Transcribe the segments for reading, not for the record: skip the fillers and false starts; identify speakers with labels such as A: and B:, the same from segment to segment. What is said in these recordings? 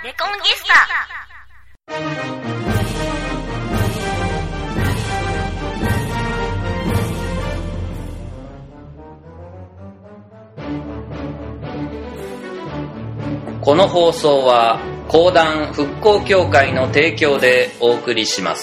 A: レコンギス
B: タ。この放送は講談復興協会の提供でお送りします。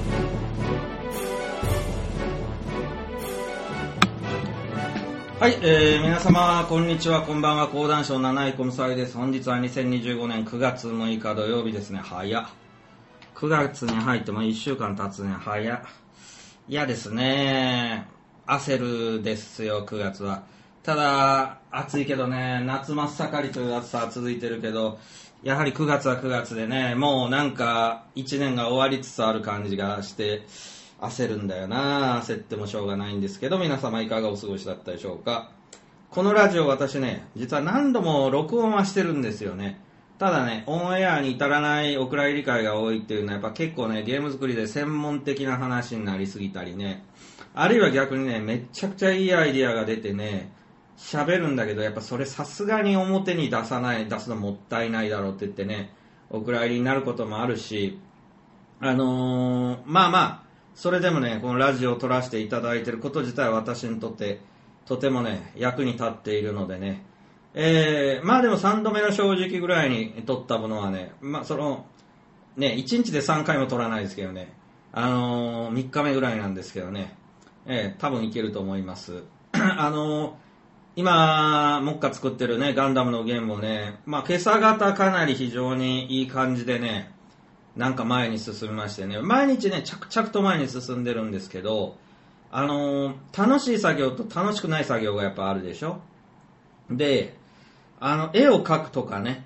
C: はい、皆様こんにちは、こんばんは。講談社七井小武沢です。本日は2025年9月6日土曜日ですね。早っ。9月に入っても1週間経つね。早っ。嫌ですね。焦るですよ、9月は。ただ暑いけどね、夏真っ盛りという暑さは続いてるけど、やはり9月は9月でね、もうなんか1年が終わりつつある感じがして焦るんだよな。焦ってもしょうがないんですけど、皆様いかがお過ごしだったでしょうか。このラジオ私ね、実は何度も録音はしてるんですよね。ただね、オンエアに至らないお蔵入り会が多いっていうのはやっぱ結構ね、ゲーム作りで専門的な話になりすぎたりね、あるいは逆にね、めっちゃくちゃいいアイディアが出てね、喋るんだけど、やっぱそれさすがに表に出すのもったいないだろうって言ってね、お蔵入りになることもあるし、まあまあ、それでもね、このラジオを撮らせていただいていること自体は私にとってとてもね、役に立っているのでね、まあでも3度目の正直ぐらいに撮ったものはね、まあその、ね、1日で3回も撮らないですけどね、3日目ぐらいなんですけどね、多分いけると思います。今、目下作ってるね、ガンダムのゲームをね、まあ今朝方かなり非常にいい感じでね、なんか前に進みましてね、毎日ね、着々と前に進んでるんですけど、楽しい作業と楽しくない作業がやっぱあるでしょ。で、絵を描くとかね、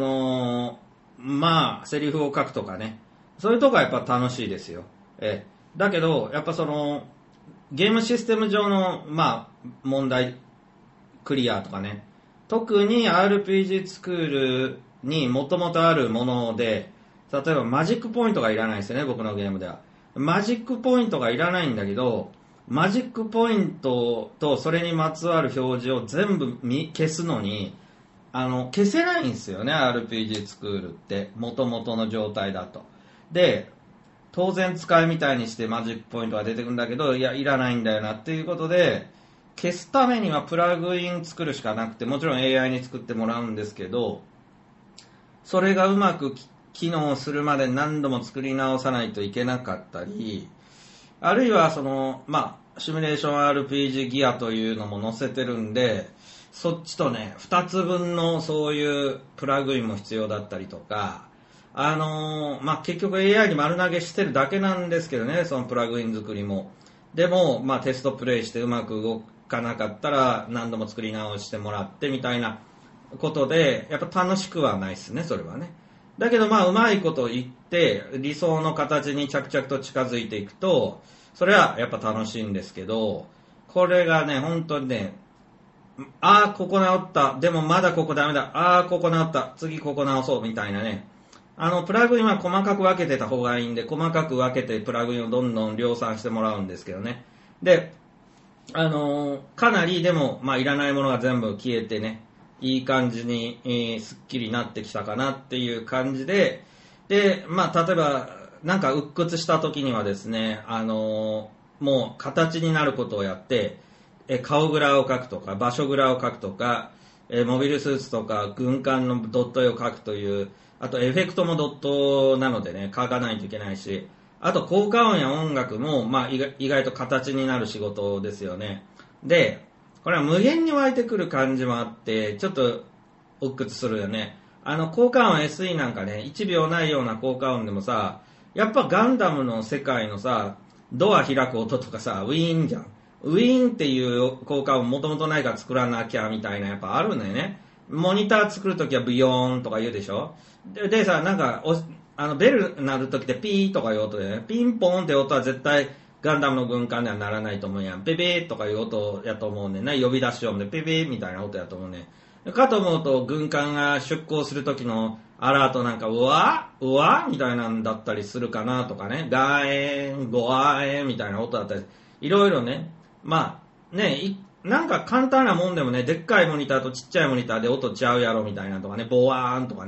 C: まあ、セリフを書くとかね、そういうとこはやっぱ楽しいですよ。だけど、やっぱゲームシステム上の、まあ、問題、クリアとかね、特に RPG スクールにもともとあるもので、例えばマジックポイントがいらないですよね、僕のゲームでは。マジックポイントがいらないんだけど、マジックポイントとそれにまつわる表示を全部消すのに、消せないんですよね、RPG スクールって、元々の状態だと。で、当然使いみたいにしてマジックポイントが出てくるんだけど、いや、いらないんだよなっていうことで、消すためにはプラグイン作るしかなくて、もちろん AI に作ってもらうんですけど、それがうまく機能するまで何度も作り直さないといけなかったり、あるいはまあ、シミュレーション RPG ギアというのも載せてるんで、そっちとね、2つ分のそういうプラグインも必要だったりとか、まあ、結局 AI に丸投げしてるだけなんですけどね、そのプラグイン作りも。でも、まあ、テストプレイしてうまく動かなかったら何度も作り直してもらってみたいなことで、やっぱ楽しくはないですね、それはね。だけどまあうまいこと言って理想の形に着々と近づいていくと、それはやっぱ楽しいんですけど、これがね、本当にね、ここ直った、でもまだここダメだ、ここ直った、次ここ直そうみたいなね、プラグインは細かく分けてた方がいいんで、細かく分けてプラグインをどんどん量産してもらうんですけどね。で、かなりでも、まあいらないものが全部消えてね、いい感じに、すっきりなってきたかなっていう感じで、で、まあ例えば、なんか鬱屈した時にはですね、もう形になることをやって、顔グラを描くとか、場所グラを描くとか、モビルスーツとか軍艦のドット絵を描くという、あとエフェクトもドットなのでね、描かないといけないし、あと効果音や音楽も、まあ意外と形になる仕事ですよね。で、これは無限に湧いてくる感じもあって、ちょっと鬱屈するよね。効果音 SE なんかね、1秒ないような効果音でもさ、やっぱガンダムの世界のさ、ドア開く音とかさ、ウィーンじゃん。ウィーンっていう効果音もともとないから作らなきゃみたいなやっぱあるんだよね。モニター作るときはビヨーンとか言うでしょ。でさ、なんかベル鳴るときってピーとかいう音でね、ピンポーンって音は絶対ガンダムの軍艦ではならないと思うやん。ペペーとかいう音やと思うねんな。呼び出し音でペペーみたいな音やと思うねん。かと思うと軍艦が出港するときのアラートなんかうわみたいなんだったりするかなとかね。ガーエン、ゴワーエンみたいな音だったり、いろいろね。まあね、なんか簡単なもんでもね、でっかいモニターとちっちゃいモニターで音ちゃうやろみたいなとかね、ボワーンとかね。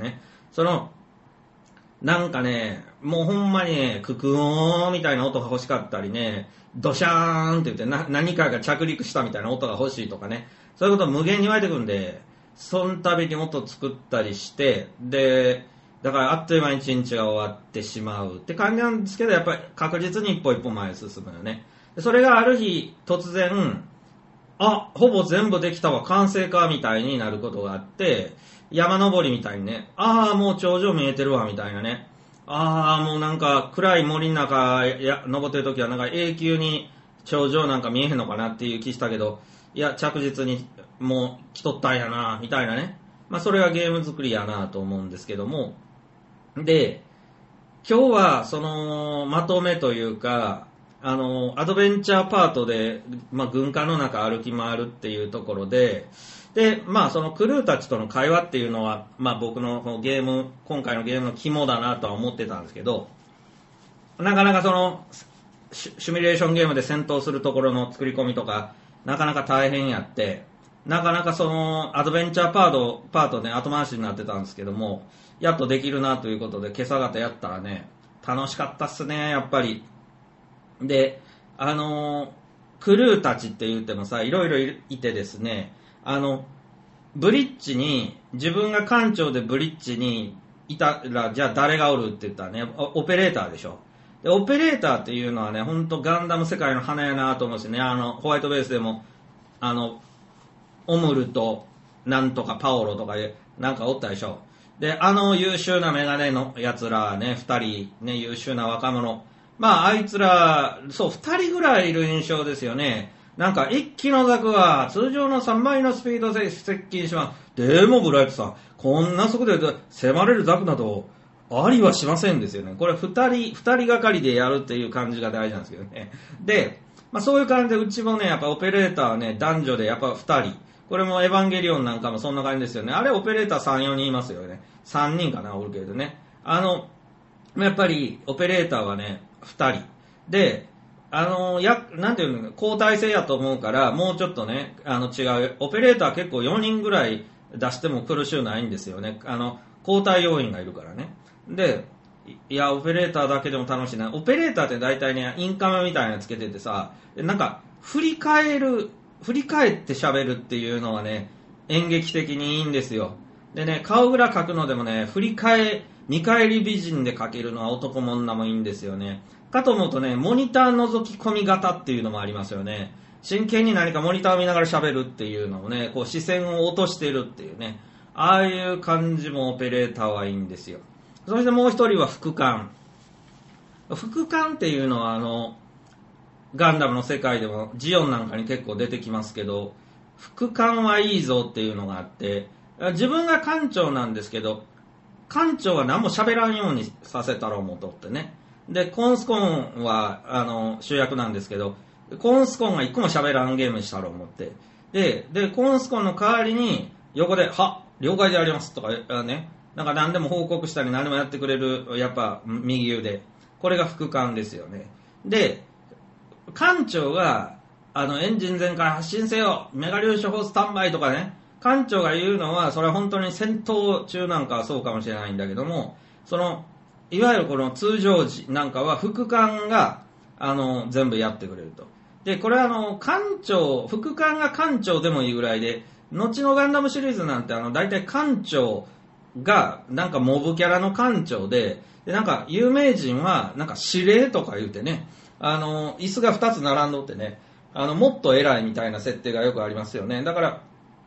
C: なんかね、もうほんまにね、ククオーみたいな音が欲しかったりね、ドシャーンって言って何かが着陸したみたいな音が欲しいとかね、そういうこと無限に湧いてくるんで、その度に音作ったりして、で、だからあっという間に一日が終わってしまうって感じなんですけど、やっぱり確実に一歩一歩前へ進むよね。それがある日突然、ほぼ全部できたわ、完成かみたいになることがあって、山登りみたいにね、もう頂上見えてるわみたいなね、もうなんか暗い森の中登ってる時はなんか永久に頂上なんか見えへんのかなっていう気したけど、いや着実にもう来とったんやなみたいなね、それがゲーム作りやなと思うんですけども、で今日はそのまとめというか、アドベンチャーパートで、軍艦の中歩き回るっていうところで、そのクルーたちとの会話っていうのは、僕の今回のゲームの肝だなとは思ってたんですけど、なかなかその、シミュレーションゲームで戦闘するところの作り込みとか、なかなか大変やって、なかなかその、アドベンチャーパートね、後回しになってたんですけども、やっとできるなということで、今朝方やったらね、楽しかったっすね、やっぱり。で、クルーたちって言ってもさ、いろいろいてですね、ブリッジに、自分が艦長でブリッジにいたら、じゃあ誰がおるって言ったらね、オペレーターでしょ。で、オペレーターっていうのはね、ほんとガンダム世界の花やなと思うしね、ホワイトベースでも、オムルと、なんとかパオロとかで、なんかおったでしょ。で、優秀なメガネの奴らね、二人、ね、優秀な若者。あいつら、そう、二人ぐらいいる印象ですよね。なんか、一機のザクは、通常の3倍のスピードで接近します。でも、ブライトさん、こんな速度で迫れるザクなど、ありはしませんですよね。これ、二人がかりでやるっていう感じが大事なんですけどね。で、そういう感じで、うちもね、やっぱオペレーターはね、男女でやっぱ二人。これもエヴァンゲリオンなんかもそんな感じですよね。あれ、オペレーター3、4人いますよね。3人かな、おるけどね。やっぱり、オペレーターはね、2人。で、なんていうの、交代制やと思うから、もうちょっとね、違う。オペレーター結構4人ぐらい出しても苦しゅうないんですよね。交代要員がいるからね。で、いや、オペレーターだけでも楽しいな。オペレーターって大体ね、インカメみたいなのつけててさ、なんか、振り返って喋るっていうのはね、演劇的にいいんですよ。でね、顔裏描くのでもね、見返り美人で描けるのは男も女もいいんですよね。かと思うとね、モニター覗き込み型っていうのもありますよね。真剣に何かモニターを見ながら喋るっていうのもね、こう視線を落としてるっていうね、ああいう感じもオペレーターはいいんですよ。そしてもう一人は副官。副官っていうのはガンダムの世界でもジオンなんかに結構出てきますけど、副官はいいぞっていうのがあって、自分が艦長なんですけど、艦長は何も喋らんようにさせたろう思うとってね。で、コンスコンは、主役なんですけど、コンスコンが一個も喋らんゲームにしたろう思って。で、コンスコンの代わりに、横で、了解でありますとかね、なんか何でも報告したり何でもやってくれる、やっぱ、右腕。これが副官ですよね。で、艦長が、エンジン全開発進せよ、メガ粒子砲スタンバイとかね、艦長が言うのは、それは本当に戦闘中なんかはそうかもしれないんだけども、いわゆるこの通常時なんかは副官が、全部やってくれると。で、これは副官が艦長でもいいぐらいで、後のガンダムシリーズなんて大体艦長が、なんかモブキャラの艦長で、なんか有名人は、なんか司令とか言うてね、椅子が2つ並んどってね、もっと偉いみたいな設定がよくありますよね。だから、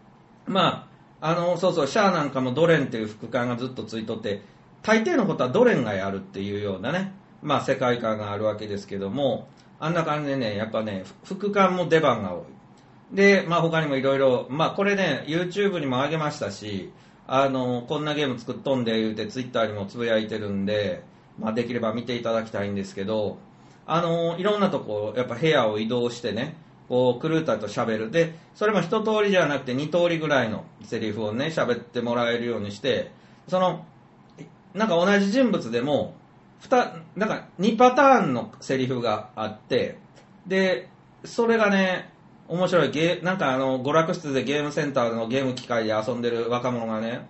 C: そうそう、シャアなんかもドレンっていう副官がずっとついとって、大抵のことはドレンがやるっていうようなね、世界観があるわけですけども、あんな感じでね、やっぱね、副官も出番が多い。で、他にもいろいろ、これね、YouTube にも上げましたし、こんなゲーム作っとんで言うて Twitter にもつぶやいてるんで、できれば見ていただきたいんですけど、いろんなとこ、やっぱ部屋を移動してね、こう、クルーターと喋る。で、それも一通りじゃなくて二通りぐらいのセリフをね、喋ってもらえるようにして、なんか同じ人物でも、なんか2パターンのセリフがあって、で、それがね、面白い。なんか娯楽室でゲームセンターのゲーム機械で遊んでる若者がね、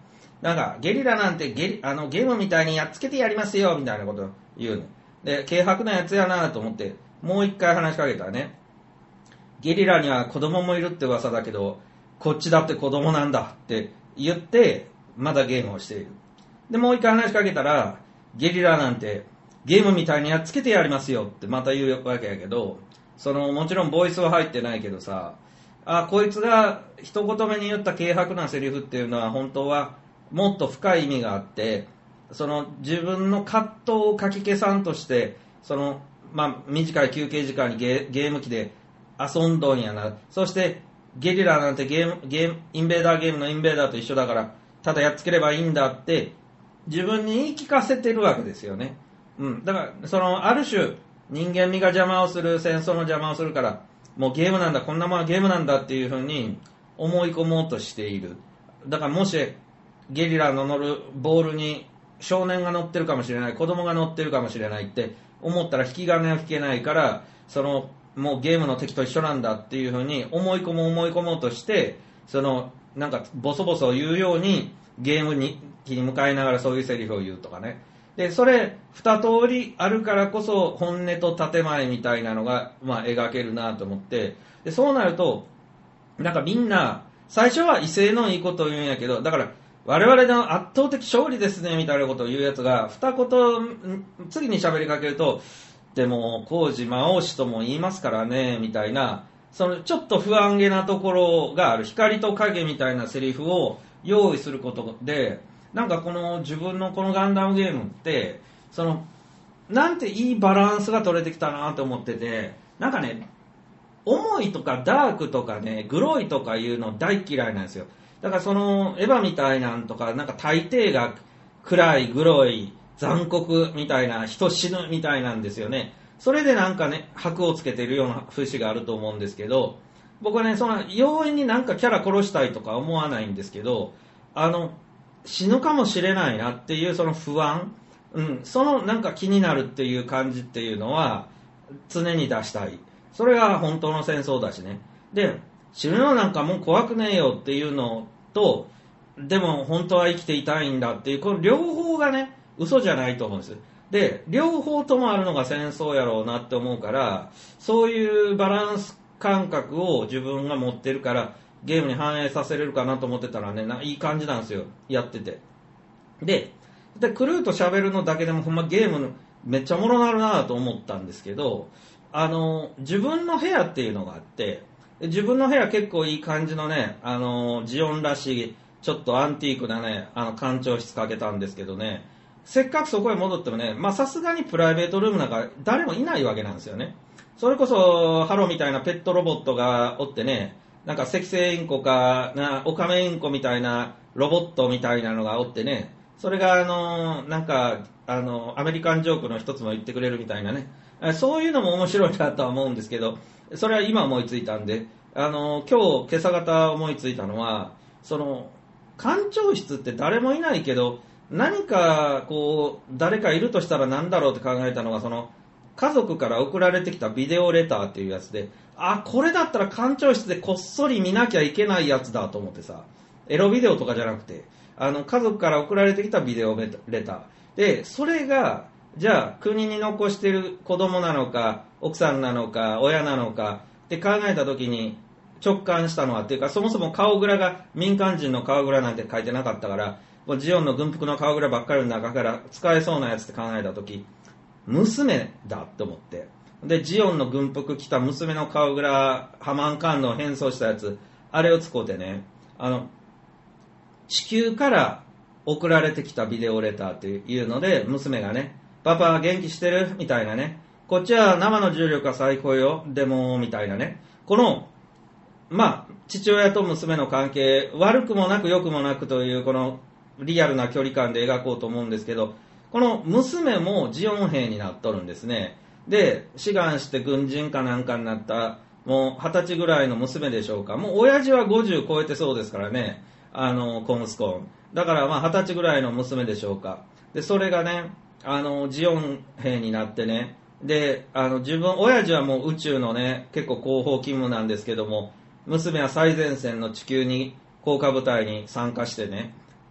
C: なんかゲリラなんてゲームみたいにやっつけてやりますよみたいなことを言うので、軽薄なやつやなと思ってもう一回話しかけたらね、ゲリラには子供もいるって噂だけどこっちだって子供なんだって言ってまだゲームをしている。でもう一回話しかけたら、ゲリラなんてゲームみたいにやっつけてやりますよってまた言うわけやけど、もちろんボイスは入ってないけどさ、こいつが一言目に言った軽薄なセリフっていうのは本当はもっと深い意味があって、自分の葛藤をかき消さんとして、短い休憩時間にゲーム機で遊んどんやな。そしてゲリラなんてインベーダーゲームのインベーダーと一緒だからただやっつければいいんだって自分に言い聞かせてるわけですよね。だからある種人間味が邪魔をする、戦争の邪魔をするから、もうゲームなんだ、こんなものはゲームなんだっていうふうに思い込もうとしている。だからもしゲリラの乗るボールに少年が乗ってるかもしれない、子供が乗ってるかもしれないって思ったら引き金は引けないから、もうゲームの敵と一緒なんだっていうふうに思い込もうとして、なんかボソボソ言うようにゲームに向かいながらそういうセリフを言うとかね。でそれ二通りあるからこそ本音と建前みたいなのが、描けるなと思って、でそうなるとなんかみんな最初は威勢のいいことを言うんやけど、だから我々の圧倒的勝利ですねみたいなことを言うやつが二言次に喋りかけると、でも工事魔王子とも言いますからねみたいな、ちょっと不安げなところがある光と影みたいなセリフを用意することで、なんか自分のこのガンダムゲームってなんていいバランスが取れてきたなと思ってて、なんかね、重いとかダークとかね、グロいとかいうの大嫌いなんですよ。だからエヴァみたいなんとか、なんか大抵が暗い、グロい、残酷みたいな、人死ぬみたいなんですよね。それでなんかね、箔をつけてるような節があると思うんですけど、僕はね、容易になんかキャラ殺したいとか思わないんですけど、死ぬかもしれないなっていう不安、なんか気になるっていう感じっていうのは常に出したい。それが本当の戦争だしね。で、死ぬのなんかもう怖くねえよっていうのと、でも本当は生きていたいんだっていう、この両方がね、嘘じゃないと思うんです。で、両方ともあるのが戦争やろうなって思うから、そういうバランス感覚を自分が持ってるからゲームに反映させれるかなと思ってたらね、いい感じなんですよ、やってて。でクルーと喋るのだけでもほんまゲームめっちゃおもろなるなと思ったんですけど、自分の部屋っていうのがあって、自分の部屋結構いい感じのね、ジオンらしいちょっとアンティークなね、館長室かけたんですけどね、せっかくそこへ戻ってもね、さすがにプライベートルームなんか誰もいないわけなんですよね。それこそハロみたいなペットロボットがおってね、なんか赤星インコかオカメインコみたいなロボットみたいなのがおってね、それがなんかアメリカンジョークの一つも言ってくれるみたいなね、そういうのも面白いなとは思うんですけど、それは今思いついたんで、今朝方思いついたのは、館長室って誰もいないけど何か誰かいるとしたら何だろうって考えたのが、家族から送られてきたビデオレターっていうやつで、これだったら館長室でこっそり見なきゃいけないやつだと思ってさ、エロビデオとかじゃなくて家族から送られてきたビデオレターで、それがじゃあ国に残してる子供なのか奥さんなのか親なのかって考えた時に直感したのはっていうか、そもそも顔グラが民間人の顔グラなんて書いてなかったから、ジオンの軍服の顔グラばっかりの中から使えそうなやつって考えた時、娘だって思って、でジオンの軍服着た娘の顔グラハマンカーンの変装したやつ、あれを使うてね、地球から送られてきたビデオレターっていうので、娘がね、パパ元気してるみたいなね、こっちは生の重力が最高よでもみたいなね、この父親と娘の関係、悪くもなく良くもなくというこのリアルな距離感で描こうと思うんですけど、この娘もジオン兵になっとるんですね。で志願して軍人かなんかになったもう20歳ぐらいの娘でしょうか。もう親父は50超えてそうですからね、コムスコンだから20歳ぐらいの娘でしょうか。でそれがねジオン兵になってね、で親父はもう宇宙のね結構後方勤務なんですけども、娘は最前線の地球に降下部隊に参加してね、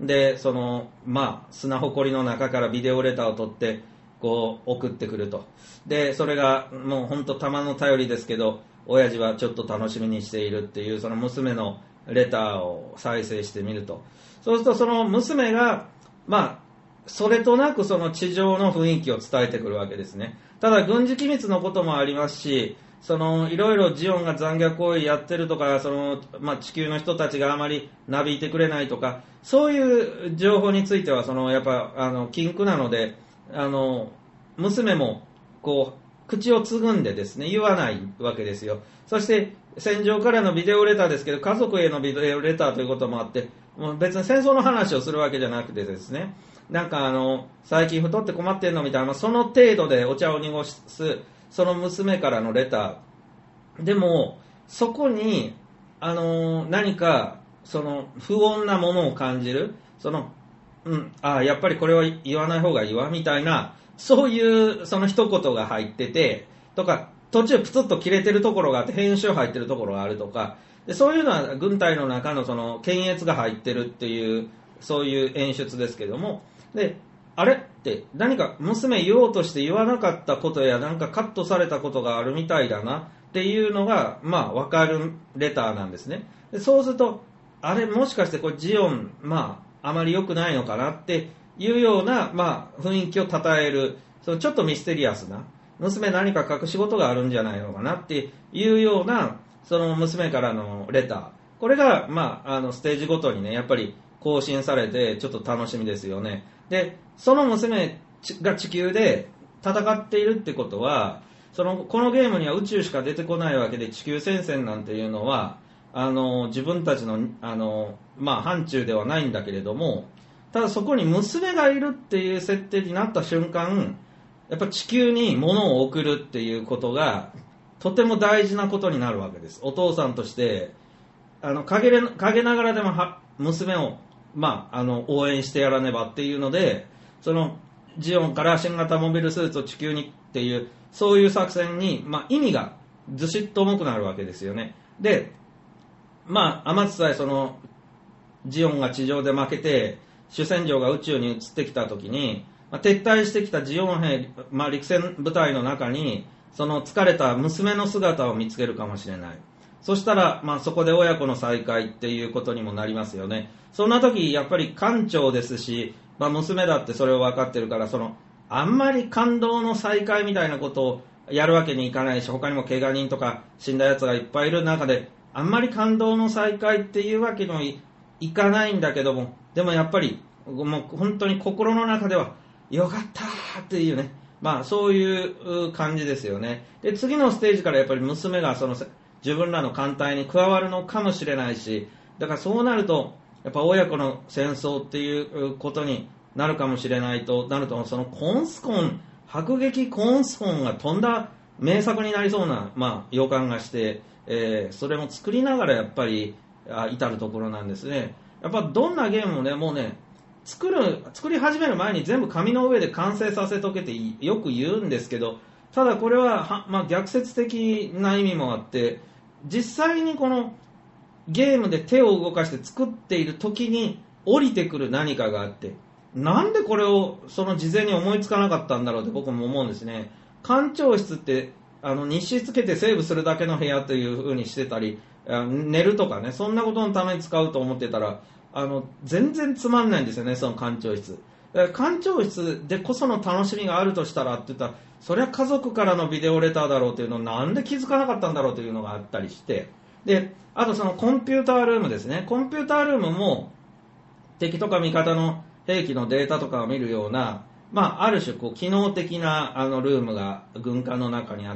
C: で、砂ほこりの中からビデオレターを取って、こう、送ってくると。で、それが、もう本当玉の頼りですけど、親父はちょっと楽しみにしているっていう、その娘のレターを再生してみると。そうすると、その娘が、それとなくその地上の雰囲気を伝えてくるわけですね。ただ、軍事機密のこともありますし、いろいろジオンが残虐行為やってるとか、地球の人たちがあまりなびいてくれないとか、そういう情報については、やっぱ、禁句なので、娘も、こう、口をつぐんでですね、言わないわけですよ。そして、戦場からのビデオレターですけど、家族へのビデオレターということもあって、もう別に戦争の話をするわけじゃなくてですね、最近太って困ってんのみたいな、その程度でお茶を濁す、その娘からのレター。でも、そこに、何か、不穏なものを感じる、やっぱりこれは言わない方がいいわ、みたいな、そういう、一言が入ってて、とか、途中プツッと切れてるところがあって、編集入ってるところがあるとか、でそういうのは軍隊の中の検閲が入ってるっていう、そういう演出ですけども、で、あれって何か娘言おうとして言わなかったことやなんかカットされたことがあるみたいだなっていうのが、わかるレターなんですね。でそうすると、あれもしかしてこれジオン、あまり良くないのかなっていうような、雰囲気を称える、ちょっとミステリアスな、娘何か隠し事があるんじゃないのかなっていうような、その娘からのレター。これが、ステージごとにね、やっぱり更新されて、ちょっと楽しみですよね。で、その娘が地球で戦っているってことは、このゲームには宇宙しか出てこないわけで、地球戦線なんていうのは、自分たちの、範疇ではないんだけれども、ただそこに娘がいるっていう設定になった瞬間、やっぱ地球に物を送るっていうことが、とても大事なことになるわけです。お父さんとして、陰ながらでも娘を、応援してやらねばっていうので、ジオンから新型モビルスーツを地球にっていう、そういう作戦に、意味がずしっと重くなるわけですよね。で、天津さえジオンが地上で負けて、主戦場が宇宙に移ってきたときに、撤退してきたジオン兵、陸戦部隊の中に、疲れた娘の姿を見つけるかもしれない。そしたら、そこで親子の再会っていうことにもなりますよね。そんな時、やっぱり艦長ですし、娘だってそれを分かってるから、あんまり感動の再会みたいなことをやるわけにいかないし、他にも怪我人とか死んだ奴がいっぱいいる中で、あんまり感動の再会っていうわけにもいかないんだけども、でもやっぱり、もう本当に心の中では、よかったーっていうね、そういう感じですよね。で、次のステージからやっぱり娘が自分らの艦隊に加わるのかもしれないし、だからそうなると、やっぱ親子の戦争っていうことになるかもしれないとなると、コンスコン、迫撃コンスコンが飛んだ名作になりそうな、予感がして、それも作りながらやっぱり至るところなんですね。やっぱどんなゲームもね、もうね、作り始める前に全部紙の上で完成させとけてよく言うんですけど、ただこれは逆説的な意味もあって、実際にこのゲームで手を動かして作っている時に降りてくる何かがあって、なんでこれを事前に思いつかなかったんだろうって僕も思うんですね。艦長室って日誌つけてセーブするだけの部屋という風にしてたり、寝るとかね、そんなことのために使うと思ってたら、全然つまんないんですよね、その艦長室。艦長室でこその楽しみがあるとしたらって言ったら、そりゃ家族からのビデオレターだろうというのをなんで気づかなかったんだろうというのがあったりして、で、あとコンピュータールームですね。コンピュータールームも敵とか味方の兵器のデータとかを見るような、ある種機能的なルームが軍艦の中にあって、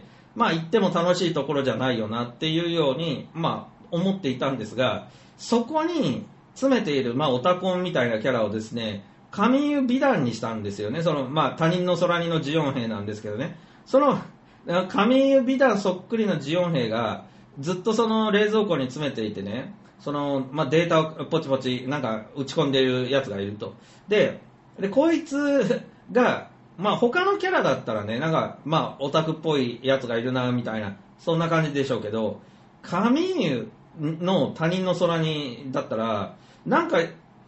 C: 行っても楽しいところじゃないよなっていうように、思っていたんですが、そこに詰めている、オタコンみたいなキャラをですね、神湯美談にしたんですよね。他人の空似のジオン兵なんですけどね。神湯美談そっくりのジオン兵が、ずっと冷蔵庫に詰めていてね、データをポチポチなんか打ち込んでいるやつがいると。で、こいつが、他のキャラだったらね、オタクっぽいやつがいるな、みたいな、そんな感じでしょうけど、神湯の他人の空にだったら、なんか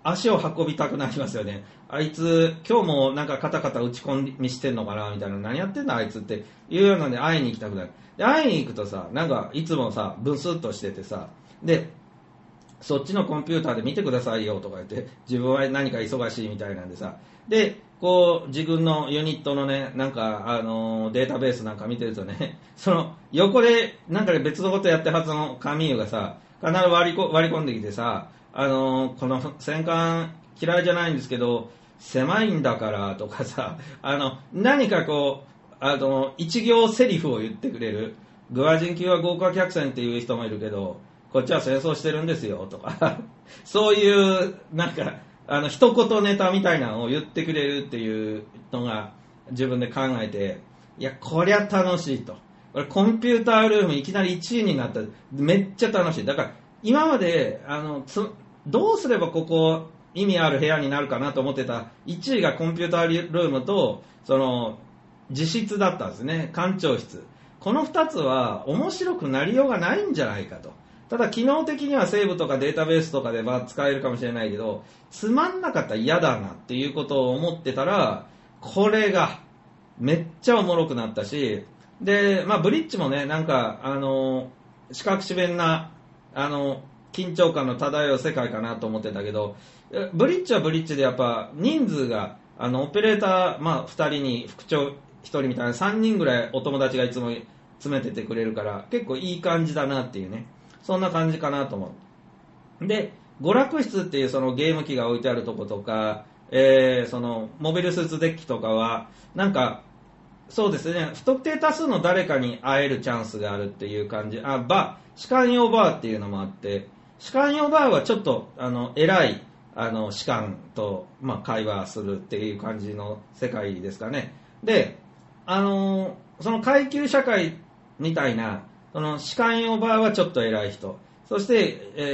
C: 足を運びたくなりますよね。あいつ、今日もなんかカタカタ打ち込みしてんのかなみたいな、何やってんだあいつっていうようなので会いに行きたくなる。で、会いに行くとさ、なんかいつもさ、ブスッとしててさ、で、そっちのコンピューターで見てくださいよとか言って、自分は何か忙しいみたいなんでさ、で、こう、自分のユニットのね、なんか、データベースなんか見てるとね、その、横で、なんか別のことやってるはずのカミーユがさ、必ず割り込んできてさ、この戦艦嫌いじゃないんですけど、狭いんだからとかさ、何かこう、一行セリフを言ってくれる。グア人級は豪華客船っていう人もいるけど、こっちは戦争してるんですよとか、そういう、なんか、一言ネタみたいなのを言ってくれるっていうのが自分で考えて、いや、こりゃ楽しいと。これコンピュータールームいきなり1位になった。めっちゃ楽しい。だから、今まで、どうすればここ意味ある部屋になるかなと思ってた1位がコンピュータールームと、自室だったんですね。館長室。この2つは面白くなりようがないんじゃないかと。ただ機能的にはセーブとかデータベースとかで使えるかもしれないけど、つまんなかったら嫌だなっていうことを思ってたら、これがめっちゃおもろくなったし、で、ブリッジもね、なんか、四角四面な、緊張感の漂う世界かなと思ってたけど、ブリッジはブリッジでやっぱ人数が、オペレーター、2人に副長1人みたいな3人ぐらいお友達がいつも詰めててくれるから、結構いい感じだなっていうね。そんな感じかなと思う。で、娯楽室っていうそのゲーム機が置いてあるとことか、そのモビルスーツデッキとかは、なんか、そうですね、不特定多数の誰かに会えるチャンスがあるっていう感じ。士官用バーっていうのもあって、士官用バーはちょっと、偉い、士官と、会話するっていう感じの世界ですかね。で、その階級社会みたいな、その士官用バーはちょっと偉い人。そして、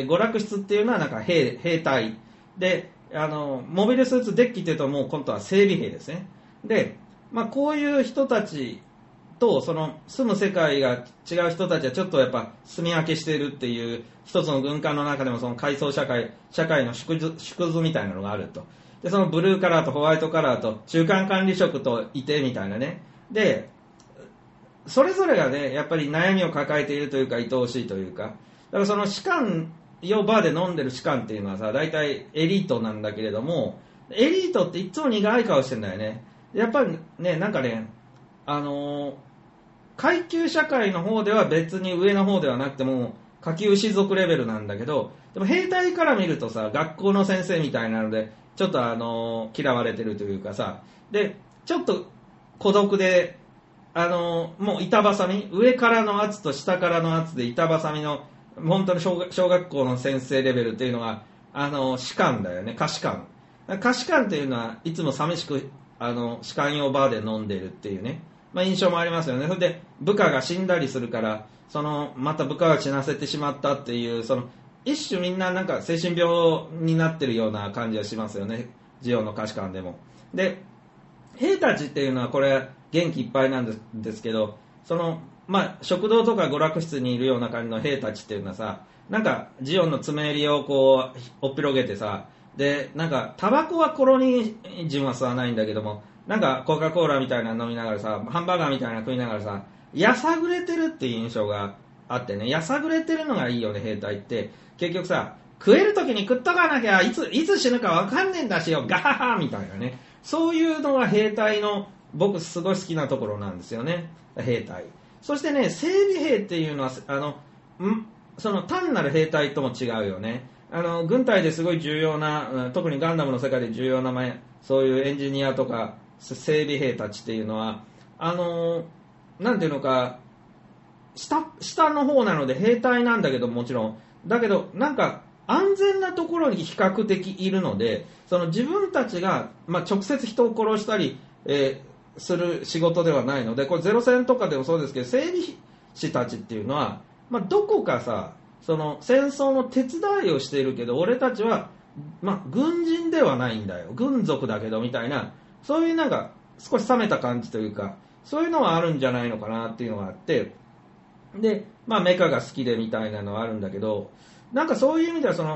C: 娯楽室っていうのはなんか兵隊。で、モビルスーツデッキっていうともう今度は整備兵ですね。で、こういう人たちと、その住む世界が違う人たちはちょっとやっぱ住み分けしているっていう一つの軍艦の中でもその階層社会の縮図みたいなのがあると。で、そのブルーカラーとホワイトカラーと中間管理職といてみたいなね。で、それぞれがね、やっぱり悩みを抱えているというか、愛おしいというか、だからその士官用バーで飲んでる士官っていうのはさ、大体エリートなんだけれども、エリートっていつも苦い顔してんだよね。やっぱりね、なんかね、階級社会の方では別に上の方ではなくても、下級士族レベルなんだけど、でも兵隊から見るとさ、学校の先生みたいなので、ちょっと嫌われてるというかさ、で、ちょっと孤独で、もう板挟み、上からの圧と下からの圧で板挟みの、本当に小学校の先生レベルっていうのが、士官だよね、下士官。下士官っていうのはいつも寂しく、士官用バーで飲んでるっていうね、印象もありますよね。それで、部下が死んだりするから、また部下が死なせてしまったっていう、一種みんななんか精神病になってるような感じがしますよね、ジオの下士官でも。で、兵たちっていうのはこれ、元気いっぱいなんですけど、食堂とか娯楽室にいるような感じの兵たちっていうのはさ、なんかジオンの爪襟をこうおっぴろげてさ、でなんかタバコはコロニ人は吸わないんだけども、なんかコカ・コーラみたいなの飲みながらさ、ハンバーガーみたいなの食いながらさ、やさぐれてるっていう印象があってね、やさぐれてるのがいいよね、兵隊って。結局さ、食える時に食っとかなきゃいつ死ぬか分かんねえんだしよ、ガハハみたいなね、そういうのが兵隊の僕すごい好きなところなんですよね、兵隊。そしてね、整備兵っていうのはその単なる兵隊とも違うよね。軍隊ですごい重要な、特にガンダムの世界で重要なそういうエンジニアとか整備兵たちっていうのはなんていうのか、下の方なので兵隊なんだけど、もちろんだけどなんか安全なところに比較的いるので、その自分たちが、直接人を殺したり、する仕事ではないので、これゼロ戦とかでもそうですけど、整備士たちっていうのは、どこかさ、その戦争の手伝いをしているけど、俺たちは、軍人ではないんだよ、軍属だけどみたいな、そういうなんか少し冷めた感じというか、そういうのはあるんじゃないのかなっていうのがあって、で、メカが好きでみたいなのはあるんだけど、なんかそういう意味では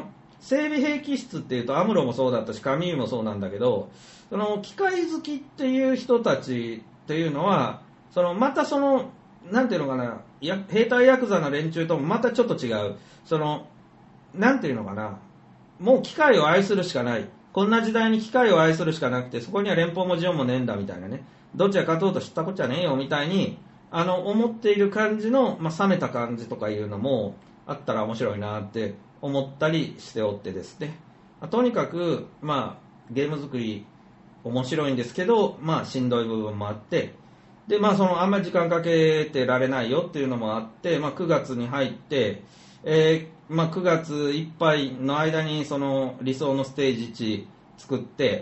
C: 整備兵器室っていうとアムロもそうだったしカミーユもそうなんだけど、その機械好きっていう人たちっていうのはまたなんていうのかな、兵隊ヤクザの連中ともまたちょっと違う、なんていうのかな、もう機械を愛するしかない、こんな時代に機械を愛するしかなくて、そこには連邦もジオンもねえんだみたいなね、どっちが勝とうと知ったこっちゃねえよみたいに思っている感じの、冷めた感じとかいうのもあったら面白いなって思ったりしておってですね、とにかく、ゲーム作り面白いんですけど、しんどい部分もあって、であんまり時間かけてられないよっていうのもあって、9月に入って、9月いっぱいの間に理想のステージ1作って、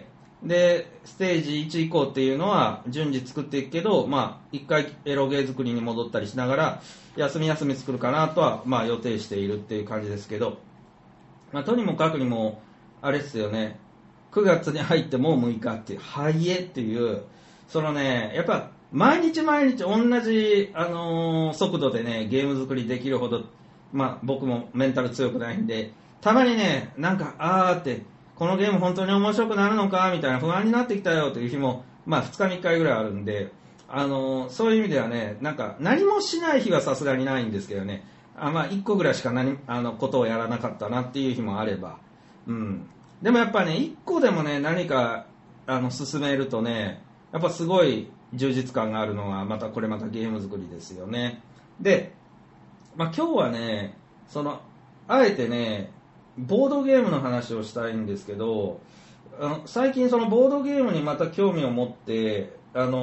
C: でステージ1以降っていうのは順次作っていくけど、一回エロゲー作りに戻ったりしながら休み作るかなとは予定しているっていう感じですけど、とにもかくにもあれですよね、9月に入ってもう6日ってはいえっていう、やっぱ毎日同じ、速度でねゲーム作りできるほど、僕もメンタル強くないんで、たまにねなんかってこのゲーム本当に面白くなるのかみたいな不安になってきたよという日も、2日に1回ぐらいあるんで、そういう意味ではね、なんか何もしない日はさすがにないんですけどね、1個ぐらいしかことをやらなかったなっていう日もあれば、でもやっぱね1個でもね何か進めるとね、やっぱすごい充実感があるのはこれまたゲーム作りですよね。で、今日はねあえてねボードゲームの話をしたいんですけど、最近ボードゲームにまた興味を持って、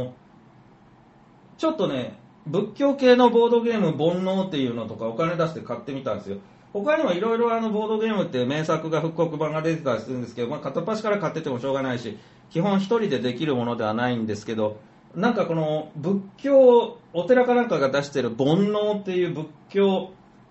C: ちょっとね仏教系のボードゲーム煩悩っていうのとかお金出して買ってみたんですよ。他にもいろいろボードゲームって名作が復刻版が出てたりするんですけど、片っ端から買っててもしょうがないし、基本一人でできるものではないんですけど、なんかこの仏教お寺かなんかが出してる煩悩っていう仏教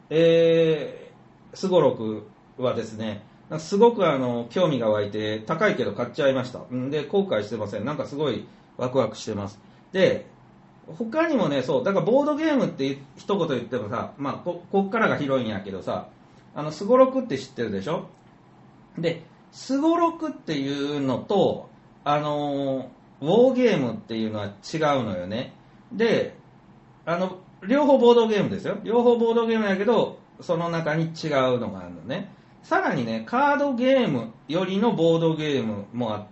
C: すごろくはですね、すごく興味が湧いて高いけど買っちゃいました。で後悔してません。なんかすごいワクワクしてます。で他にもね、だからボードゲームって一言言ってもさ、こっからが広いんやけどさ、すごろくって知ってるでしょ。ですごろくっていうのとウォーゲームっていうのは違うのよね。で両方ボードゲームですよ。両方ボードゲームやけどその中に違うのがあるのね。さらにねカードゲームよりのボードゲームもあって、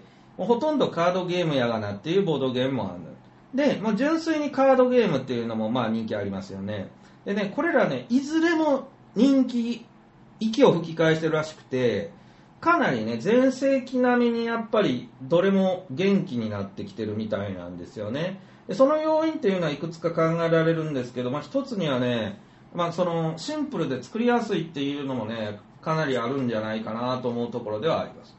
C: ほとんどカードゲームやがなっていうボードゲームもあるの。で、純粋にカードゲームっていうのも人気ありますよね。でね、これらねいずれも人気、息を吹き返してるらしくて、かなりね全盛期並みにやっぱりどれも元気になってきてるみたいなんですよね。でその要因っていうのはいくつか考えられるんですけど、一つにはね、シンプルで作りやすいっていうのもねかなりあるんじゃないかなと思うところではあります。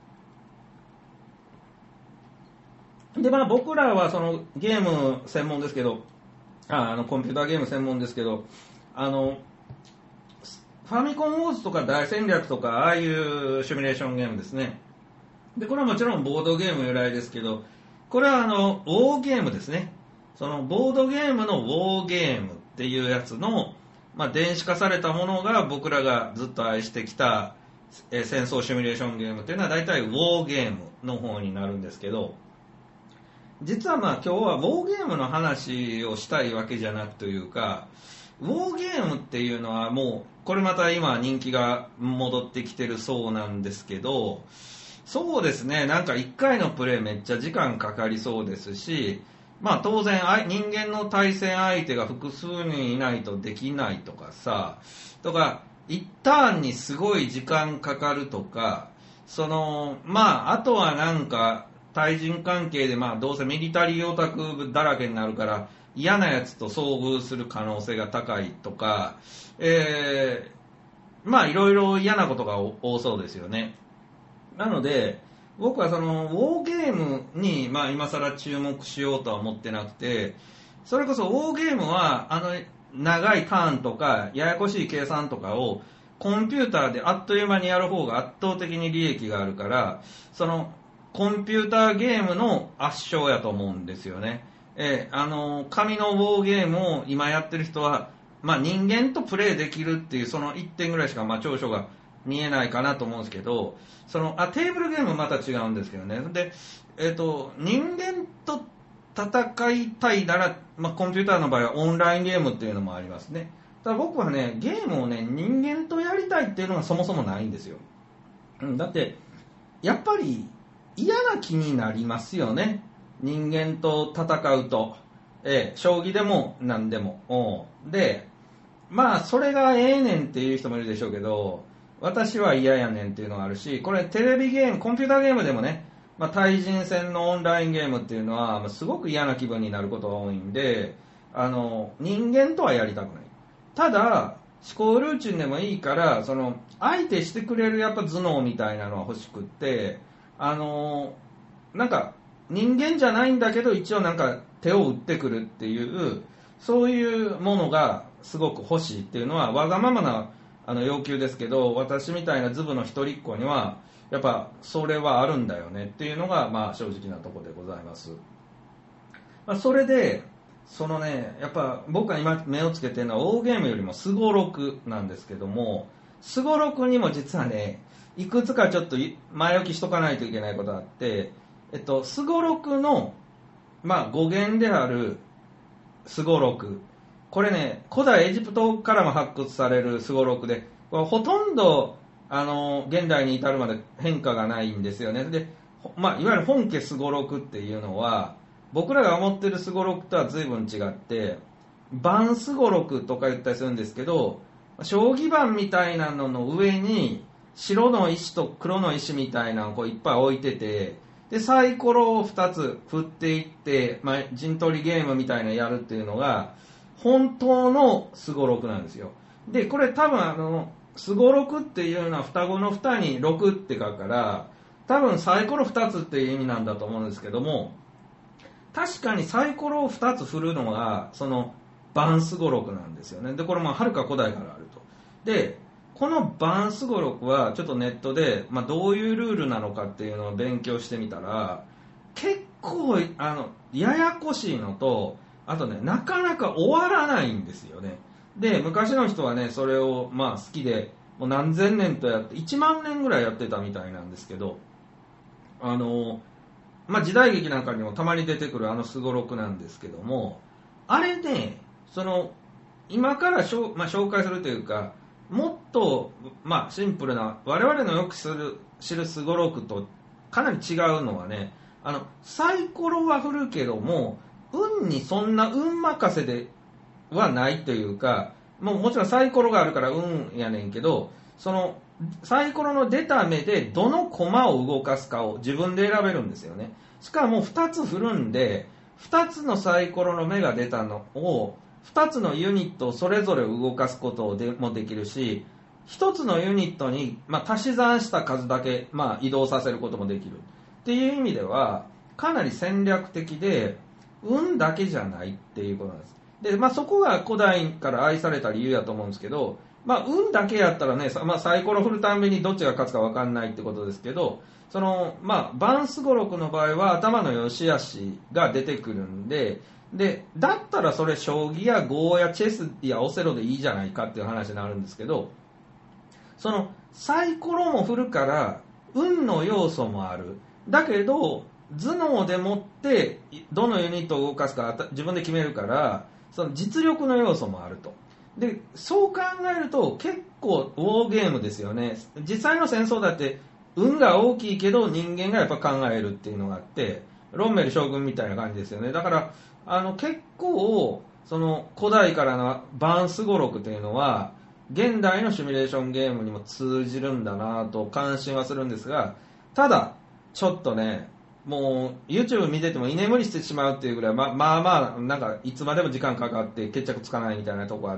C: で僕らはゲーム専門ですけど、コンピューターゲーム専門ですけど、ファミコンウォーズとか大戦略とかああいうシミュレーションゲームですね。でこれはもちろんボードゲーム由来ですけど、これはウォーゲームですね。ボードゲームのウォーゲームっていうやつの、電子化されたものが僕らがずっと愛してきた、戦争シミュレーションゲームっていうのは大体ウォーゲームの方になるんですけど、実は今日はウォーゲームの話をしたいわけじゃなくというか、ウォーゲームっていうのはもうこれまた今人気が戻ってきてるそうなんですけど、そうですね、なんか1回のプレイめっちゃ時間かかりそうですし、当然人間の対戦相手が複数人いないとできないとかさ、とか1ターンにすごい時間かかるとか、あとはなんか対人関係でどうせミリタリーオタクだらけになるから嫌なやつと遭遇する可能性が高いとか、いろいろ嫌なことが多そうですよね。なので僕はウォーゲームに今更注目しようとは思ってなくて、それこそウォーゲームは長いターンとかややこしい計算とかをコンピューターであっという間にやる方が圧倒的に利益があるから、コンピューターゲームの圧勝やと思うんですよね。紙のウォーゲームを今やってる人は、人間とプレイできるっていうその1点ぐらいしか長所が見えないかなと思うんですけど、テーブルゲームまた違うんですけどね。で、人間と戦いたいなら、コンピューターの場合はオンラインゲームっていうのもありますね。ただ僕はね、ゲームをね、人間とやりたいっていうのがそもそもないんですよ。だって、やっぱり嫌な気になりますよね。人間と戦うと。将棋でも何でも。で、それがええねんっていう人もいるでしょうけど、私は嫌やねんっていうのがあるし、これテレビゲーム、コンピューターゲームでもね、対人戦のオンラインゲームっていうのは、すごく嫌な気分になることが多いんで、人間とはやりたくない。ただ、思考ルーチンでもいいから、相手してくれるやっぱ頭脳みたいなのは欲しくって、なんか、人間じゃないんだけど、一応なんか手を打ってくるっていう、そういうものがすごく欲しいっていうのは、わがままな要求ですけど、私みたいなズブの一人っ子には、やっぱそれはあるんだよねっていうのが、正直なところでございます。それで、やっぱ僕が今目をつけてるのは、大ゲームよりもすごろくなんですけども、すごろくにも実はね、いくつかちょっと前置きしとかないといけないことがあって、すごろくの、語源であるすごろく、これね、古代エジプトからも発掘されるすごろくで、これほとんど現代に至るまで変化がないんですよね。で、いわゆる本家すごろくっていうのは、僕らが思ってるすごろくとは随分違って、盤すごろくとか言ったりするんですけど、将棋盤みたいなのの上に白の石と黒の石みたいなのをこういっぱい置いてて、でサイコロを2つ振っていって、陣取りゲームみたいなのやるっていうのが本当のすごろくなんですよ。でこれ多分すごろくっていうのは双子の2に6って書くから、多分サイコロ2つっていう意味なんだと思うんですけども、確かにサイコロを2つ振るのがその盤すごろくなんですよね。でこれもはるか古代からあると。でこの盤すごろくはちょっとネットで、どういうルールなのかっていうのを勉強してみたら、結構ややこしいのと、あとね、なかなか終わらないんですよね。で昔の人はね、それを好きでもう何千年とやって1万年ぐらいやってたみたいなんですけど、時代劇なんかにもたまに出てくるすごろくなんですけども、あれね、今から紹介するというか、もっと、シンプルな我々のよく知るすごろくとかなり違うのはね、サイコロは振るけども運にそんな運任せではないというか、もちろんサイコロがあるから運やねんけど、サイコロの出た目でどの駒を動かすかを自分で選べるんですよね。しかも2つ振るんで、2つのサイコロの目が出たのを2つのユニットをそれぞれ動かすこともできるし、1つのユニットに、足し算した数だけ、移動させることもできるっていう意味ではかなり戦略的で、運だけじゃないっていうことなんです。で、そこが古代から愛された理由やと思うんですけど、運だけやったらね、サイコロ振るたんびにどっちが勝つか分かんないってことですけど、盤すごろくの場合は頭の良し悪しが出てくるんで、だったらそれ将棋や碁やチェスやオセロでいいじゃないかっていう話になるんですけど、サイコロも振るから運の要素もある。だけど頭脳でもってどのユニットを動かすか自分で決めるから、その実力の要素もあると。でそう考えると結構ウォーゲームですよね。実際の戦争だって運が大きいけど人間がやっぱ考えるっていうのがあって、ロンメル将軍みたいな感じですよね。だから結構古代からの盤すごろくというのは現代のシミュレーションゲームにも通じるんだなと感心はするんですが、ただちょっとね、もう YouTube 見てても居眠りしてしまうっていうぐらいなんかいつまでも時間かかって決着つかないみたいなとこあって、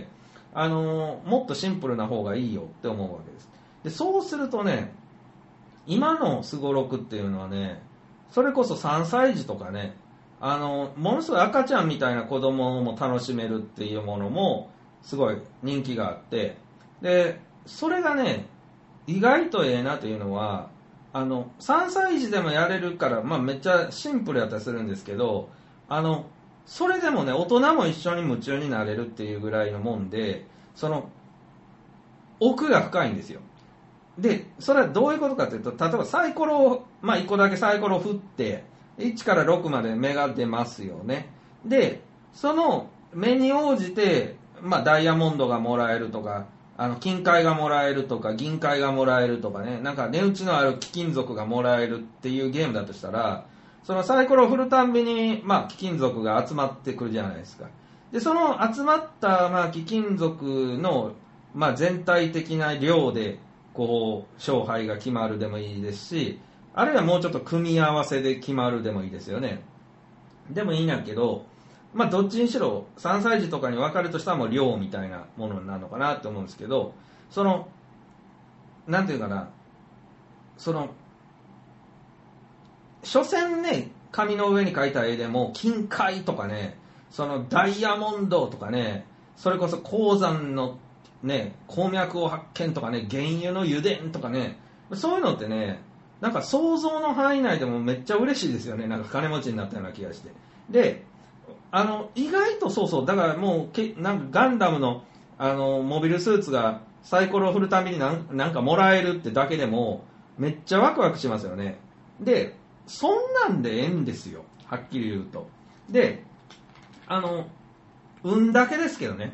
C: もっとシンプルな方がいいよって思うわけです。でそうするとね、今のすごろくっていうのはね、それこそ3歳児とかね、ものすごい赤ちゃんみたいな子供も楽しめるっていうものもすごい人気があって、でそれがね意外とええなというのは、3歳児でもやれるから、めっちゃシンプルやったりするんですけど、それでもね大人も一緒に夢中になれるっていうぐらいのもんで、奥が深いんですよ。 でそれはどういうことかというと、例えばサイコロを、1個だけサイコロを振って1から6まで目が出ますよね。でその目に応じて、ダイヤモンドがもらえるとか、金塊がもらえるとか、銀塊がもらえるとかね、なんか値打ちのある貴金属がもらえるっていうゲームだとしたら、そのサイコロを振るたんびに、貴金属が集まってくるじゃないですか。でその集まった、貴金属の、全体的な量でこう勝敗が決まるでもいいですし、あるいはもうちょっと組み合わせで決まるでもいいですよね。でもいいんだけど、どっちにしろ3歳児とかに分かるとしたらもう量みたいなものになるのかなと思うんですけど、そのなんていうかな、その所詮ね、紙の上に描いた絵でも金塊とかね、そのダイヤモンドとかね、それこそ鉱山のね、鉱脈を発見とかね、原油の油田とかね、そういうのってね、なんか想像の範囲内でもめっちゃ嬉しいですよね。なんか金持ちになったような気がして。で意外とそうだからもうなんかガンダムのモビルスーツがサイコロを振るたびになんかもらえるってだけでもめっちゃワクワクしますよね。でそんなんでええんですよ、はっきり言うと。で運だけですけどね、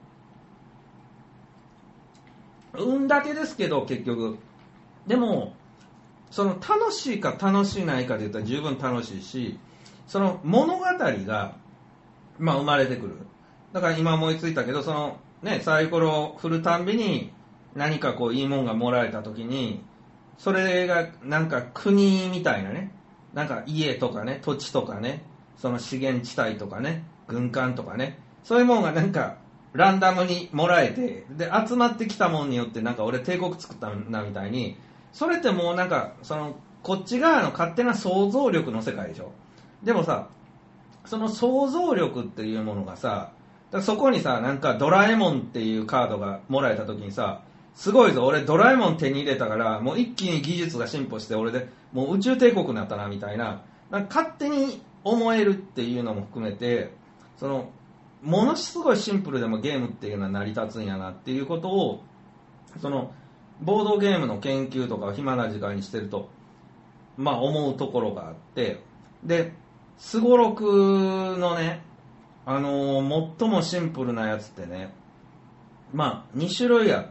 C: 運だけですけど結局でもその楽しいか楽しいないかで言ったら十分楽しいし、その物語が生まれてくる。だから今思いついたけど、そのね、サイコロを振るたんびに何かこういいもんがもらえた時に、それがなんか国みたいなね、なんか家とかね、土地とかね、その資源地帯とかね、軍艦とかね、そういうもんがなんかランダムにもらえて、で集まってきたもんによってなんか俺帝国作ったなみたいに、それってもうなんかそのこっち側の勝手な想像力の世界でしょ。でもさ、その想像力っていうものがさ、だからそこにさ、なんかドラえもんっていうカードがもらえた時にさ、すごいぞ、俺ドラえもん手に入れたからもう一気に技術が進歩して俺でもう宇宙帝国になったなみたいな、なんか勝手に思えるっていうのも含めて、そのものすごいシンプルでもゲームっていうのは成り立つんやなっていうことを、そのボードゲームの研究とかを暇な時間にしてると思うところがあって、でスゴロクのね、最もシンプルなやつってね、2種類あって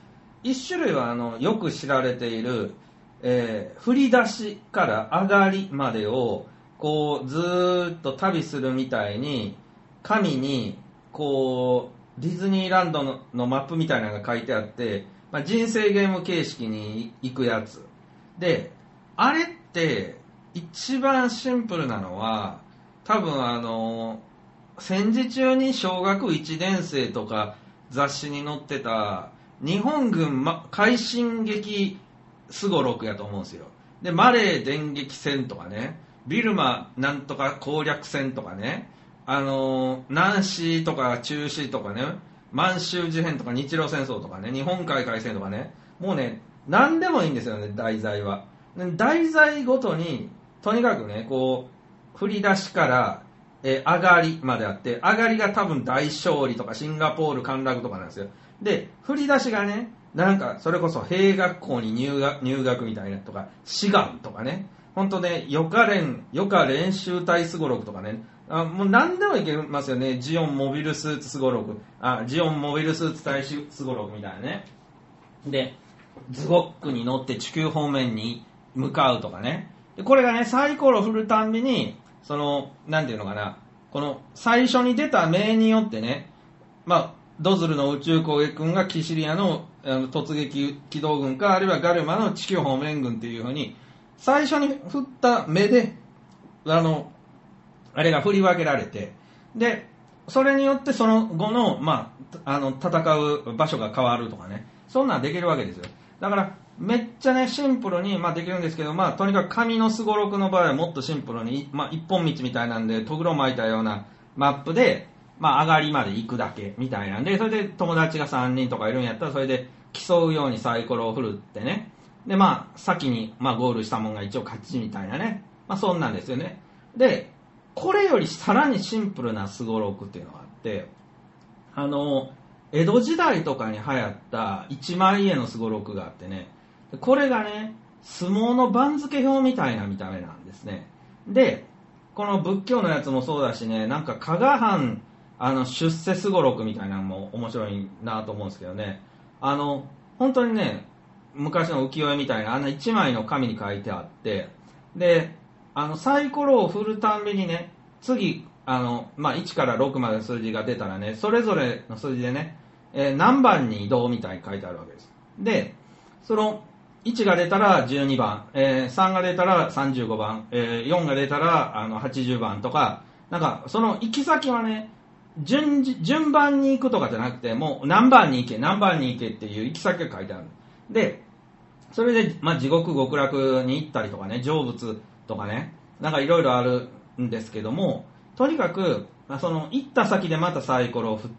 C: 、1種類はよく知られている、振り出しから上がりまでをこうずーっと旅するみたいに紙にこうディズニーランドのマップみたいなのが書いてあって、人生ゲーム形式に行くやつで、あれって一番シンプルなのは多分戦時中に小学1年生とか雑誌に載ってた日本軍、快進撃すごろくやと思うんですよ。でマレー電撃戦とかね、ビルマなんとか攻略戦とかね、南市とか中市とかね、満州事変とか日露戦争とかね、日本海海戦とかね、もうね何でもいいんですよね、題材は。題材ごとにとにかくね、こう振り出しから、上がりまであって、上がりが多分大勝利とかシンガポール陥落とかなんですよ。で振り出しがね、なんかそれこそ兵学校に入学みたいなとか、志願とかね、本当ね、余暇練習隊すごろくとかね、もう何でもいけますよね。ジオンモビルスーツすごろく、ジオンモビルスーツ隊すごろくみたいなね。でズゴックに乗って地球方面に向かうとかね。でこれがね、サイコロ振るたんびに、そのなんていうのかな、この最初に出た名によってね、ドズルの宇宙攻撃軍がキシリアの突撃機動軍か、あるいはガルマの地球方面軍っていう風に最初に振った目であれが振り分けられて、でそれによってその後の、戦う場所が変わるとかね、そんなんできるわけですよ。だからめっちゃねシンプルに、できるんですけど、とにかく紙のすごろくの場合はもっとシンプルに、一本道みたいなんでとぐろ巻いたようなマップで、上がりまで行くだけみたいなんで、それで友達が3人とかいるんやったらそれで競うようにサイコロを振るってね、で先に、ゴールしたもんが一応勝ちみたいなね、そんなんですよね。でこれよりさらにシンプルなすごろくっていうのがあって、江戸時代とかに流行った一枚絵のすごろくがあってね、 これがね、相撲の番付表みたいな見た目なんですね。で、この仏教のやつもそうだしね、なんか加賀藩出世すごろくみたいなのも面白いなと思うんですけどね、本当にね、昔の浮世絵みたいなあんな一枚の紙に書いてあって、で、サイコロを振るたんびにね、次1から6までの数字が出たらね、それぞれの数字でね、何番に移動みたいに書いてあるわけです。で、その1が出たら12番、3が出たら35番、4が出たら80番とか、なんかその行き先はね、順番に行くとかじゃなくて、もう何番に行けっていう行き先が書いてある。で、それで、地獄極楽に行ったりとかね、成仏とかね、なんかいろいろあるんですけども、とにかく、その行った先でまたサイコロを振って、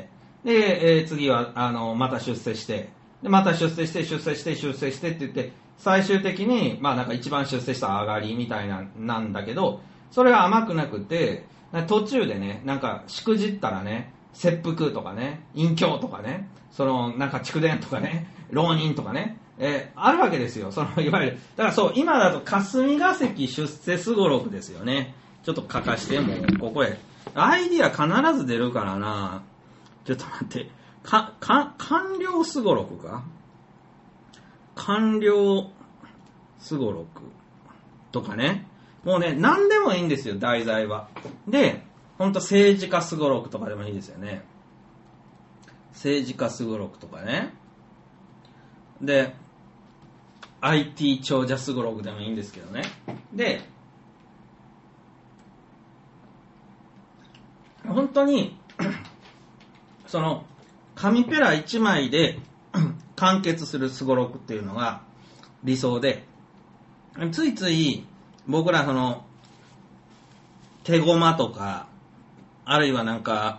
C: で、次はまた出世して、でまた出世してって言って、最終的になんか一番出世した上がりみたいなんだけど、それが甘くなくて、途中でね、なんかしくじったらね、切腹とかね、隠居とかね、なんか蓄電とかね、浪人とかね、あるわけですよ。いわゆる、だからそう、今だと霞が関出世すごろくですよね。ちょっと書かしても、ここへ。アイディア必ず出るからな。ちょっと待って。官僚すごろくか？官僚すごろくとかね。もうね、何でもいいんですよ、題材は。で、ほんと政治家すごろくとかでもいいですよね。政治家すごろくとかね。で、IT 長者すごろくでもいいんですけどね。で、本当に紙ペラ1枚で完結するすごろくっていうのが理想で、ついつい僕ら手駒とか、あるいはなんか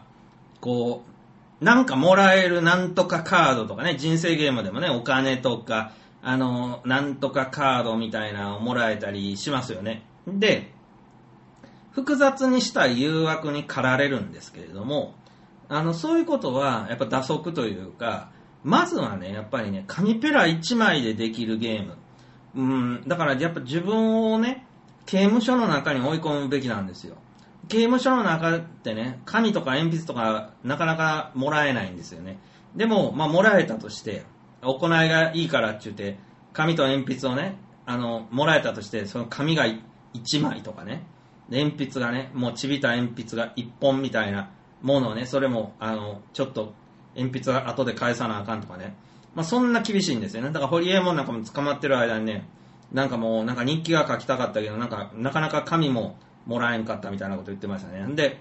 C: もらえるなんとかカードとかね、人生ゲームでもね、お金とかなんとかカードみたいなのをもらえたりしますよね。で、複雑にしたい誘惑に駆られるんですけれども、そういうことはやっぱ打足というか、まずはね、やっぱりね、紙ペラ1枚でできるゲーム。だからやっぱ自分をね、刑務所の中に追い込むべきなんですよ。刑務所の中ってね、紙とか鉛筆とかなかなかもらえないんですよね。でも、もらえたとして、行いがいいからって言って、紙と鉛筆をね、もらえたとして、その紙が1枚とかね、鉛筆がね、もうちびた鉛筆が1本みたいなものをね、それも、ちょっと鉛筆は後で返さなあかんとかね。そんな厳しいんですよね。だから、ホリエモンなんかも捕まってる間にね、なんかもう、なんか日記が書きたかったけど、なかなか紙ももらえんかったみたいなこと言ってましたね。で、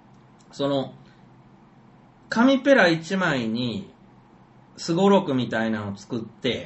C: 紙ペラ1枚に、すごろくみたいなのを作って、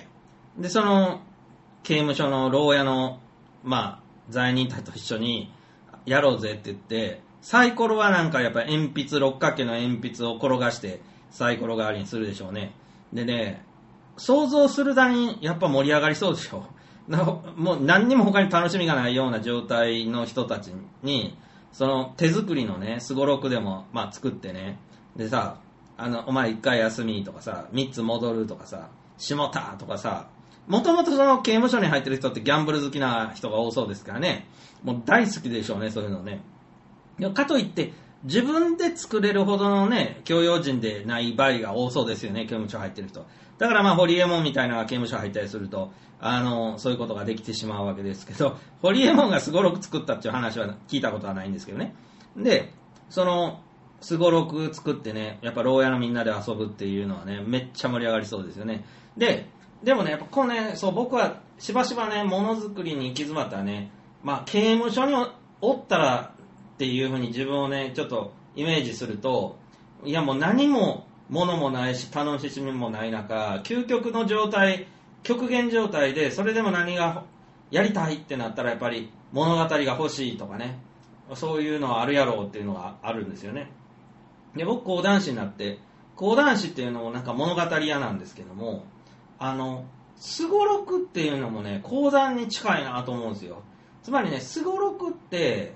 C: で、刑務所の牢屋の、罪人たちと一緒に、やろうぜって言って、サイコロはなんかやっぱ六角形の鉛筆を転がしてサイコロ代わりにするでしょうね。でね、想像するだにやっぱ盛り上がりそうでしょ。もう何にも他に楽しみがないような状態の人たちに、手作りのね、すごろくでも作ってね、でさ、お前一回休みとかさ、三つ戻るとかさ、下田とかさ、もともと刑務所に入ってる人ってギャンブル好きな人が多そうですからね、もう大好きでしょうね、そういうのね。かといって自分で作れるほどのね、教養人でない場合が多そうですよね、刑務所入ってる人。だからホリエモンみたいな刑務所入ったりすると、そういうことができてしまうわけですけど、ホリエモンがすごろく作ったっていう話は聞いたことはないんですけどね。で、すごろく作ってね、やっぱ牢屋のみんなで遊ぶっていうのはね、めっちゃ盛り上がりそうですよね。でもね、やっぱ僕はしばしばね、ものづくりに行き詰まったらね、刑務所におったらっていうふうに自分をね、ちょっとイメージすると、いやもう何も物もないし楽しみもない中、究極の状態、極限状態で、それでも何がやりたいってなったらやっぱり物語が欲しいとかね、そういうのはあるやろうっていうのがあるんですよね。で、僕講談師になって、講談師っていうのもなんか物語屋なんですけども、すごろくっていうのもね、講談に近いなと思うんですよ。つまりね、すごろくって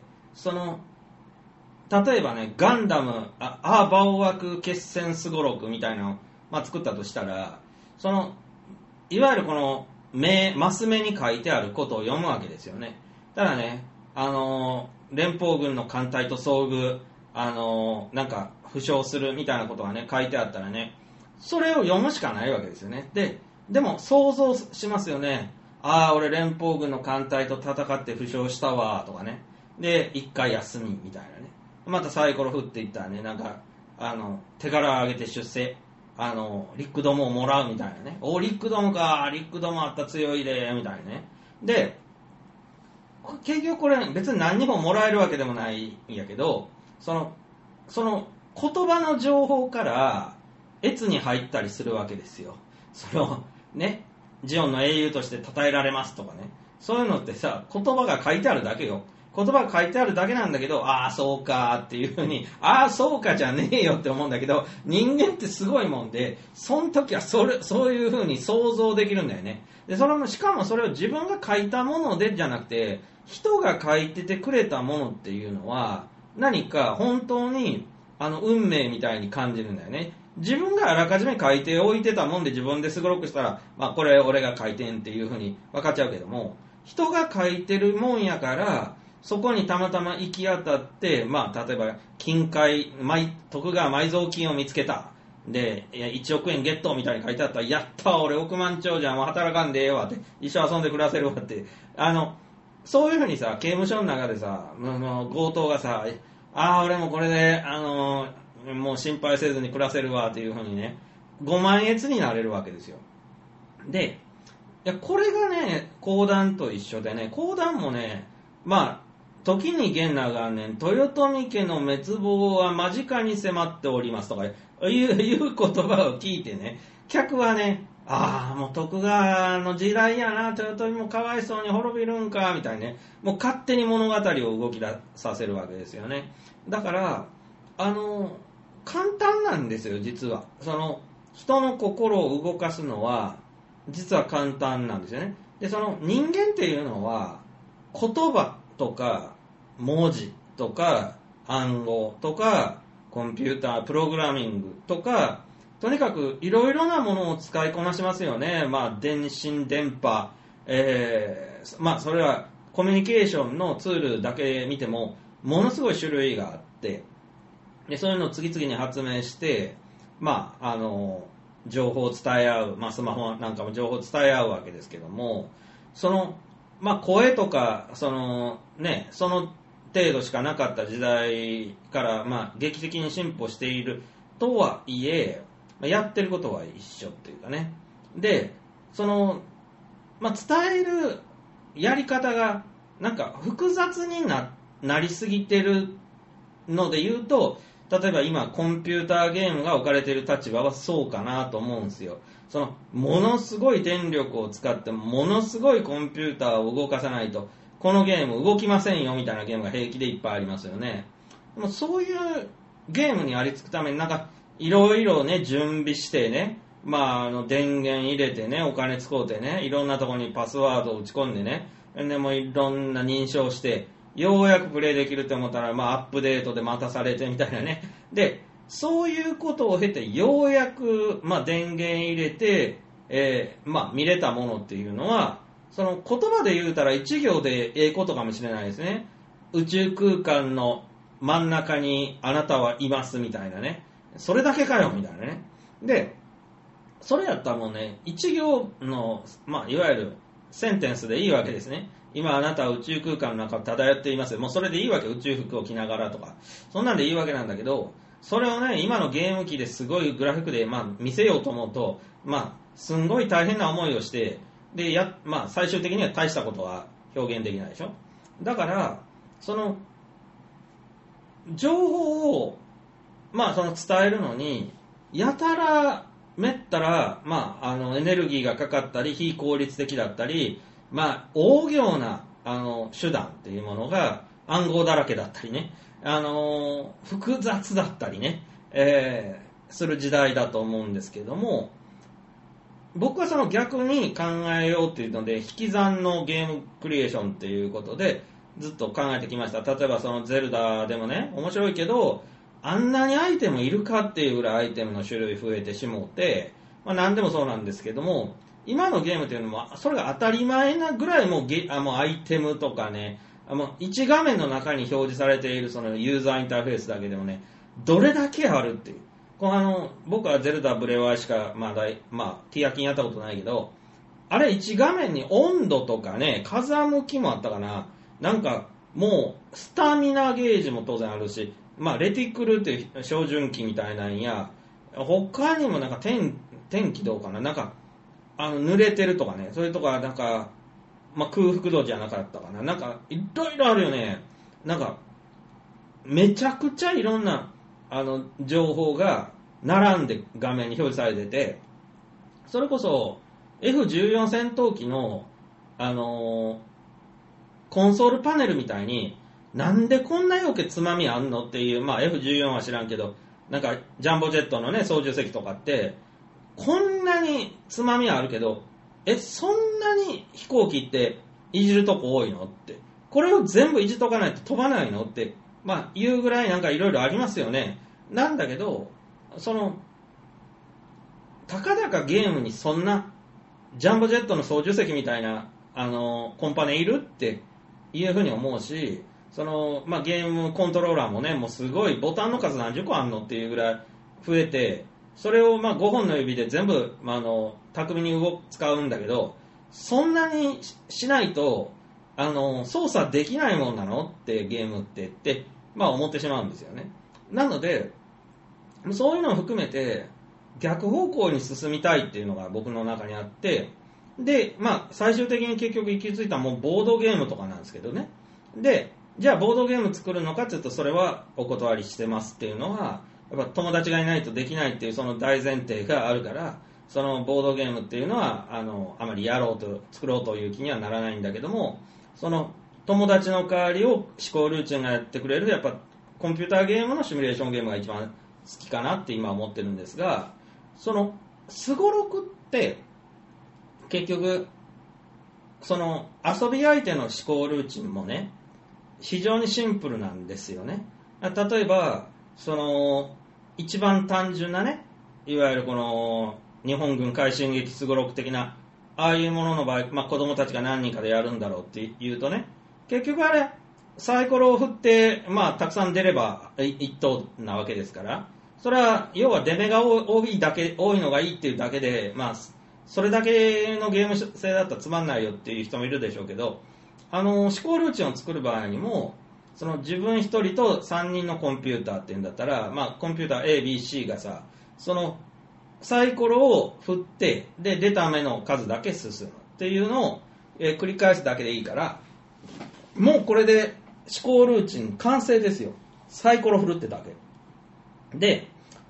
C: 例えばね、ガンダムバオワク決戦すごろくみたいなのを、作ったとしたら、いわゆるこのマス目に書いてあることを読むわけですよね。ただね、連邦軍の艦隊と遭遇、なんか負傷するみたいなことがね、書いてあったらね、それを読むしかないわけですよね。でも想像しますよね。ああ、俺連邦軍の艦隊と戦って負傷したわ、とかね。で、一回休み、みたいなね。またサイコロ振っていったらね、なんか、手柄を上げて出世、リックドムをもらうみたいなね。リックドムか、リックドムあった強いで、みたいなね。で、結局これ別に何にももらえるわけでもないんやけど、その言葉の情報から越に入ったりするわけですよ。ね、ジオンの英雄として称えられますとかね。そういうのってさ、言葉が書いてあるだけよ。言葉が書いてあるだけなんだけど、ああ、そうかっていうふうに、ああ、そうかじゃねえよって思うんだけど、人間ってすごいもんで、その時はそういうふうに想像できるんだよね。で、しかもそれを自分が書いたものでじゃなくて、人が書いててくれたものっていうのは、何か本当に、運命みたいに感じるんだよね。自分があらかじめ書いておいてたもんで自分ですごろくしたら、まあこれ俺が書いてんっていうふうに分かっちゃうけども、人が書いてるもんやから、そこにたまたま行き当たって、まあ例えば金塊、徳川埋蔵金を見つけた。で、1億円ゲットみたいに書いてあったら、やった俺億万長者もう働かんでええわって、一生遊んで暮らせるわって、そういうふうにさ、刑務所の中でさ、強盗がさ、ああ、俺もこれで、もう心配せずに暮らせるわっていうふうにね、ご満悦になれるわけですよ。で、これがね、講談と一緒でね、講談もね、まあ、時に元長年、豊臣家の滅亡は間近に迫っておりますとかいう言葉を聞いてね、客はね、ああ、もう徳川の時代やな、豊臣もかわいそうに滅びるんか、みたいにね、もう勝手に物語を動き出させるわけですよね。だから、簡単なんですよ、実は。人の心を動かすのは、実は簡単なんですよね。で、人間っていうのは、言葉とか、文字とか、暗号とか、コンピューター、プログラミングとか、とにかくいろいろなものを使いこなしますよね。まあ、電信、電波、まあ、それはコミュニケーションのツールだけ見ても、ものすごい種類があって、でそういうのを次々に発明して、まあ、情報を伝え合う、まあ、スマホなんかも情報を伝え合うわけですけども、まあ、声とか、その程度しかなかった時代から、まあ、劇的に進歩しているとはいえ、やってることは一緒っていうかね。で、まあ、伝えるやり方が、なんか複雑になりすぎてるので言うと、例えば今コンピューターゲームが置かれている立場はそうかなと思うんですよ。ものすごい電力を使ってものすごいコンピューターを動かさないとこのゲーム動きませんよみたいなゲームが平気でいっぱいありますよね。でもそういうゲームにありつくためになんかいろいろね準備してね、まあ電源入れてね、お金使うてね、いろんなところにパスワードを打ち込んでね、でもいろんな認証してようやくプレイできると思ったら、まあ、アップデートで待たされてみたいなね。で、そういうことを経て、ようやく、まあ、電源入れて、まあ、見れたものっていうのは、言葉で言うたら一行でええことかもしれないですね。宇宙空間の真ん中にあなたはいますみたいなね。それだけかよみたいなね。で、それやったらもうね、一行の、まあ、いわゆるセンテンスでいいわけですね。今あなたは宇宙空間の中を漂っています。もうそれでいいわけ。宇宙服を着ながらとか。そんなんでいいわけなんだけど、それをね、今のゲーム機ですごいグラフィックで、まあ、見せようと思うと、まあ、すんごい大変な思いをして、で、まあ、最終的には大したことは表現できないでしょ。だから、情報を、まあ、伝えるのに、やたら、めったら、まあ、エネルギーがかかったり、非効率的だったり、まあ、大行な手段っていうものが暗号だらけだったりね、複雑だったりね、する時代だと思うんですけども、僕は逆に考えようっていうので、引き算のゲームクリエーションっていうことでずっと考えてきました。例えばゼルダでもね、面白いけど、あんなにアイテムいるかっていうぐらいアイテムの種類増えてしもうて、まあ、何でもそうなんですけども、 今のゲームっていうのも、それが当たり前なぐらいもうアイテムとかね、1画面の中に表示されているそのユーザーインターフェースだけでもね、どれだけあるっていう。僕はゼルダブレワイしか、ティアキンやったことないけど、あれ1画面に温度とかね、風向きもあったかな。なんか、もう、スタミナゲージも当然あるし、レティクルっていう照準器みたいなんや、他にもなんか天気どうかな、なんか、濡れてるとかね、それとか、なんか、空腹度じゃなかったかな。なんか、いろいろあるよね。なんか、めちゃくちゃいろんな、情報が並んで画面に表示されてて、それこそ F14 戦闘機の、コンソールパネルみたいに、なんでこんなよけつまみあんのっていう、F14 は知らんけど、なんかジャンボジェットのね、操縦席とかって、こんなにつまみあるけど、そんなに飛行機っていじるとこ多いのって、これを全部いじっとかないと飛ばないのって、言うぐらいなんかいろいろありますよね。なんだけど、たかだかゲームにそんな、ジャンボジェットの操縦席みたいな、コンパネいるっていうふうに思うし、ゲームコントローラーもね、もうすごいボタンの数何十個あんのっていうぐらい増えて、それを5本の指で全部、巧みに使うんだけど、そんなにしないと、操作できないもんなのってゲームって思ってしまうんですよね。なので、そういうのを含めて、逆方向に進みたいっていうのが僕の中にあって、で、最終的に結局行き着いたもうボードゲームとかなんですけどね。で、じゃあボードゲーム作るのかっていうと、それはお断りしてますっていうのは、やっぱ友達がいないとできないっていうその大前提があるから、そのボードゲームっていうのは、あまり作ろうという気にはならないんだけども、その友達の代わりを思考ルーチンがやってくれる、やっぱコンピューターゲームのシミュレーションゲームが一番好きかなって今思ってるんですが、そのすごろくって結局その遊び相手の思考ルーチンもね非常にシンプルなんですよね。例えばその一番単純なね、いわゆるこの日本軍快進撃すごろく的なああいうものの場合、子供たちが何人かでやるんだろうっていうとね、結局あれサイコロを振って、たくさん出れば一等なわけですから、それは要は出目が多いのがいいっていうだけで、それだけのゲーム性だったらつまんないよっていう人もいるでしょうけど、思考ルーチンを作る場合にも、その自分一人と3人のコンピューターっていうんだったら、コンピューター A、B、C がさ、そのサイコロを振って、で、出た目の数だけ進むっていうのを、繰り返すだけでいいから、もうこれで思考ルーチン完成ですよ。サイコロ振るってだけ。で、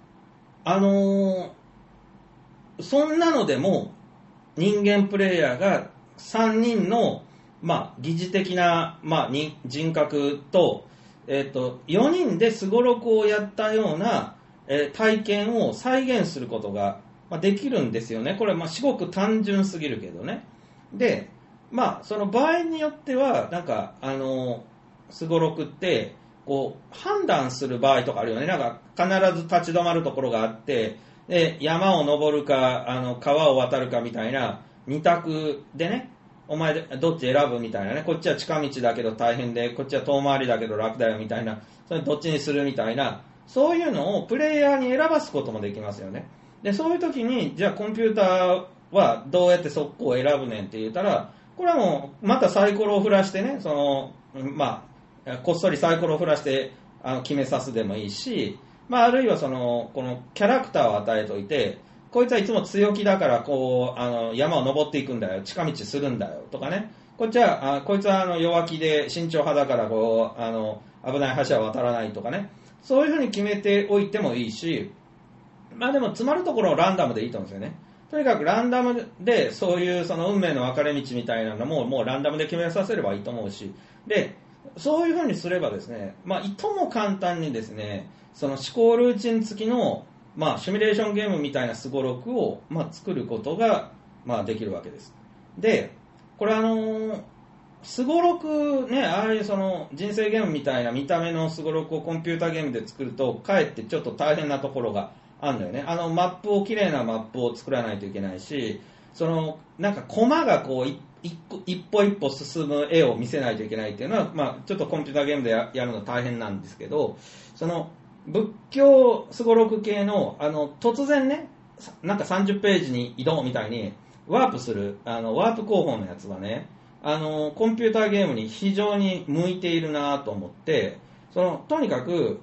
C: そんなのでも人間プレイヤーが3人の、疑似的な、人格と、4人でスゴロクをやったような、体験を再現することが、できるんですよね。これはすごく単純すぎるけどね。で、その場合によってはなんかスゴロクってこう判断する場合とかあるよね。なんか必ず立ち止まるところがあって、で山を登るか川を渡るかみたいな2択でね、お前どっち選ぶみたいなね、こっちは近道だけど大変で、こっちは遠回りだけど楽だよみたいな、それどっちにするみたいな、そういうのをプレイヤーに選ばすこともできますよね。でそういう時にじゃあコンピューターはどうやって速攻を選ぶねんって言ったら、これはもうまたサイコロを振らしてね、こっそりサイコロを振らして決めさすでもいいし、あるいはこのキャラクターを与えといて、こいつはいつも強気だからこう山を登っていくんだよ、近道するんだよとかね、こいつは弱気で慎重派だからこう危ない橋は渡らないとかね、そういうふうに決めておいてもいいし、でも詰まるところをランダムでいいと思うんですよね。とにかくランダムでそういうその運命の分かれ道みたいなのもうランダムで決めさせればいいと思うし、でそういうふうにすればですね、いとも簡単にですね、その思考ルーチン付きのシミュレーションゲームみたいなスゴロクを作ることができるわけです。でこれスゴロクね、ああいうその人生ゲームみたいな見た目のスゴロクをコンピューターゲームで作るとかえってちょっと大変なところがあるんだよね。マップを綺麗なマップを作らないといけないし、 なんかコマがこう一歩一歩進む絵を見せないといけないっていうのは、まあ、ちょっとコンピューターゲームでやるの大変なんですけど、仏教すごろく系の、突然ね、なんか30ページに移動みたいにワープする、ワープ工法のやつはね、コンピューターゲームに非常に向いているなと思って、とにかく、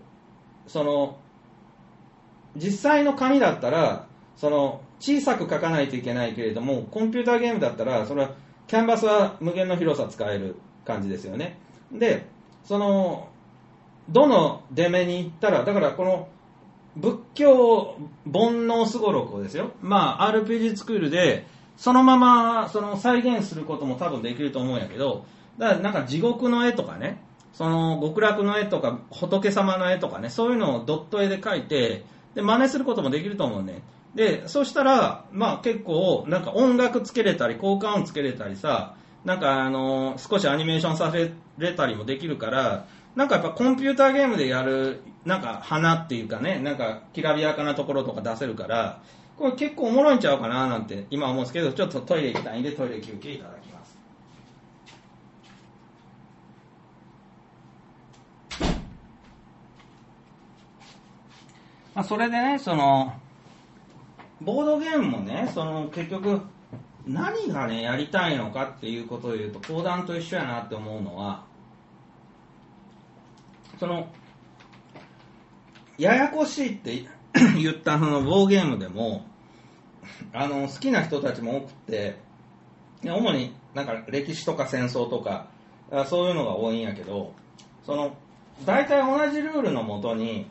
C: 実際の紙だったら、小さく書かないといけないけれども、コンピューターゲームだったら、それは、キャンバスは無限の広さ使える感じですよね。で、どの出目に行ったら、だからこの、仏教煩悩すごろくをですよ、まあ、RPG スクールで、そのまま、再現することも多分できると思うんやけど、だからなんか地獄の絵とかね、極楽の絵とか、仏様の絵とかね、そういうのをドット絵で描いて、で、真似することもできると思うね。で、そしたら、まあ結構、なんか音楽つけれたり、効果音つけれたりさ、なんか少しアニメーションさせれたりもできるから、なんかやっぱコンピューターゲームでやる、なんか花っていうかね、なんかきらびやかなところとか出せるから、これ結構おもろいんちゃうかななんて今思うんですけど、ちょっとトイレ行きたいんでトイレ休憩いただきます。まあ、それでね、ボードゲームもね、結局、何がね、やりたいのかっていうことを言うと、講談と一緒やなって思うのは、ややこしいって言ったボーゲームでも、好きな人たちも多くて、主になんか歴史とか戦争とか、そういうのが多いんやけど、大体同じルールのもとに、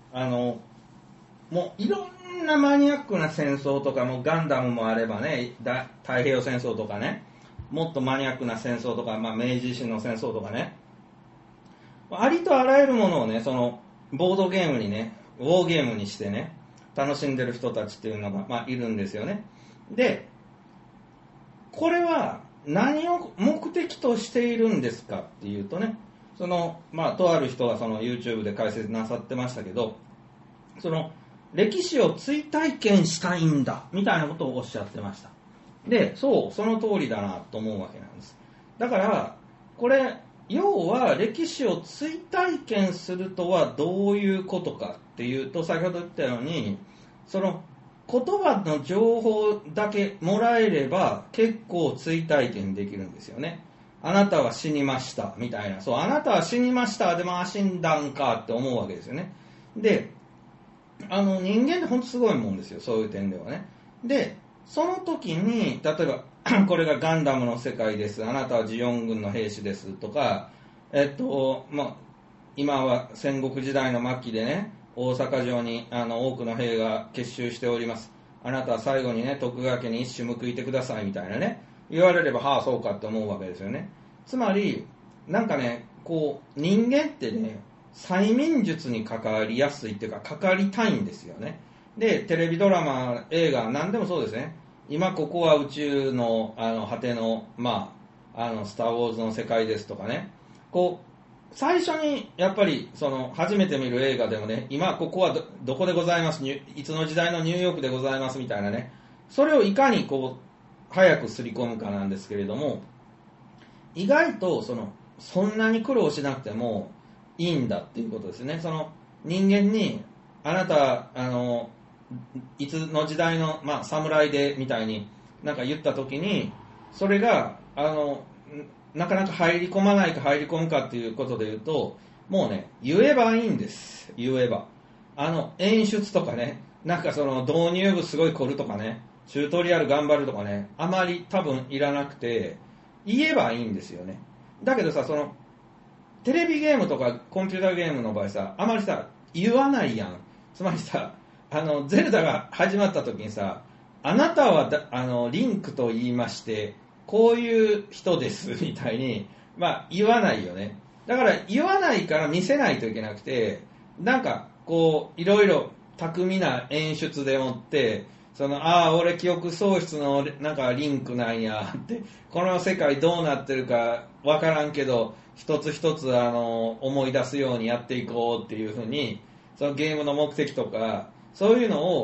C: もういろんなマニアックな戦争とか、もうガンダムもあればね、太平洋戦争とかね、もっとマニアックな戦争とか、まあ、明治維新の戦争とかね、ありとあらゆるものをね、ボードゲームにね、ウォーゲームにしてね、楽しんでる人たちっていうのが、まあ、いるんですよね。で、これは何を目的としているんですかっていうとね、まあ、とある人がYouTube で解説なさってましたけど、歴史を追体験したいんだみたいなことをおっしゃってました。で、その通りだなと思うわけなんです。だからこれ要は歴史を追体験するとはどういうことかっていうと、先ほど言ったように言葉の情報だけもらえれば結構追体験できるんですよね。あなたは死にましたみたいな、あなたは死にましたでも死んだんかって思うわけですよね。で、人間って本当すごいもんですよ、そういう点ではね。で、その時に例えばこれがガンダムの世界です、あなたはジオン軍の兵士ですとか、まあ、今は戦国時代の末期でね、大阪城に多くの兵が結集しております、あなたは最後にね徳川家に一矢報いてくださいみたいなね、言われればはあそうかって思うわけですよね。つまりなんかね、こう人間ってね、催眠術に関わりやすいっていうか関わりたいんですよね。で、テレビドラマ、映画、何でもそうですね。今ここは宇宙の果ての、まあ、スター・ウォーズの世界ですとかね、こう最初にやっぱり初めて見る映画でもね、今ここは どこでございます、いつの時代のニューヨークでございますみたいなね、それをいかにこう早くすり込むかなんですけれども、意外とそんなに苦労しなくてもいいんだっていうことですね。人間にあなたいつの時代の、まあ、侍でみたいになんか言った時に、それがなかなか入り込まないか入り込むかっていうことで言うと、もうね言えばいいんです。言えば演出とかね、なんか導入部すごい凝るとかね、チュートリアル頑張るとかね、あまり多分いらなくて言えばいいんですよね。だけどさ、テレビゲームとかコンピューターゲームの場合さ、あまりさ言わないやん。つまりさ、ゼルダが始まった時にさ、あなたはリンクと言いましてこういう人ですみたいに、まあ、言わないよね。だから言わないから見せないといけなくて、なんかこういろいろ巧みな演出でもって、俺記憶喪失のなんかリンクなんやって、この世界どうなってるかわからんけど一つ一つ思い出すようにやっていこうっていうふうに、そのゲームの目的とかそういうのを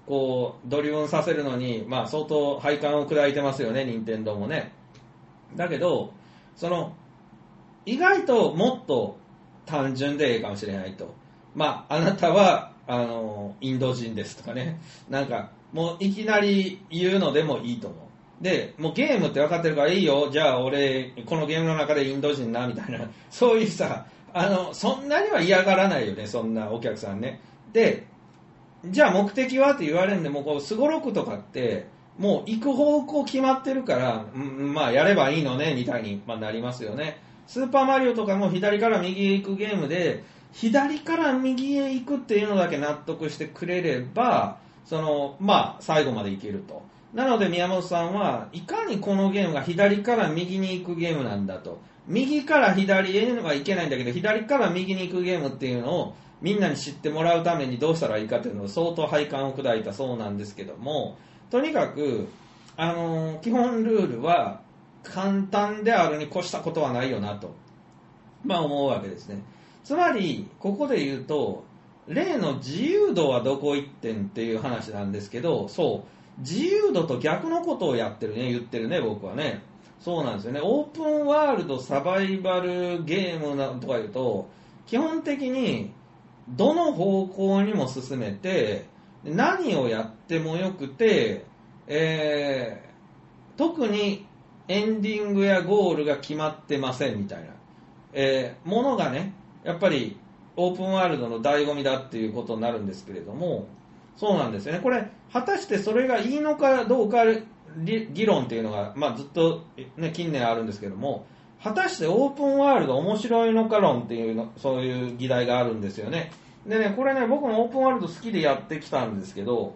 C: こうドリブンさせるのに、まあ、相当配管を砕いてますよね、任天堂もね。だけど意外ともっと単純でいいかもしれないと。まあ、あなたはインド人ですとかね、なんかもういきなり言うのでもいいと思う。でもうゲームって分かってるからいいよ、じゃあ俺このゲームの中でインド人なみたいな、そういうさ、そんなには嫌がらないよね、そんなお客さんね。でじゃあ目的はって言われるんで、もうこうスゴロクとかってもう行く方向決まってるから、まあやればいいのねみたいに、なりますよね。スーパーマリオとかも左から右へ行くゲームで、左から右へ行くっていうのだけ納得してくれれば、最後までいけると。なので宮本さんはいかにこのゲームが左から右に行くゲームなんだと。右から左へはいけないんだけど、左から右に行くゲームっていうのをみんなに知ってもらうためにどうしたらいいかというのを相当配管を砕いたそうなんですけども、とにかく、基本ルールは簡単であるに越したことはないよなと、思うわけですね。つまりここで言うと、例の自由度はどこ行ってんっていう話なんですけど、そう自由度と逆のことをやってるね、言ってるね、僕はね。そうなんですよね。オープンワールドサバイバルゲームとか言うと、基本的にどの方向にも進めて、何をやってもよくて、特にエンディングやゴールが決まってませんみたいな、ものがね、やっぱりオープンワールドの醍醐味だっていうことになるんですけれども、そうなんですよね。これ果たしてそれがいいのかどうか議論っていうのが、ずっと、ね、近年あるんですけども、果たしてオープンワールド面白いのか論っていうの、そういう議題があるんですよね。でね、これね、僕もオープンワールド好きでやってきたんですけど、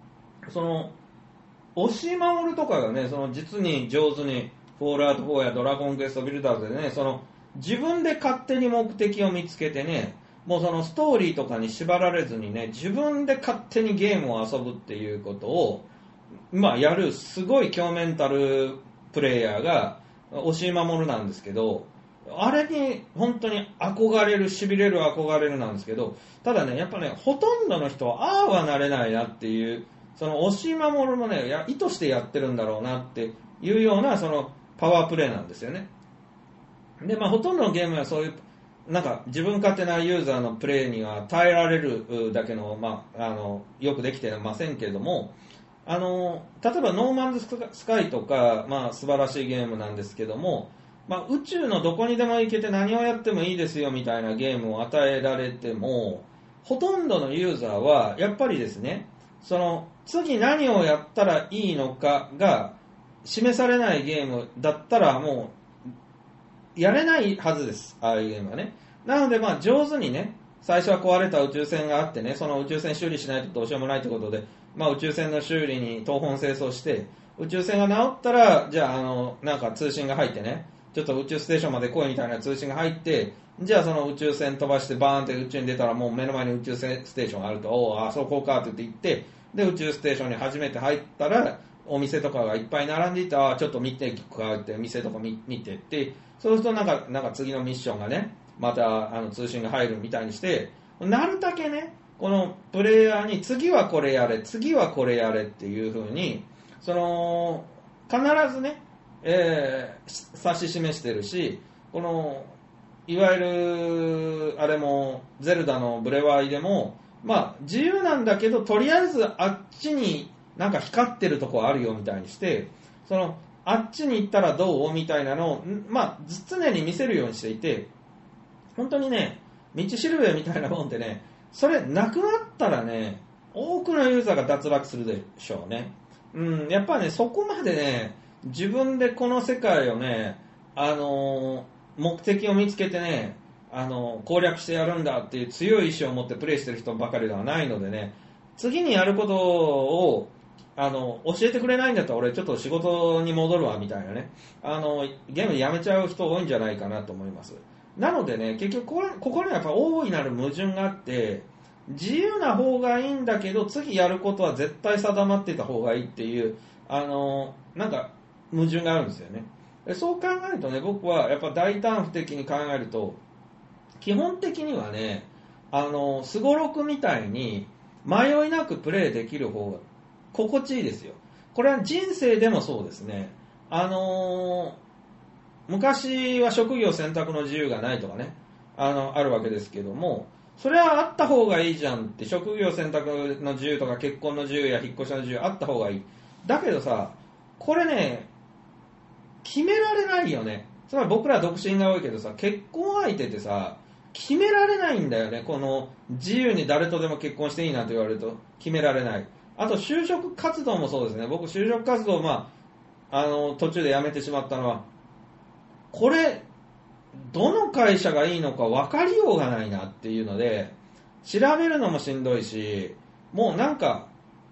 C: 押し守るとかがね、実に上手にフォールアウト4やドラゴンクエストビルダーズでね、自分で勝手に目的を見つけてね、もうストーリーとかに縛られずにね、自分で勝手にゲームを遊ぶっていうことを、やるすごい強メンタルプレイヤーが押し守るなんですけど、あれに本当に憧れる、痺れる憧れるなんですけど、ただね、やっぱね、ほとんどの人はああはなれないなっていう、押し守るもね、意図してやってるんだろうなっていうようなパワープレイなんですよね。で、ほとんどのゲームはそういうなんか自分勝手なユーザーのプレイには耐えられるだけの、よくできてませんけれども、例えばノーマンズスカイとか、素晴らしいゲームなんですけども、宇宙のどこにでも行けて何をやってもいいですよみたいなゲームを与えられても、ほとんどのユーザーはやっぱりですね、次何をやったらいいのかが示されないゲームだったらもうやれないはずです、ああいうゲームはね。なので上手にね、最初は壊れた宇宙船があってね、その宇宙船修理しないとどうしようもないということで、宇宙船の修理に東奔西走して、宇宙船が治ったら、じゃあなんか通信が入ってね、ちょっと宇宙ステーションまで来いみたいな通信が入って、じゃあその宇宙船飛ばしてバーンって宇宙に出たら、もう目の前に宇宙ステーションがあると、あそこかって言って、で宇宙ステーションに初めて入ったら、お店とかがいっぱい並んでいて、ちょっと見ていくかって店とか見てって、そうするとなんか次のミッションがね、また通信が入るみたいにして、なるだけね、このプレイヤーに次はこれやれ、次はこれやれっていう風に、必ずね、指し示してるし、いわゆるあれもゼルダのブレワイでも、自由なんだけど、とりあえずあっちになんか光ってるとこあるよみたいにして、あっちに行ったらどうみたいなのを、常に見せるようにしていて、本当にね、道しるべみたいなもんでね、それなくなったらね、多くのユーザーが脱落するでしょうね。やっぱね、そこまでね、自分でこの世界をね、目的を見つけてね、攻略してやるんだっていう強い意志を持ってプレイしてる人ばかりではないのでね、次にやることを教えてくれないんだったら俺ちょっと仕事に戻るわみたいなね、ゲームやめちゃう人多いんじゃないかなと思います。なのでね、結局ここにはやっぱ大いなる矛盾があって、自由な方がいいんだけど次やることは絶対定まってた方がいいっていうなんか矛盾があるんですよね。そう考えるとね、僕はやっぱ大胆不敵に考えると、基本的にはね、すごろくみたいに迷いなくプレーできる方が心地いいですよ。これは人生でもそうですね。昔は職業選択の自由がないとかね、あるわけですけども、それはあった方がいいじゃんって、職業選択の自由とか結婚の自由や引っ越しの自由あった方がいい。だけどさ、これね、決められないよね。つまり僕ら独身が多いけどさ、結婚相手ってさ、決められないんだよね。この自由に誰とでも結婚していいなんて言われると決められない。あと就職活動もそうですね。僕就職活動途中で辞めてしまったのは、これどの会社がいいのか分かりようがないなっていうので、調べるのもしんどいし、もうなんか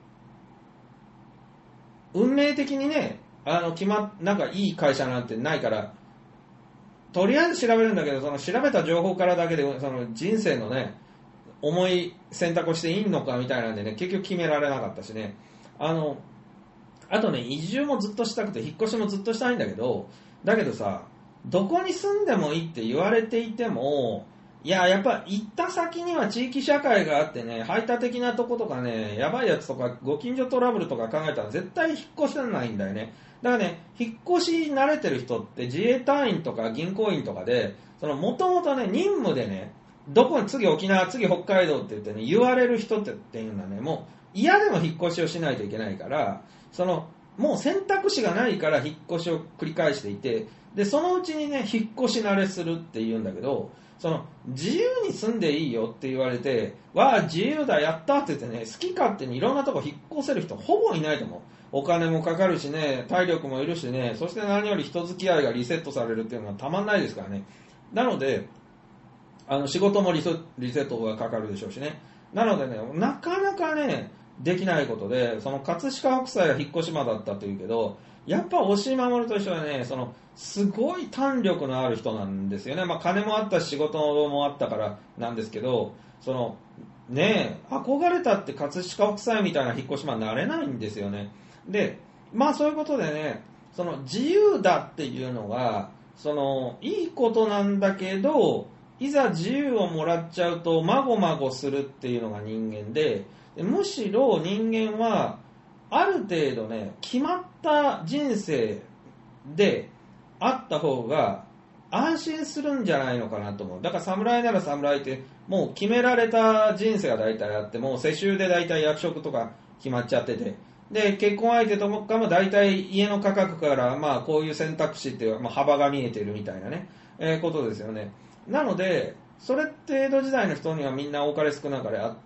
C: 運命的にね、なんかいい会社なんてないから、とりあえず調べるんだけど、その調べた情報からだけでその人生のね、重い選択をしていいのかみたいなんでね、結局決められなかったしね。あとね、移住もずっとしたくて、引っ越しもずっとしたいんだけどさ、どこに住んでもいいって言われていても、やっぱ行った先には地域社会があってね、排他的なとことかね、やばいやつとかご近所トラブルとか考えたら絶対引っ越せないんだよね。だからね、引っ越し慣れてる人って自衛隊員とか銀行員とかで、もともとね、任務でね、どこに次沖縄、次北海道って言ってね、言われる人っていうのはね、もう嫌でも引っ越しをしないといけないから、もう選択肢がないから引っ越しを繰り返していて、で、そのうちにね、引っ越し慣れするって言うんだけど、自由に住んでいいよって言われて、わあ、自由だ、やったって言ってね、好き勝手にいろんなとこ引っ越せる人ほぼいないと思う。お金もかかるしね、体力もいるしね、そして何より人付き合いがリセットされるっていうのはたまんないですからね。なので、仕事もリセットがかかるでしょうしね。なのでね、なかなかね、できないことで、葛飾北斎は引っ越し間だったというけど、やっぱ押井守としてはね、すごい胆力のある人なんですよね。金もあったし仕事もあったからなんですけど、ねえ、憧れたって葛飾北斎みたいな引っ越し間になれないんですよね。で、そういうことでね、自由だっていうのが、いいことなんだけど、いざ自由をもらっちゃうと、まごまごするっていうのが人間で、むしろ人間は、ある程度ね、決まった人生であった方が安心するんじゃないのかなと思う。だから侍なら侍って、もう決められた人生が大体あって、もう世襲で大体役職とか決まっちゃってて、で、結婚相手とかも大体家の価格から、こういう選択肢っていう、幅が見えてるみたいなね、ことですよね。なので、それって江戸時代の人にはみんな多かれ少なかれあって、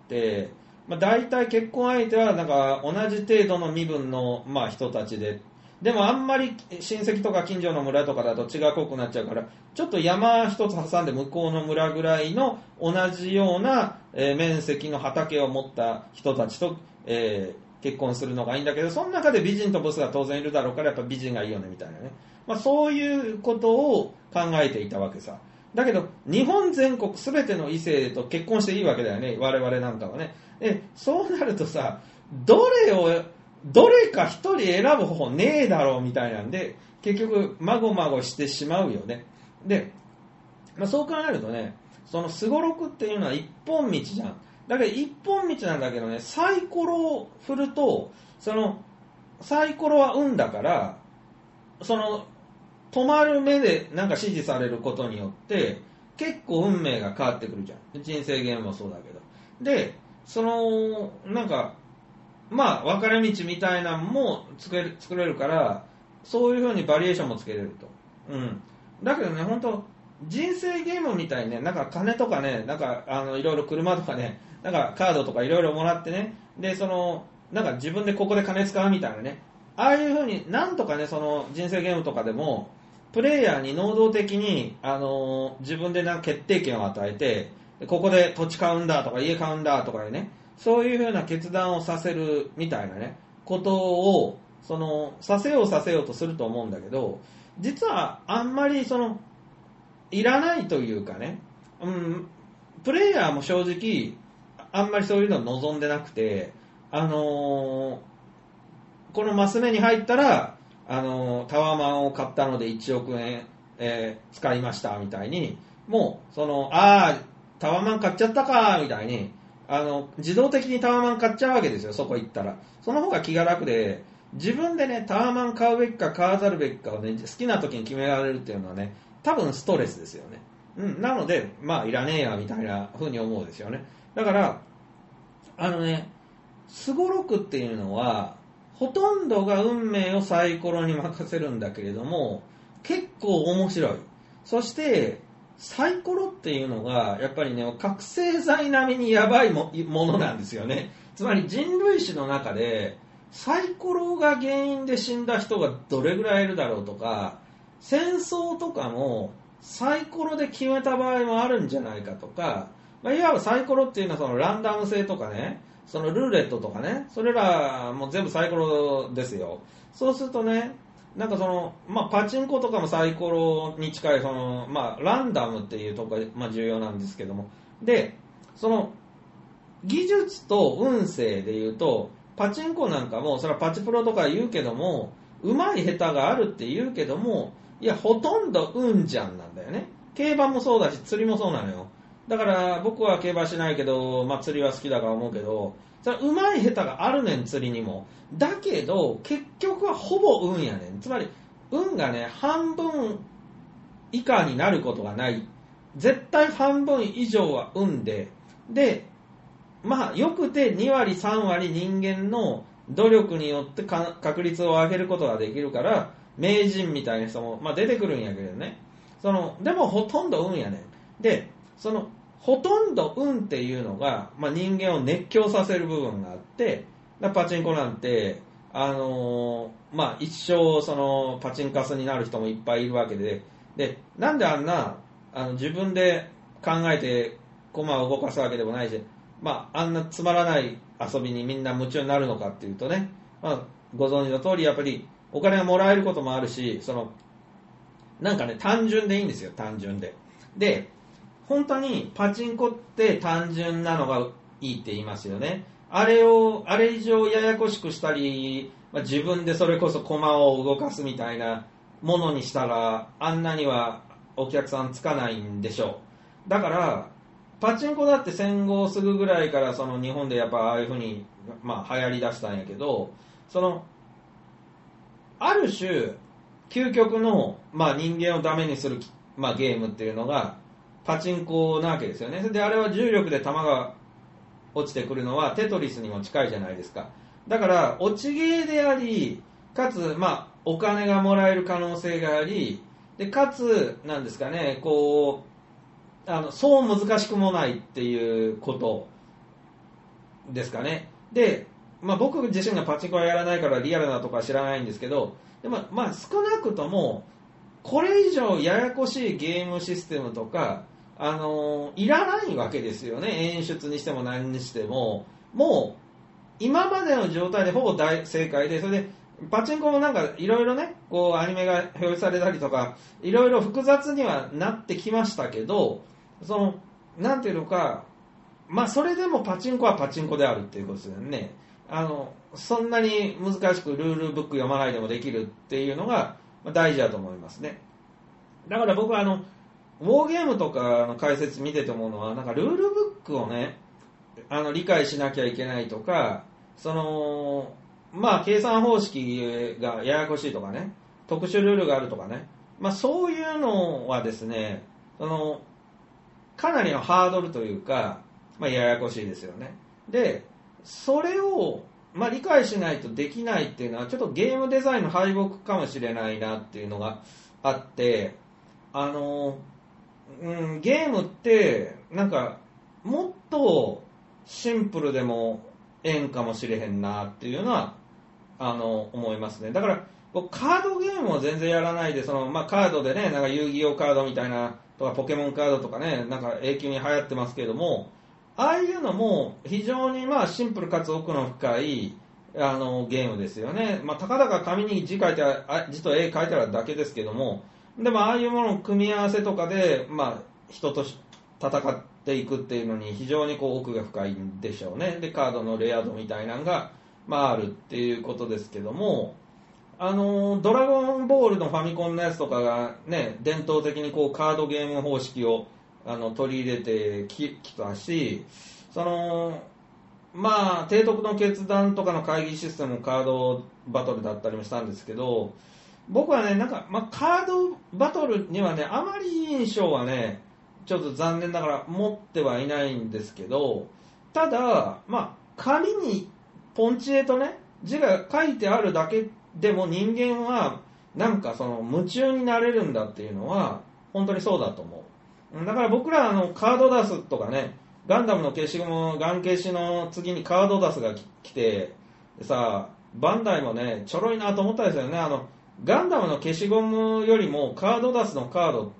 C: 大体結婚相手はなんか同じ程度の身分の、人たちで、でもあんまり親戚とか近所の村とかだと血が濃くなっちゃうから、ちょっと山一つ挟んで向こうの村ぐらいの同じような、面積の畑を持った人たちと、結婚するのがいいんだけど、その中で美人とブスが当然いるだろうからやっぱ美人がいいよねみたいなね。そういうことを考えていたわけさ。だけど日本全国すべての異性と結婚していいわけだよね、我々なんかはね。そうなるとさ、どれか一人選ぶ方法ねえだろうみたいなんで、結局まごまごしてしまうよね。で、そう考えるとね、すごろくっていうのは一本道じゃん。だけど一本道なんだけどね、サイコロを振ると、サイコロは運だから、止まる目でなんか指示されることによって結構運命が変わってくるじゃん。人生ゲームもそうだけど。で、なんか分かれ道みたいなのも作れるから、そういう風にバリエーションもつけれると。だけどね、本当人生ゲームみたいにね、なんか金とかね、なんかいろいろ車とかね、なんかカードとかいろいろもらってね、でなんか自分でここで金使うみたいなね、ああいう風になんとかね、人生ゲームとかでもプレイヤーに能動的に自分でなんか決定権を与えて、ここで土地買うんだとか家買うんだとかね、そういう風な決断をさせるみたいなね、ことをさせようとすると思うんだけど、実はあんまりいらないというかね、プレイヤーも正直あんまりそういうのを望んでなくて、このマス目に入ったらタワマンを買ったので1億円、使いましたみたいに、もうタワマン買っちゃったかみたいに自動的にタワマン買っちゃうわけですよ、そこ行ったら。その方が気が楽で、自分でね、タワマン買うべきか買わざるべきかをね、好きな時に決められるっていうのはね、多分ストレスですよね。なので、いらねえや、みたいな風に思うですよね。だから、スゴロクっていうのは、ほとんどが運命をサイコロに任せるんだけれども、結構面白い。そして、サイコロっていうのが、やっぱりね、覚醒剤並みにやばいものなんですよね。つまり人類史の中で、サイコロが原因で死んだ人がどれぐらいいるだろうとか、戦争とかもサイコロで決めた場合もあるんじゃないかとか、いわばサイコロっていうのはそのランダム性とかね、そのルーレットとかね、それらも全部サイコロですよ。そうするとね、なんかパチンコとかもサイコロに近い、ランダムっていうところが、重要なんですけども。で、技術と運勢で言うと、パチンコなんかも、それはパチプロとか言うけども、上手い下手があるって言うけども、いや、ほとんど運じゃんなんだよね。競馬もそうだし、釣りもそうなのよ。だから僕は競馬しないけど、釣りは好きだから思うけど、それ上手い下手があるねん、釣りにも。だけど、結局はほぼ運やねん。つまり、運がね、半分以下になることがない。絶対半分以上は運で、で、よくて2割3割人間の努力によって確率を上げることができるから、名人みたいな人も、出てくるんやけどね。でもほとんど運やねん。で、ほとんど運っていうのが、人間を熱狂させる部分があって、パチンコなんて、一生パチンカスになる人もいっぱいいるわけで、なんであんな、自分で考えて駒を動かすわけでもないし、あんなつまらない遊びにみんな夢中になるのかっていうとね、ご存知の通り、やっぱりお金がもらえることもあるし、なんかね、単純でいいんですよ、単純で。で、本当にパチンコって単純なのがいいって言いますよね。あれ以上ややこしくしたり、自分でそれこそ駒を動かすみたいなものにしたら、あんなにはお客さんつかないんでしょう。だから、パチンコだって戦後すぐぐらいから日本でやっぱああいう風に、流行りだしたんやけど、ある種、究極の、人間をダメにする、ゲームっていうのが、パチンコなわけですよね。で、あれは重力で球が落ちてくるのはテトリスにも近いじゃないですか。だから、落ちゲーであり、かつ、お金がもらえる可能性があり、で、かつ、なんですかね、そう難しくもないっていうことですかね。で、僕自身がパチンコはやらないからリアルなとか知らないんですけど、でも少なくともこれ以上ややこしいゲームシステムとかいらないわけですよね。演出にしても何にしても、もう今までの状態でほぼ大正解で、それでパチンコもなんかいろいろね、アニメが表示されたりとかいろいろ複雑にはなってきましたけど、なんていうのか、それでもパチンコはパチンコであるっていうことですよね。そんなに難しくルールブック読まないでもできるっていうのが大事だと思いますね。だから僕はウォーゲームとかの解説見てて思うのは、なんかルールブックをね、理解しなきゃいけないとか、計算方式がややこしいとかね、特殊ルールがあるとかね、そういうのはですね、かなりのハードルというか、ややこしいですよね。で、それを、理解しないとできないっていうのは、ちょっとゲームデザインの敗北かもしれないなっていうのがあって、ゲームって、なんか、もっとシンプルでもええんかもしれへんなっていうのは、思いますね。だから、僕カードゲームを全然やらないで、カードでね、なんか遊戯王カードみたいな、とかポケモンカードとかね、なんか永久に流行ってますけれども、ああいうのも非常にシンプルかつ奥の深いゲームですよね。たかだか紙に字と絵描いてあるだけですけども、でもああいうものの組み合わせとかで、人と戦っていくっていうのに非常に奥が深いんでしょうね。で、カードのレア度みたいなのが、あるっていうことですけども、ドラゴンボールのファミコンのやつとかがね、伝統的にカードゲーム方式を取り入れてきたし、まあ提督の決断とかの会議システムもカードバトルだったりもしたんですけど、僕はね、カードバトルにはね、あまり印象はね、ちょっと残念ながら持ってはいないんですけど、ただ、紙にポンチ絵とね、字が書いてあるだけでも人間は、夢中になれるんだっていうのは、本当にそうだと思う。だから僕らカードダスとかね、ガンダムの消しゴム、ガン消しの次にカードダスが来て、さ、バンダイもね、ちょろいなと思ったんですよね。ガンダムの消しゴムよりもカードダスのカードって、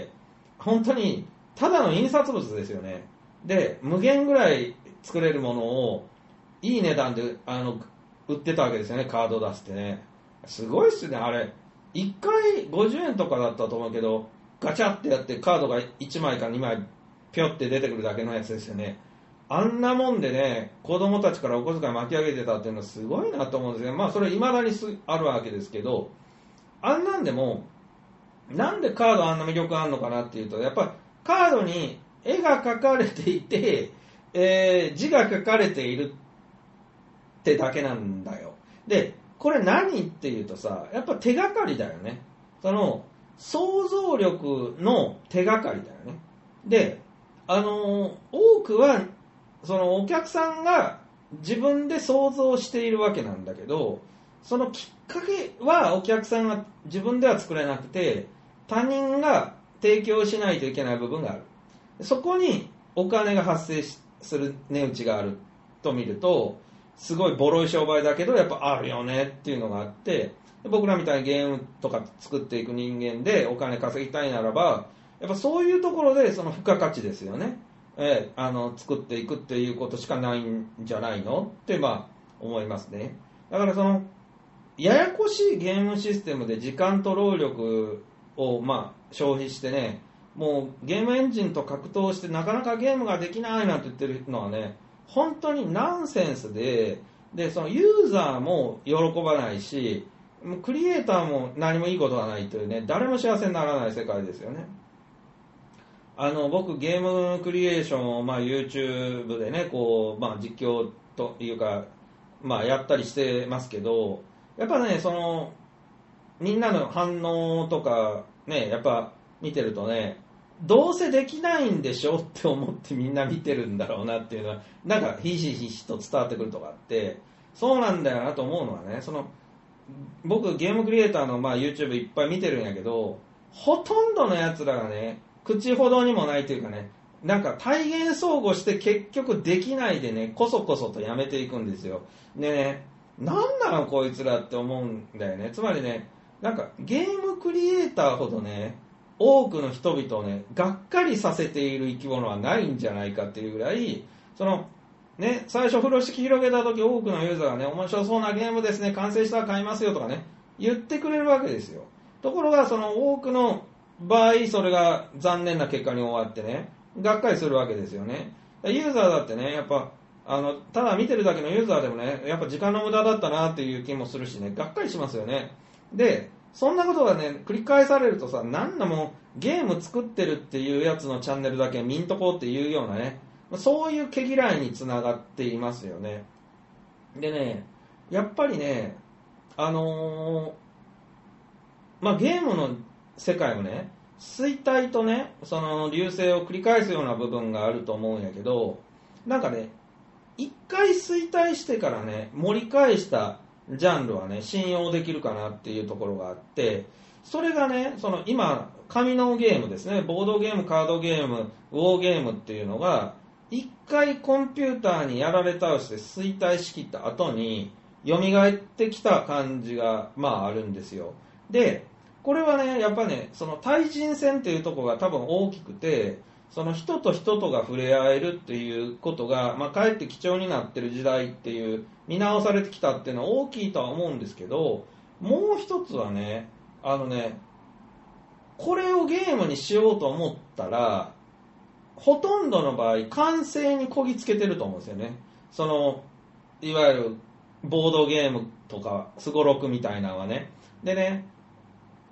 C: 本当にただの印刷物ですよね。で、無限ぐらい作れるものをいい値段で売ってたわけですよね、カードダスってね。すごいっすね、あれ。1回50円とかだったと思うけど、ガチャってやってカードが1枚か2枚ぴょって出てくるだけのやつですよね。あんなもんでね、子供たちからお小遣い巻き上げてたっていうのはすごいなと思うんですよ。それ未だにあるわけですけど、あんなんでも、なんでカードあんな魅力あんのかなっていうと、やっぱりカードに絵が描かれていて、字が書かれているってだけなんだよ。で、これ何っていうとさ、やっぱ手がかりだよね。想像力の手がかりだよね。で、多くは、お客さんが自分で想像しているわけなんだけど、そのきっかけはお客さんが自分では作れなくて、他人が提供しないといけない部分がある。そこにお金が発生する値打ちがあると見ると、すごいボロい商売だけどやっぱあるよねっていうのがあって、僕らみたいにゲームとか作っていく人間でお金稼ぎたいならば、やっぱそういうところでその付加価値ですよね。作っていくっていうことしかないんじゃないのって思いますね。だからややこしいゲームシステムで時間と労力を消費してね、もうゲームエンジンと格闘してなかなかゲームができないなんて言ってるのはね、本当にナンセンスで、そのユーザーも喜ばないし、クリエイターも何もいいことがないというね、誰も幸せにならない世界ですよね。僕ゲームクリエーションをYouTube でね、実況というか、やったりしてますけど、やっぱね、みんなの反応とかね、やっぱ見てるとね、どうせできないんでしょって思ってみんな見てるんだろうなっていうのは、ひしひしと伝わってくるとかあって、そうなんだよなと思うのはね、僕ゲームクリエイターのYouTube いっぱい見てるんやけど、ほとんどのやつらがね、口ほどにもないというかね、体現相互して結局できないでね、こそこそとやめていくんですよ。でね、なんなのこいつらって思うんだよね。つまりね、ゲームクリエイターほどね、多くの人々をね、がっかりさせている生き物はないんじゃないかっていうぐらい、最初風呂敷広げた時多くのユーザーがね、面白そうなゲームですね、完成したら買いますよとかね、言ってくれるわけですよ。ところが多くの場合、それが残念な結果に終わってね、がっかりするわけですよね。ユーザーだってね、やっぱ、ただ見てるだけのユーザーでもね、やっぱ時間の無駄だったなっていう気もするしね、がっかりしますよね。で、そんなことがね、繰り返されるとさ、なんだもう、ゲーム作ってるっていうやつのチャンネルだけ見んとこうっていうようなね、そういう毛嫌いにつながっていますよね。でね、やっぱりね、ゲームの世界もね、衰退とね、流星を繰り返すような部分があると思うんやけど、一回衰退してからね、盛り返したジャンルはね、信用できるかなっていうところがあって、それがね、今、紙のゲームですね、ボードゲーム、カードゲーム、ウォーゲームっていうのが、一回コンピューターにやられ倒して衰退しきった後に、蘇ってきた感じが、あるんですよ。で、これはね、やっぱね、対人戦っていうところが多分大きくて、人と人とが触れ合えるっていうことが、かえって貴重になってる時代っていう、見直されてきたっていうのは大きいとは思うんですけど、もう一つはね、これをゲームにしようと思ったら、ほとんどの場合、完成にこぎつけてると思うんですよね。いわゆる、ボードゲームとか、スゴロクみたいなのはね。でね、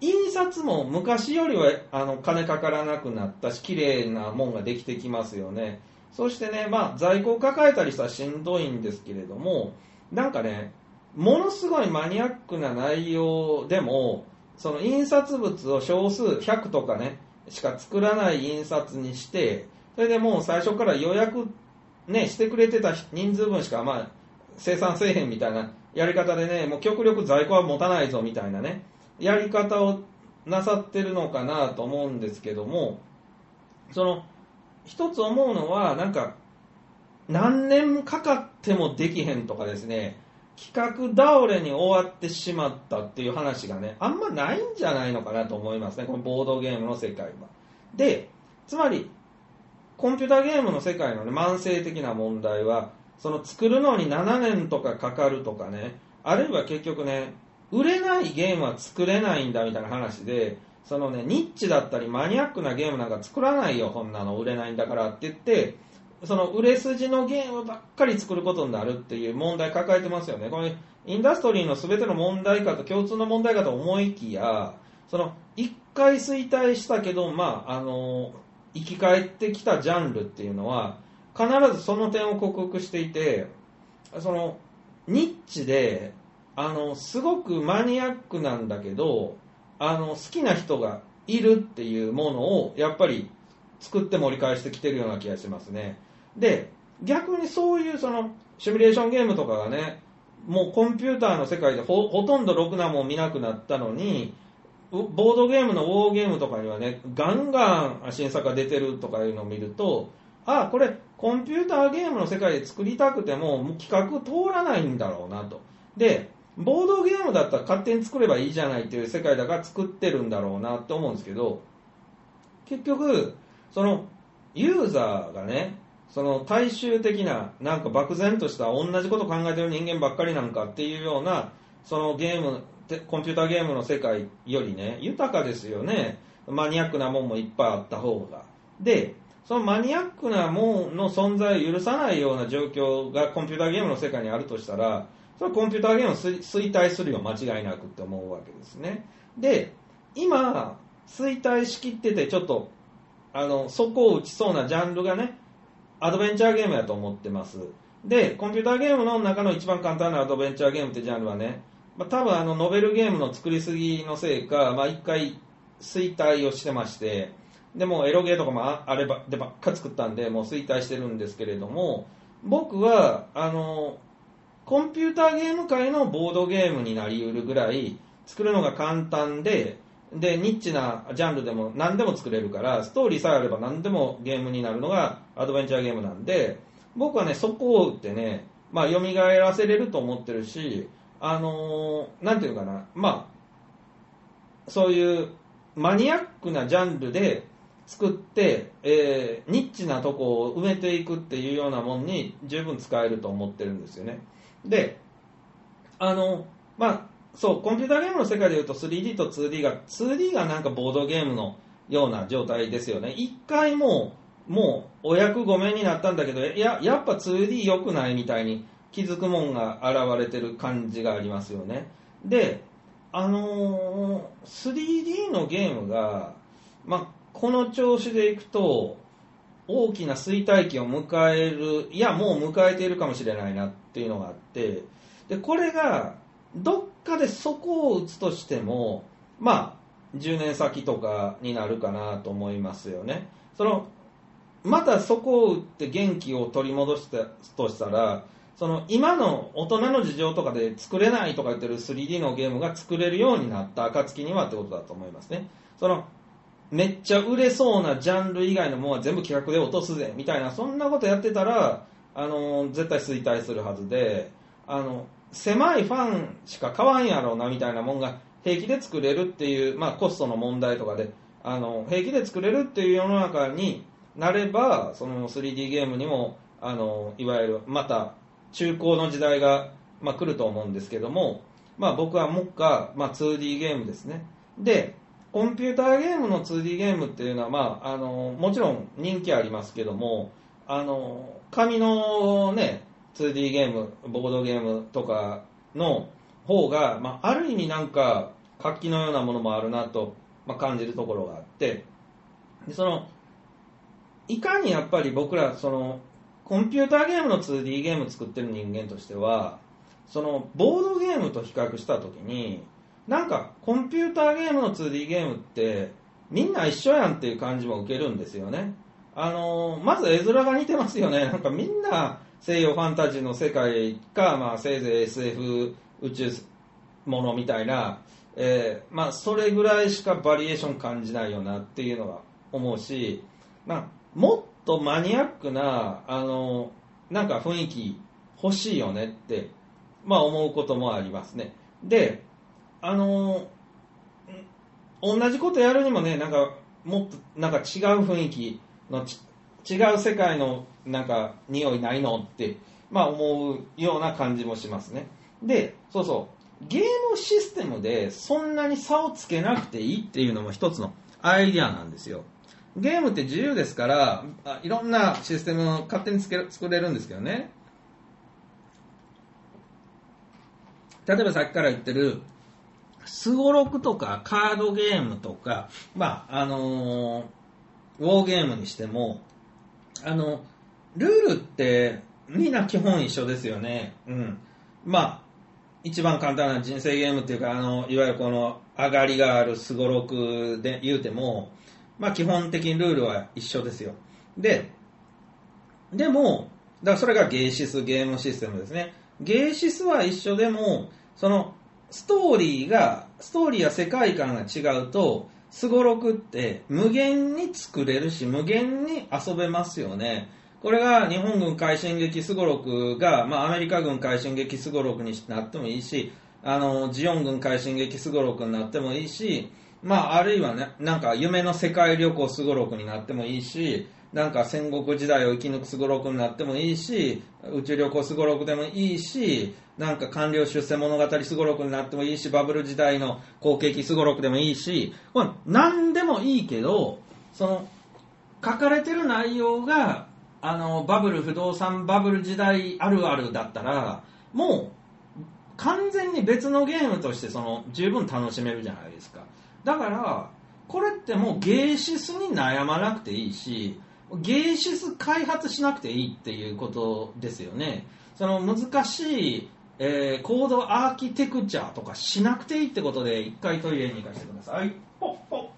C: 印刷も昔よりは金かからなくなったし綺麗なもんができてきますよね。そしてね、在庫を抱えたりしたらしんどいんですけれども、なんかね、ものすごいマニアックな内容でもその印刷物を少数100とかねしか作らない印刷にして、それでもう最初から予約、ね、してくれてた人数分しか生産せえへんみたいなやり方でね、もう極力在庫は持たないぞみたいなねやり方をなさってるのかなと思うんですけども、その一つ思うのはなんか何年かかってもできへんとかですね、企画倒れに終わってしまったっていう話がねあんまないんじゃないのかなと思いますね、このボードゲームの世界は。でつまりコンピューターゲームの世界の、ね、慢性的な問題はその作るのに7年とかかかるとかね、あるいは結局ね売れないゲームは作れないんだみたいな話で、そのねニッチだったりマニアックなゲームなんか作らないよ、そんなの売れないんだからって言ってその売れ筋のゲームばっかり作ることになるっていう問題抱えてますよね。これインダストリーの全ての問題かと共通の問題かと思いきや、その一回衰退したけど生き返ってきたジャンルっていうのは必ずその点を克服していて、そのニッチですごくマニアックなんだけど好きな人がいるっていうものをやっぱり作って盛り返してきてるような気がしますね。で逆にそういうそのシミュレーションゲームとかがねもうコンピューターの世界で ほとんどろくなもん見なくなったのに、ボードゲームのウォーゲームとかにはねガンガン新作が出てるとかいうのを見ると、これコンピューターゲームの世界で作りたくても企画通らないんだろうなと。でボードゲームだったら勝手に作ればいいじゃないっていう世界だから作ってるんだろうなって思うんですけど、結局そのユーザーがねその大衆的ななんか漠然とした同じこと考えてる人間ばっかりなんかっていうようなそのゲームコンピューターゲームの世界よりね豊かですよね。マニアックなもんもいっぱいあった方が。でそのマニアックなもんの存在を許さないような状況がコンピューターゲームの世界にあるとしたら、それはコンピューターゲームを衰退するよ間違いなくって思うわけですね。で今衰退しきっててちょっと底を打ちそうなジャンルがねアドベンチャーゲームやと思ってます。でコンピューターゲームの中の一番簡単なアドベンチャーゲームってジャンルはね、多分ノベルゲームの作りすぎのせいか、一回衰退をしてまして、でもエロゲーとかもあればでばっか作ったんでもう衰退してるんですけれども、僕はコンピューターゲーム界のボードゲームになりうるぐらい作るのが簡単でニッチなジャンルでも何でも作れるから、ストーリーさえあれば何でもゲームになるのがアドベンチャーゲームなんで、僕はねそこを打ってね蘇らせれると思ってるし、なんていうかな、そういうマニアックなジャンルで作って、ニッチなとこを埋めていくっていうようなもんに十分使えると思ってるんですよね。でそうコンピューターゲームの世界でいうと 3D と 2D がなんかボードゲームのような状態ですよね。一回もうお役御免になったんだけどやっぱ 2D 良くないみたいに気づくもんが現れてる感じがありますよね。で3D のゲームが、この調子でいくと大きな衰退期を迎える、いやもう迎えているかもしれないなっていうのがあって、でこれがどっかで底を打つとしても10年先とかになるかなと思いますよね。また底を打って元気を取り戻したとしたら、今の大人の事情とかで作れないとか言ってる 3D のゲームが作れるようになった暁にはってことだと思いますね。めっちゃ売れそうなジャンル以外のものは全部企画で落とすぜみたいな、そんなことやってたら絶対衰退するはずで、狭いファンしか買わんやろうなみたいなもんが平気で作れるっていう、コストの問題とかで平気で作れるっていう世の中になれば、その 3D ゲームにもいわゆるまた中高の時代が、来ると思うんですけども、僕はもっか、2D ゲームですね。でコンピューターゲームの 2D ゲームっていうのは、もちろん人気ありますけども、紙のね 2D ゲームボードゲームとかの方が、ある意味なんか活気のようなものもあるなと、感じるところがあって、でいかにやっぱり僕らコンピューターゲームの 2D ゲーム作ってる人間としては、ボードゲームと比較したときに、なんかコンピューターゲームの 2D ゲームってみんな一緒やんっていう感じも受けるんですよね。まず絵面が似てますよね。なんかみんな西洋ファンタジーの世界か、せいぜい SF 宇宙ものみたいな、それぐらいしかバリエーション感じないよなっていうのが思うし、もっとマニアックななんか雰囲気欲しいよねって、思うこともありますね。で、同じことやるにもね、なんかもっとなんか違う雰囲気の違う世界のなんか匂いないのって、思うような感じもしますね。で、ゲームシステムでそんなに差をつけなくていいっていうのも一つのアイディアなんですよ。ゲームって自由ですから、いろんなシステムを勝手に作れるんですけどね。例えばさっきから言ってるスゴロクとかカードゲームとか、ウォーゲームにしても、ルールってみんな基本一緒ですよね。一番簡単な人生ゲームっていうか、いわゆるこの上がりがあるスゴロクで言うても、基本的にルールは一緒ですよ。でも、だからそれがゲームシステムですね。ゲーシスは一緒でも、ストーリーや世界観が違うと、スゴロクって無限に作れるし、無限に遊べますよね。これが日本軍快進撃スゴロクが、アメリカ軍快進撃スゴロクになってもいいし、ジオン軍快進撃スゴロクになってもいいし、あるいはね、なんか夢の世界旅行スゴロクになってもいいし、なんか戦国時代を生き抜くスゴロクになってもいいし、宇宙旅行スゴロクでもいいし、なんか官僚出世物語スゴロクになってもいいし、バブル時代の好景気スゴロクでもいいし、これ何でもいいけど、書かれてる内容が不動産バブル時代あるあるだったら、もう完全に別のゲームとして十分楽しめるじゃないですか。だからこれってもうゲーシスに悩まなくていいし、ゲーシス開発しなくていいっていうことですよね。難しい、コードアーキテクチャとかしなくていいってことで、一回トイレに行かせてください。ポッポッ。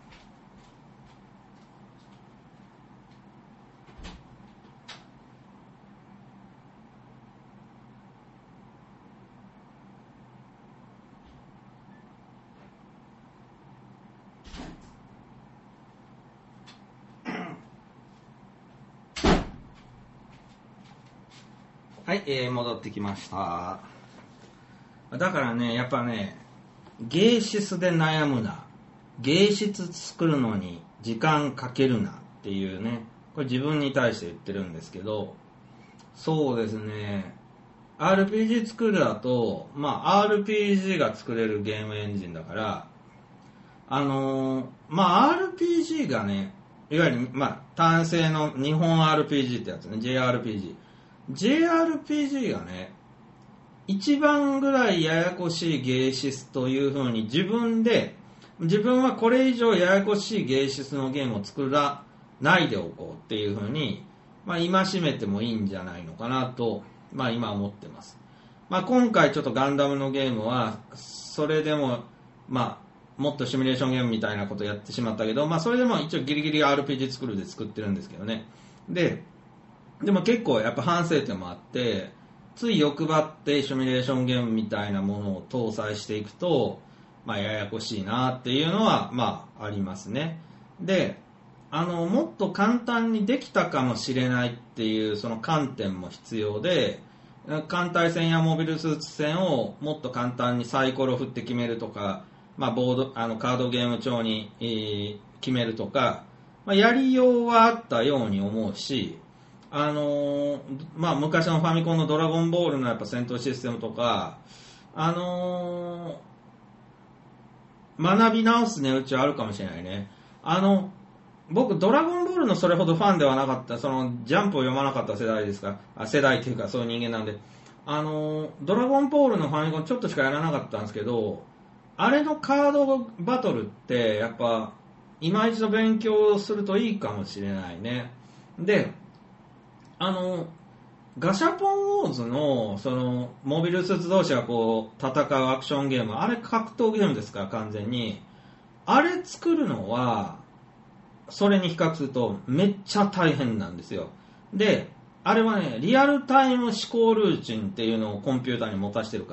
C: はい、戻ってきました。だからね、やっぱね、ゲーシスで悩むな、ゲーシス作るのに時間かけるなっていうね、これ自分に対して言ってるんですけど、そうですね、RPG 作るだと、RPG が作れるゲームエンジンだから、RPG がね、いわゆる、単性の日本 RPG ってやつね、JRPG がね、一番ぐらいややこしいゲーシスというふうに自分はこれ以上ややこしいゲーシスのゲームを作らないでおこうっていうふうに、戒めてもいいんじゃないのかなと、今思ってます。今回ちょっとガンダムのゲームは、それでも、もっとシミュレーションゲームみたいなことやってしまったけど、それでも一応ギリギリ RPG 作るで作ってるんですけどね。でも結構やっぱ反省点もあって、つい欲張ってシミュレーションゲームみたいなものを搭載していくと、ややこしいなっていうのは、ありますね。で、もっと簡単にできたかもしれないっていうその観点も必要で、艦隊戦やモビルスーツ戦をもっと簡単にサイコロ振って決めるとか、カードゲーム帳に、決めるとか、やりようはあったように思うし、昔のファミコンのドラゴンボールのやっぱ戦闘システムとか、学び直す値打ちはあるかもしれないね。僕ドラゴンボールのそれほどファンではなかった、ジャンプを読まなかった世代ですか、世代っていうかそういう人間なんで、ドラゴンボールのファミコンちょっとしかやらなかったんですけど、 あれのカードバトルってやっぱ今一度勉強するといいかもしれないね。で、ガシャポンウォーズのそのモビルスーツ同士がこう戦うアクションゲーム、あれ格闘ゲームですから完全に。あれ作るのはそれに比較するとめっちゃ大変なんですよ。で、あれはね、リアルタイム思考ルーチンっていうのをコンピューターに持たしてるから、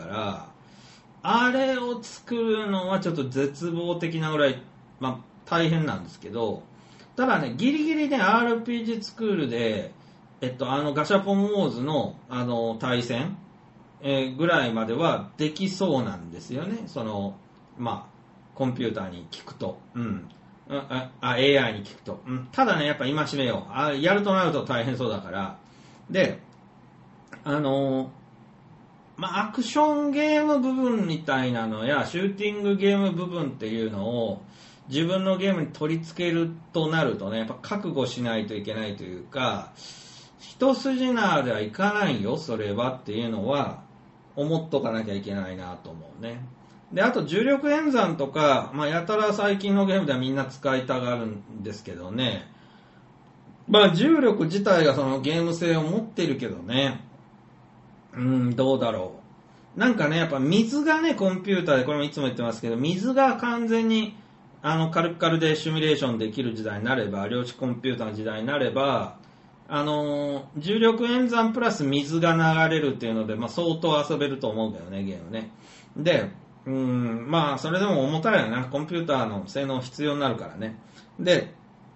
C: あれを作るのはちょっと絶望的なぐらい、大変なんですけど、ただね、ギリギリね、RPG スクールで、ガシャポンウォーズの、対戦、ぐらいまではできそうなんですよね。コンピューターに聞くと。AI に聞くと。ただね、やっぱ戒めよう。やるとなると大変そうだから。で、アクションゲーム部分みたいなのや、シューティングゲーム部分っていうのを、自分のゲームに取り付けるとなるとね、やっぱ覚悟しないといけないというか、一筋縄ではいかないよ、それはっていうのは、思っとかなきゃいけないなと思うね。で、あと重力演算とか、やたら最近のゲームではみんな使いたがるんですけどね。重力自体がそのゲーム性を持ってるけどね。どうだろう。なんかね、やっぱ水がね、コンピューターで、これもいつも言ってますけど、水が完全に、カルカルでシミュレーションできる時代になれば、量子コンピューターの時代になれば、重力演算プラス水が流れるっていうので、相当遊べると思うけどね、ゲームね。で、それでも重たいよな。コンピューターの性能必要になるからね。で、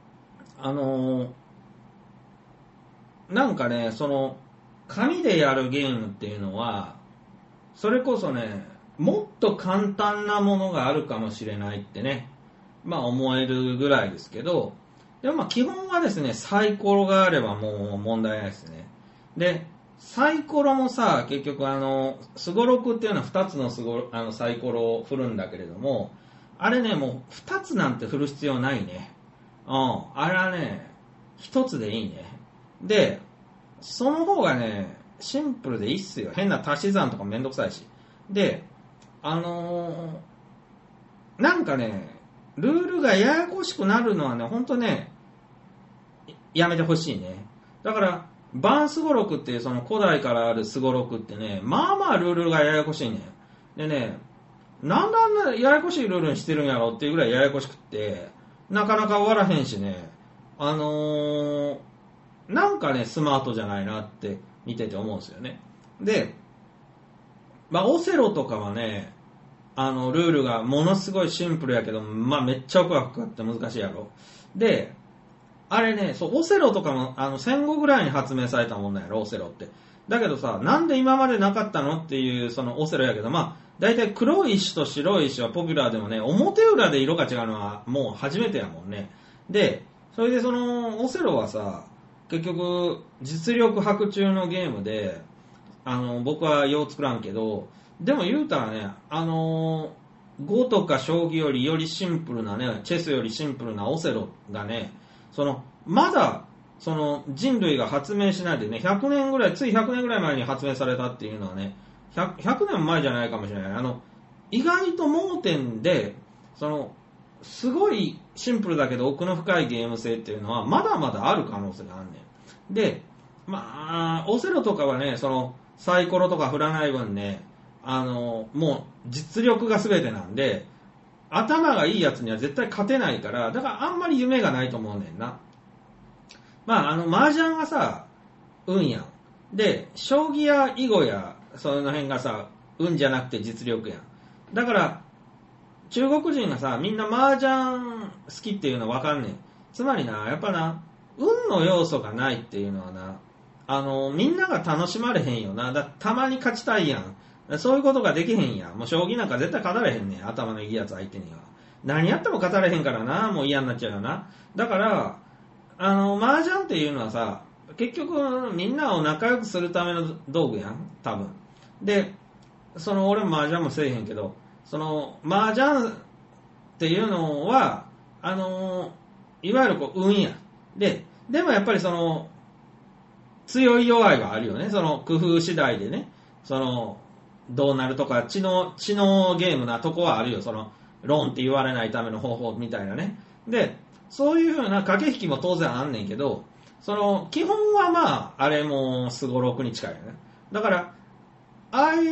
C: なんかね、その、紙でやるゲームっていうのは、それこそね、もっと簡単なものがあるかもしれないってね、思えるぐらいですけど、でも基本はですね、サイコロがあればもう問題ないですね。で、サイコロもさ、結局スゴロクっていうのは2つのサイコロを振るんだけれども、あれね、もう2つなんて振る必要ないね。あれはね、1つでいいね。で、その方がね、シンプルでいいっすよ。変な足し算とかめんどくさいし。で、なんかね、ルールがややこしくなるのはね、ほんとね、やめてほしいね。だから、バンスゴロクっていうその古代からあるスゴロクってね、ルールがややこしいね。でね、なんであんなややこしいルールにしてるんやろっていうぐらいややこしくって、なかなか終わらへんしね、なんかね、スマートじゃないなって見てて思うんですよね。で、オセロとかはね、ルールがものすごいシンプルやけど、めっちゃ奥が深くて難しいやろ。で、あれね、オセロとかも、戦後ぐらいに発明されたもんなんやろ、オセロって。だけどさ、なんで今までなかったのっていう、そのオセロやけど、だいたい黒い石と白い石はポピュラーでもね、表裏で色が違うのはもう初めてやもんね。で、それでその、オセロはさ、結局、実力伯仲のゲームで、僕はよう作らんけど、でも言うたらね、碁とか将棋よりシンプルなね、チェスよりシンプルなオセロがね、まだ、人類が発明しないでね、つい100年ぐらい前に発明されたっていうのはね、100年前じゃないかもしれない。意外と盲点で、すごいシンプルだけど奥の深いゲーム性っていうのは、まだまだある可能性があるねん。で、オセロとかはね、サイコロとか振らない分ね、もう実力が全てなんで、頭がいいやつには絶対勝てないから、だからあんまり夢がないと思うねんな。麻雀がさ、運やん。で、将棋や囲碁や、その辺がさ、運じゃなくて実力やん。だから、中国人がさ、みんな麻雀好きっていうのは分かんねん。つまりな、やっぱな、運の要素がないっていうのはな、みんなが楽しまれへんよな。たまに勝ちたいやん。そういうことができへんやん。もう将棋なんか絶対勝たれへんねん。頭のいいやつ相手には。何やっても勝たれへんからな。もう嫌になっちゃうよな。だから、麻雀っていうのはさ、結局みんなを仲良くするための道具やん。多分。で、俺も麻雀もせえへんけど、麻雀っていうのは、いわゆる運や。でもやっぱり強い弱いはあるよね。工夫次第でね。 どうなるとか、知能ゲームなとこはあるよ。その、ローンって言われないための方法みたいなね。で、そういう風な駆け引きも当然あんねんけど、その、基本はまあ、あれもすごろくに近いよね。だから、ああいう、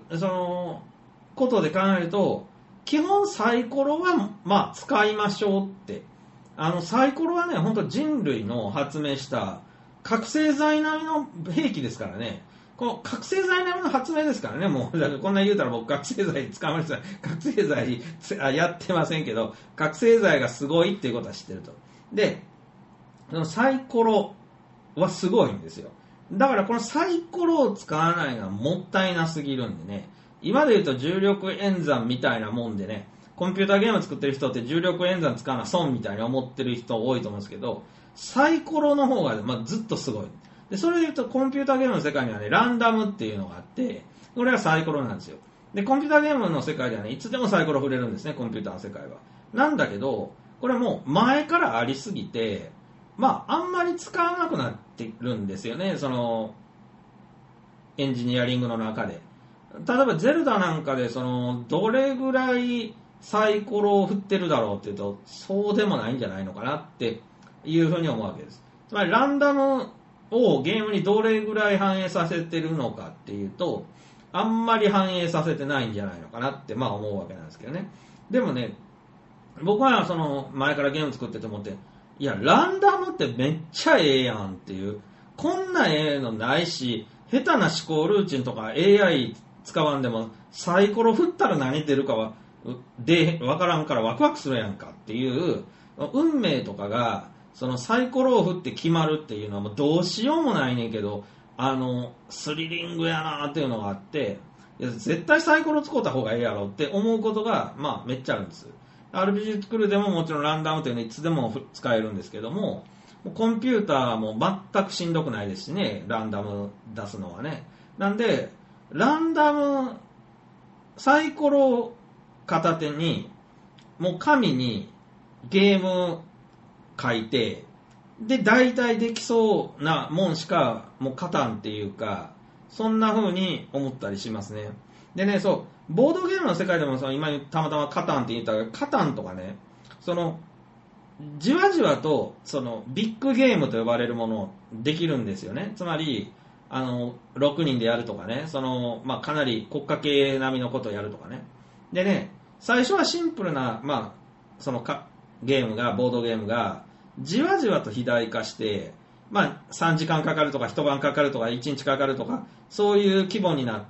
C: その、ことで考えると、基本サイコロは、まあ、使いましょうって。サイコロはね、本当人類の発明した覚醒剤並みの兵器ですからね。この覚醒剤並みの発明ですからね。もう、だからこんな言うたら僕覚醒剤使われてない。覚醒剤やってませんけど、覚醒剤がすごいっていうことは知ってると。で、そのサイコロはすごいんですよ。だからこのサイコロを使わないのはもったいなすぎるんでね。今で言うと重力演算みたいなもんでね、コンピューターゲーム作ってる人って重力演算使うのは損みたいに思ってる人多いと思うんですけど、サイコロの方が、まあ、ずっとすごい。で、それで言うとコンピューターゲームの世界にはね、ランダムっていうのがあって、これがサイコロなんですよ。で、コンピューターゲームの世界ではね、いつでもサイコロ振れるんですね、コンピューターの世界は。なんだけど、これもう前からありすぎて、まあ、あんまり使わなくなってるんですよね、その、エンジニアリングの中で。例えば、ゼルダなんかで、その、どれぐらいサイコロを振ってるだろうっていうと、そうでもないんじゃないのかなっていうふうに思うわけです。つまり、ランダムをゲームにどれぐらい反映させてるのかっていうと、あんまり反映させてないんじゃないのかなって、まあ思うわけなんですけどね。でもね、僕はその、前からゲーム作ってて思って、いや、ランダムってめっちゃええやんっていう、こんなええのないし、下手な思考ルーチンとか AI 使わんでも、サイコロ振ったら何出るかは、わからんからワクワクするやんかっていう、運命とかが、そのサイコロを振って決まるっていうのはもうどうしようもないねんけど、スリリングやなっていうのがあって、いや絶対サイコロ使った方がええやろって思うことが、まあめっちゃあるんです。RPG 作るでももちろんランダムというのはいつでも使えるんですけども、コンピューターも全くしんどくないですしね、ランダム出すのはね。なんで、ランダム、サイコロを片手に、もう紙にゲーム書いて、で、大体できそうなもんしか、もうカタンっていうか、そんな風に思ったりしますね。でね、そう、ボードゲームの世界でも今たまたまカタンって言ったら、カタンとかね、その、じわじわと、その、ビッグゲームと呼ばれるものをできるんですよね。つまり、6人でやるとかね、その、まあ、かなり国家系並みのことをやるとかね。でね、最初はシンプルな、まあ、そのゲームが、ボードゲームが、じわじわと肥大化して、まあ、3時間かかるとか、一晩かかるとか、1日かかるとか、そういう規模になって、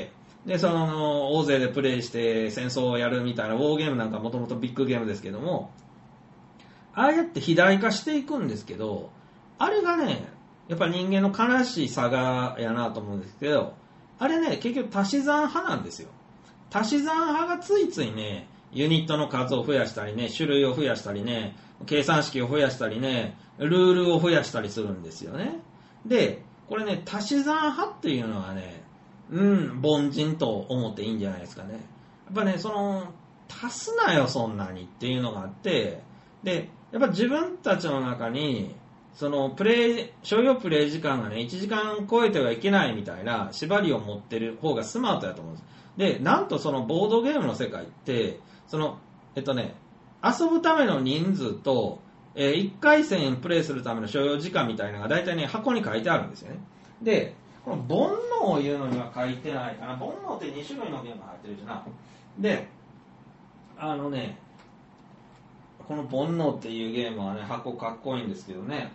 C: で、その、大勢でプレイして戦争をやるみたいな、ウォーゲームなんかもともとビッグゲームですけども、ああやって肥大化していくんですけど、あれがね、やっぱ人間の悲しい差がやなと思うんですけど、あれね、結局足し算派なんですよ。足し算派がついついね、ユニットの数を増やしたりね、種類を増やしたりね、計算式を増やしたりね、ルールを増やしたりするんですよね。で、これね、足し算派っていうのはね、凡人と思っていいんじゃないですかね。やっぱね、その、足すなよそんなにっていうのがあって、で、やっぱ自分たちの中に、その商用プレイ時間がね、1時間超えてはいけないみたいな縛りを持ってる方がスマートだと思うんです。で、なんとそのボードゲームの世界って、その、遊ぶための人数と、1回戦プレイするための所要時間みたいなのが大体ね、箱に書いてあるんですよね。で、この煩悩を言うのには書いてないかな。煩悩って2種類のゲームが入ってるじゃな。で、この煩悩っていうゲームはね、箱かっこいいんですけどね、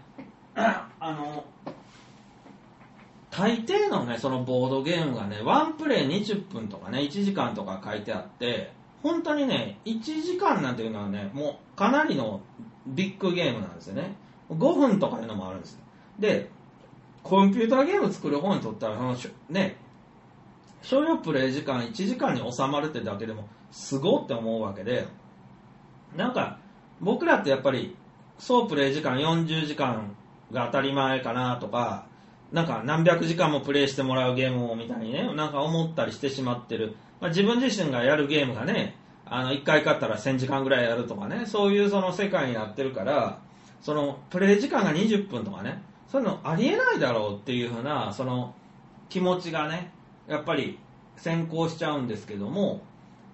C: 大抵のね、そのボードゲームがね、ワンプレイ20分とかね、1時間とか書いてあって、本当にね、1時間なんていうのはね、もうかなりのビッグゲームなんですよね。5分とかいうのもあるんですよ。で、コンピューターゲーム作る方にとったら、ね、商用プレイ時間1時間に収まるってだけでもすごって思うわけで、なんか、僕らってやっぱり、総プレイ時間40時間が当たり前かなとか、なんか何百時間もプレイしてもらうゲームをみたいにね、なんか思ったりしてしまってる。まあ、自分自身がやるゲームがね、1回買ったら1000時間ぐらいやるとかね、そういうその世界になってるから、そのプレイ時間が20分とかね、そういうのありえないだろうっていうふうな、その気持ちがね、やっぱり先行しちゃうんですけども、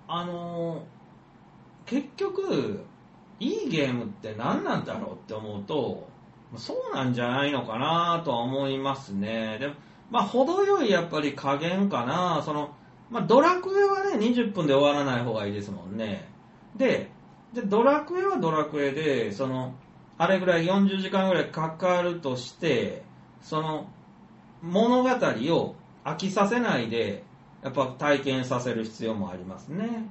C: 結局いいゲームって何なんだろうって思うと、そうなんじゃないのかなとは思いますね。でも、程よいやっぱり加減かな。ドラクエはね、20分で終わらない方がいいですもんね。でドラクエはドラクエで、あれぐらい40時間ぐらいかかるとして、物語を飽きさせないで、やっぱ体験させる必要もありますね。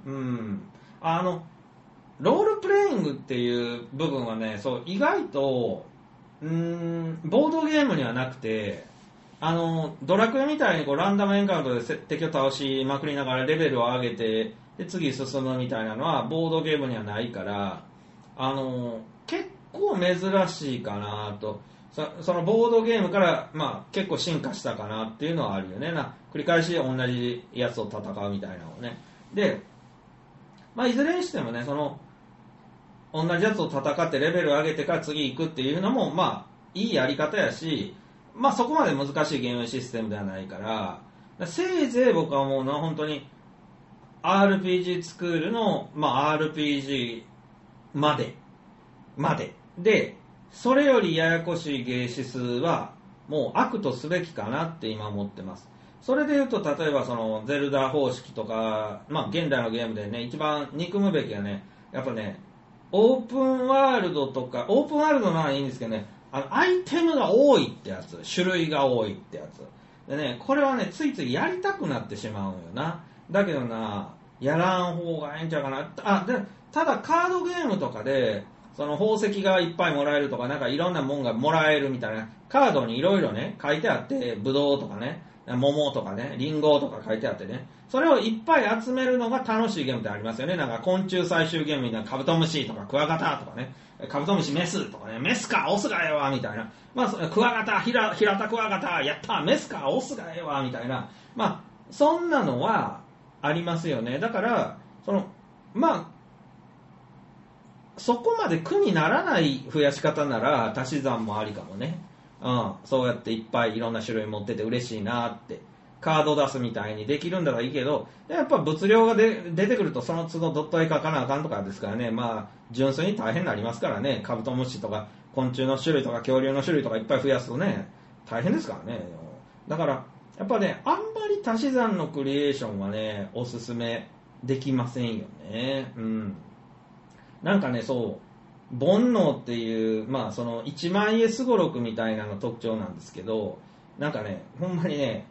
C: ロールプレイングっていう部分はね、意外と、ボードゲームにはなくて、ドラクエみたいにランダムエンカウントで敵を倒しまくりながらレベルを上げて、で次進むみたいなのはボードゲームにはないから、結構珍しいかなと。そのボードゲームから、結構進化したかなっていうのはあるよね。繰り返し同じやつを戦うみたいなのをね。で、いずれにしてもね、同じやつを戦ってレベルを上げてから次行くっていうのも、いいやり方やし、そこまで難しいゲームシステムではないから、せいぜい僕は思うのは本当に RPG スクールの、RPG まで。で、それよりややこしいゲーシスはもう悪とすべきかなって今思ってます。それでいうと、例えばゼルダ方式とか、現代のゲームでね、一番憎むべきはね、やっぱね、オープンワールドとか、オープンワールドならいいんですけどね、アイテムが多いってやつ、種類が多いってやつ。でね、これはね、ついついやりたくなってしまうんよな。だけどな、やらん方がええんちゃうかな。ただカードゲームとかで、宝石がいっぱいもらえるとか、なんかいろんなもんがもらえるみたいな、カードにいろいろね、書いてあって、ブドウとかね、桃とかね、リンゴとか書いてあってね、それをいっぱい集めるのが楽しいゲームってありますよね。なんか昆虫最終ゲームみたいなカブトムシとかクワガタとかね、カブトムシメスとかね、メスかオスがええわみたいな、クワガタ平田クワガタやったメスかオスがええわみたいな、そんなのはありますよね。だからそこまで苦にならない増やし方なら足し算もありかもね。そうやっていっぱいいろんな種類持ってて嬉しいなって。カード出すみたいにできるんだらいいけど、やっぱ物量が出てくるとその都度ドット絵描かなあかんとかですからね、純粋に大変になりますからね。カブトムシとか昆虫の種類とか恐竜の種類とかいっぱい増やすとね、大変ですからね。だからやっぱね、あんまり足し算のクリエーションはね、おすすめできませんよね。なんかね、煩悩っていう、一万円すごろくみたいなの特徴なんですけど、なんかね、ほんまにね、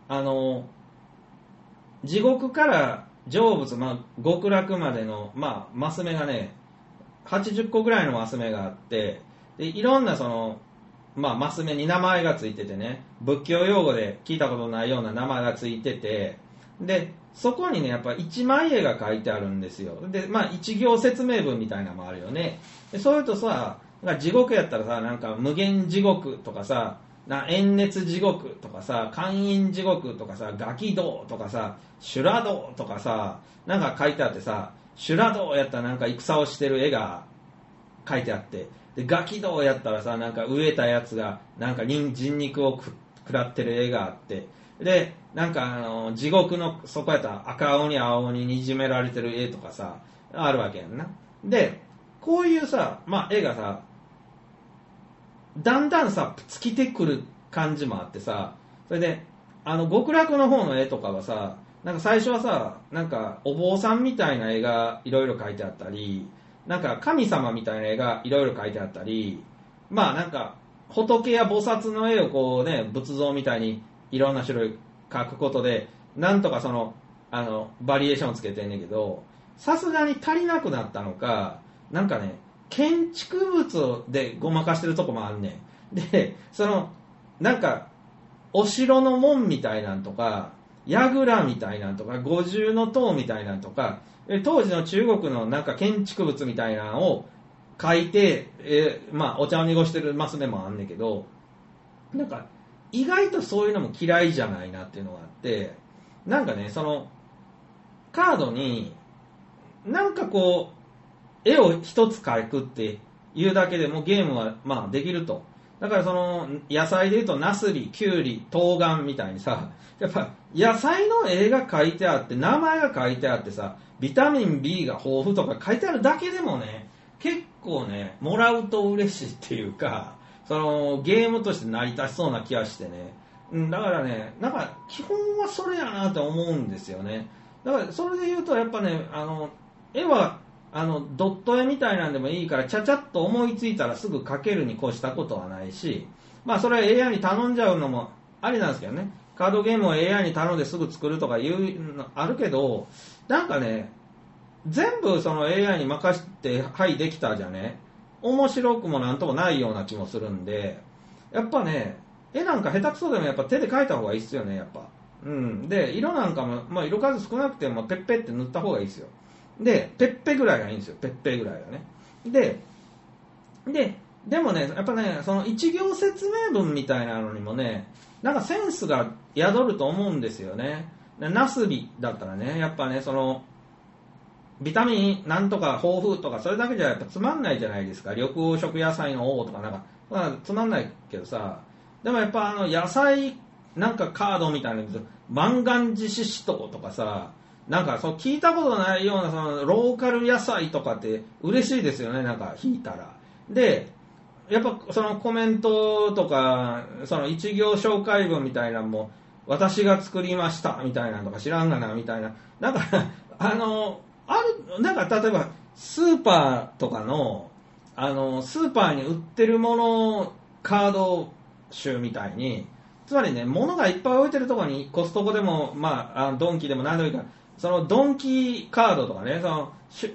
C: 地獄から成仏、極楽までの、マス目がね、80個ぐらいのマス目があって、でいろんなマス目に名前がついててね、仏教用語で聞いたことないような名前がついてて、で、そこにね、やっぱ一枚絵が書いてあるんですよ。で、一行説明文みたいなのもあるよね。で、そういうとさ、地獄やったらさ、なんか無限地獄とかさ、炎熱地獄とかさ、勧引地獄とかさ、ガキ道とかさ、修羅道とかさ、なんか書いてあってさ、修羅道やったらなんか戦をしてる絵が書いてあって、で、ガキ道やったらさ、なんか飢えたやつが、なんか人肉を食らってる絵があって、で、なんか地獄のそこやったら赤鬼青鬼にいじめられてる絵とかさ、あるわけやんな。で、こういうさ、絵がさ、だんだんさ、尽きてくる感じもあってさ、それで、極楽の方の絵とかはさ、なんか最初はさ、なんかお坊さんみたいな絵がいろいろ描いてあったり、なんか神様みたいな絵がいろいろ描いてあったり、なんか仏や菩薩の絵をこうね、仏像みたいにいろんな種類描くことで、なんとかバリエーションをつけてんねんけど、さすがに足りなくなったのか、なんかね、建築物でごまかしてるとこもあんねん。で、なんか、お城の門みたいなんとか、櫓みたいなんとか、五重の塔みたいなんとか、当時の中国のなんか建築物みたいなのを書いて、お茶を濁してるマス目もあんねんけど、なんか、意外とそういうのも嫌いじゃないなっていうのがあって、なんかね、カードに、なんかこう、絵を一つ描くっていうだけでもゲームはできると。 だからその野菜でいうとナスビ、キュウリ、冬瓜みたいにさ、やっぱ野菜の絵が書いてあって名前が書いてあってさ、ビタミン B が豊富とか書いてあるだけでもね、結構ねもらうと嬉しいっていうか、そのゲームとして成り立ちそうな気がしてね、だからね、なんか基本はそれやなと思うんですよね。だからそれで言うとやっぱね、絵はドット絵みたいなんでもいいから、ちゃちゃっと思いついたらすぐ描けるに越したことはないし、まあそれは AI に頼んじゃうのもありなんですけどね。カードゲームを AI に頼んですぐ作るとかいうのあるけど、なんかね、全部その AI に任せて、はいできたじゃね、面白くもなんともないような気もするんで、やっぱね、絵なんか下手くそでもやっぱ手で描いた方がいいっすよね、やっぱ。で、色なんかも、まあ色数少なくてもペッペって塗った方がいいっすよ。で、ペッペぐらいがいいんですよ、ペッペぐらいがね。でもね、やっぱね、その一行説明文みたいなのにもね、なんかセンスが宿ると思うんですよね。ナスビだったらね、やっぱね、その、ビタミンなんとか豊富とかそれだけじゃやっぱつまんないじゃないですか。緑黄色野菜の王とかなんか、まあ、つまんないけどさ、でもやっぱ野菜なんかカードみたいな万願寺シシトウとかさ、なんかそう聞いたことないようなそのローカル野菜とかって嬉しいですよね、なんか引いたら。で、やっぱそのコメントとかその一行紹介文みたいなのも、私が作りましたみたいなのとか知らんがなみたいな、なんかなんか例えばスーパーとかのスーパーに売ってるものカード集みたいに、つまりね、物がいっぱい置いてるところにコストコでも、まあ、ドンキでも何でもいいから、そのドンキカードとかね、その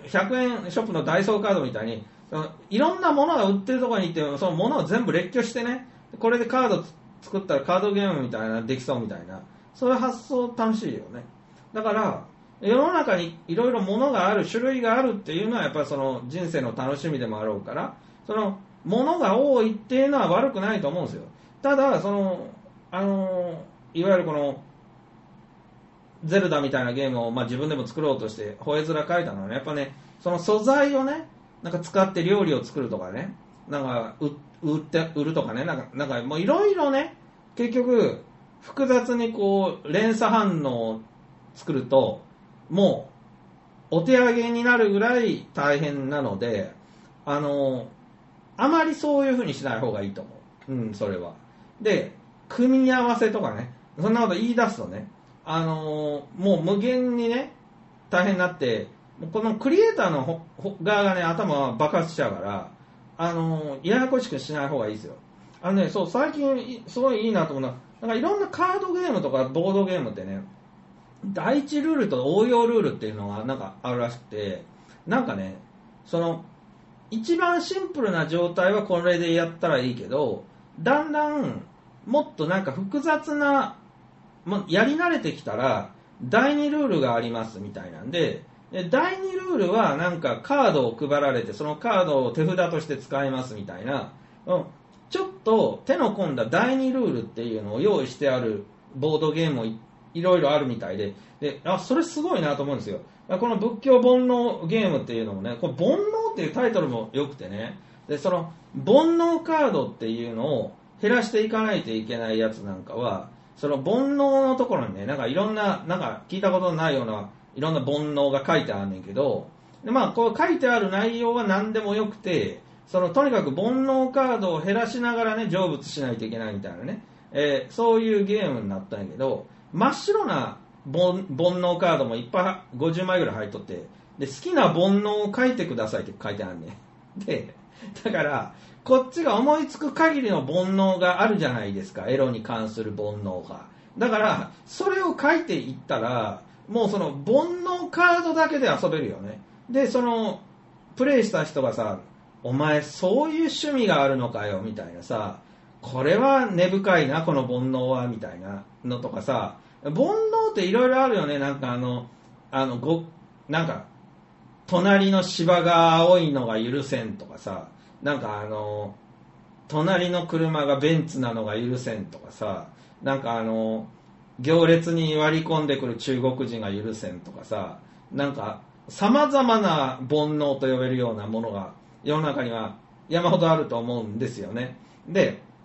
C: 100円ショップのダイソーカードみたいに、そのいろんなものが売ってるところに行って、そのものを全部列挙してね、これでカード作ったらカードゲームみたいなできそうみたいな、そういう発想楽しいよね。だから世の中にいろいろものがある、種類があるっていうのはやっぱりその人生の楽しみでもあろうから、そのものが多いっていうのは悪くないと思うんですよ。ただそのいわゆるこのゼルダみたいなゲームを、まあ、自分でも作ろうとして吠え面書いたのはね、やっぱね、その素材をね、なんか使って料理を作るとかね、なんか売るとかね、なんかもういろいろね、結局複雑にこう連鎖反応を作るともうお手上げになるぐらい大変なので、あまりそういう風にしない方がいいと思う。それは。で、組み合わせとかね、そんなこと言い出すとね、もう無限にね、大変になって、このクリエイターの側がね、頭は爆発しちゃうから、ややこしくしない方がいいですよ。そう、最近すごいいいなと思うのは、なんかいろんなカードゲームとかボードゲームってね、第一ルールと応用ルールっていうのがなんかあるらしくて、なんかね、その、一番シンプルな状態はこれでやったらいいけど、だんだんもっとなんか複雑な、やり慣れてきたら第2ルールがありますみたいなんで、第2ルールはなんかカードを配られて、そのカードを手札として使えますみたいな、ちょっと手の込んだ第2ルールっていうのを用意してあるボードゲームもいろいろあるみたいで、それすごいなと思うんですよ。この仏教煩悩ゲームっていうのもね、これ煩悩っていうタイトルも良くてね、でその煩悩カードっていうのを減らしていかないといけないやつなんかは、その煩悩のところにね、なんかいろんな、なんか聞いたことのないようないろんな煩悩が書いてあるんねんけど、でまあこう書いてある内容は何でもよくて、そのとにかく煩悩カードを減らしながらね、成仏しないといけないみたいなね、そういうゲームになったんやけど、真っ白な煩悩カードもいっぱい50枚ぐらい入っとって、で好きな煩悩を書いてくださいって書いてあるね。でだからこっちが思いつく限りの煩悩があるじゃないですか、エロに関する煩悩が。だからそれを書いていったら、もうその煩悩カードだけで遊べるよね。でそのプレイした人がさ、お前そういう趣味があるのかよみたいなさ、これは根深いなこの煩悩はみたいなのとかさ、煩悩っていろいろあるよね。なんかなんか隣の芝が青いのが許せんとかさ、なんか隣の車がベンツなのが許せんとかさ、なんか行列に割り込んでくる中国人が許せんとかさ、なんか様々な煩悩と呼べるようなものが世の中には山ほどあると思うんですよね。で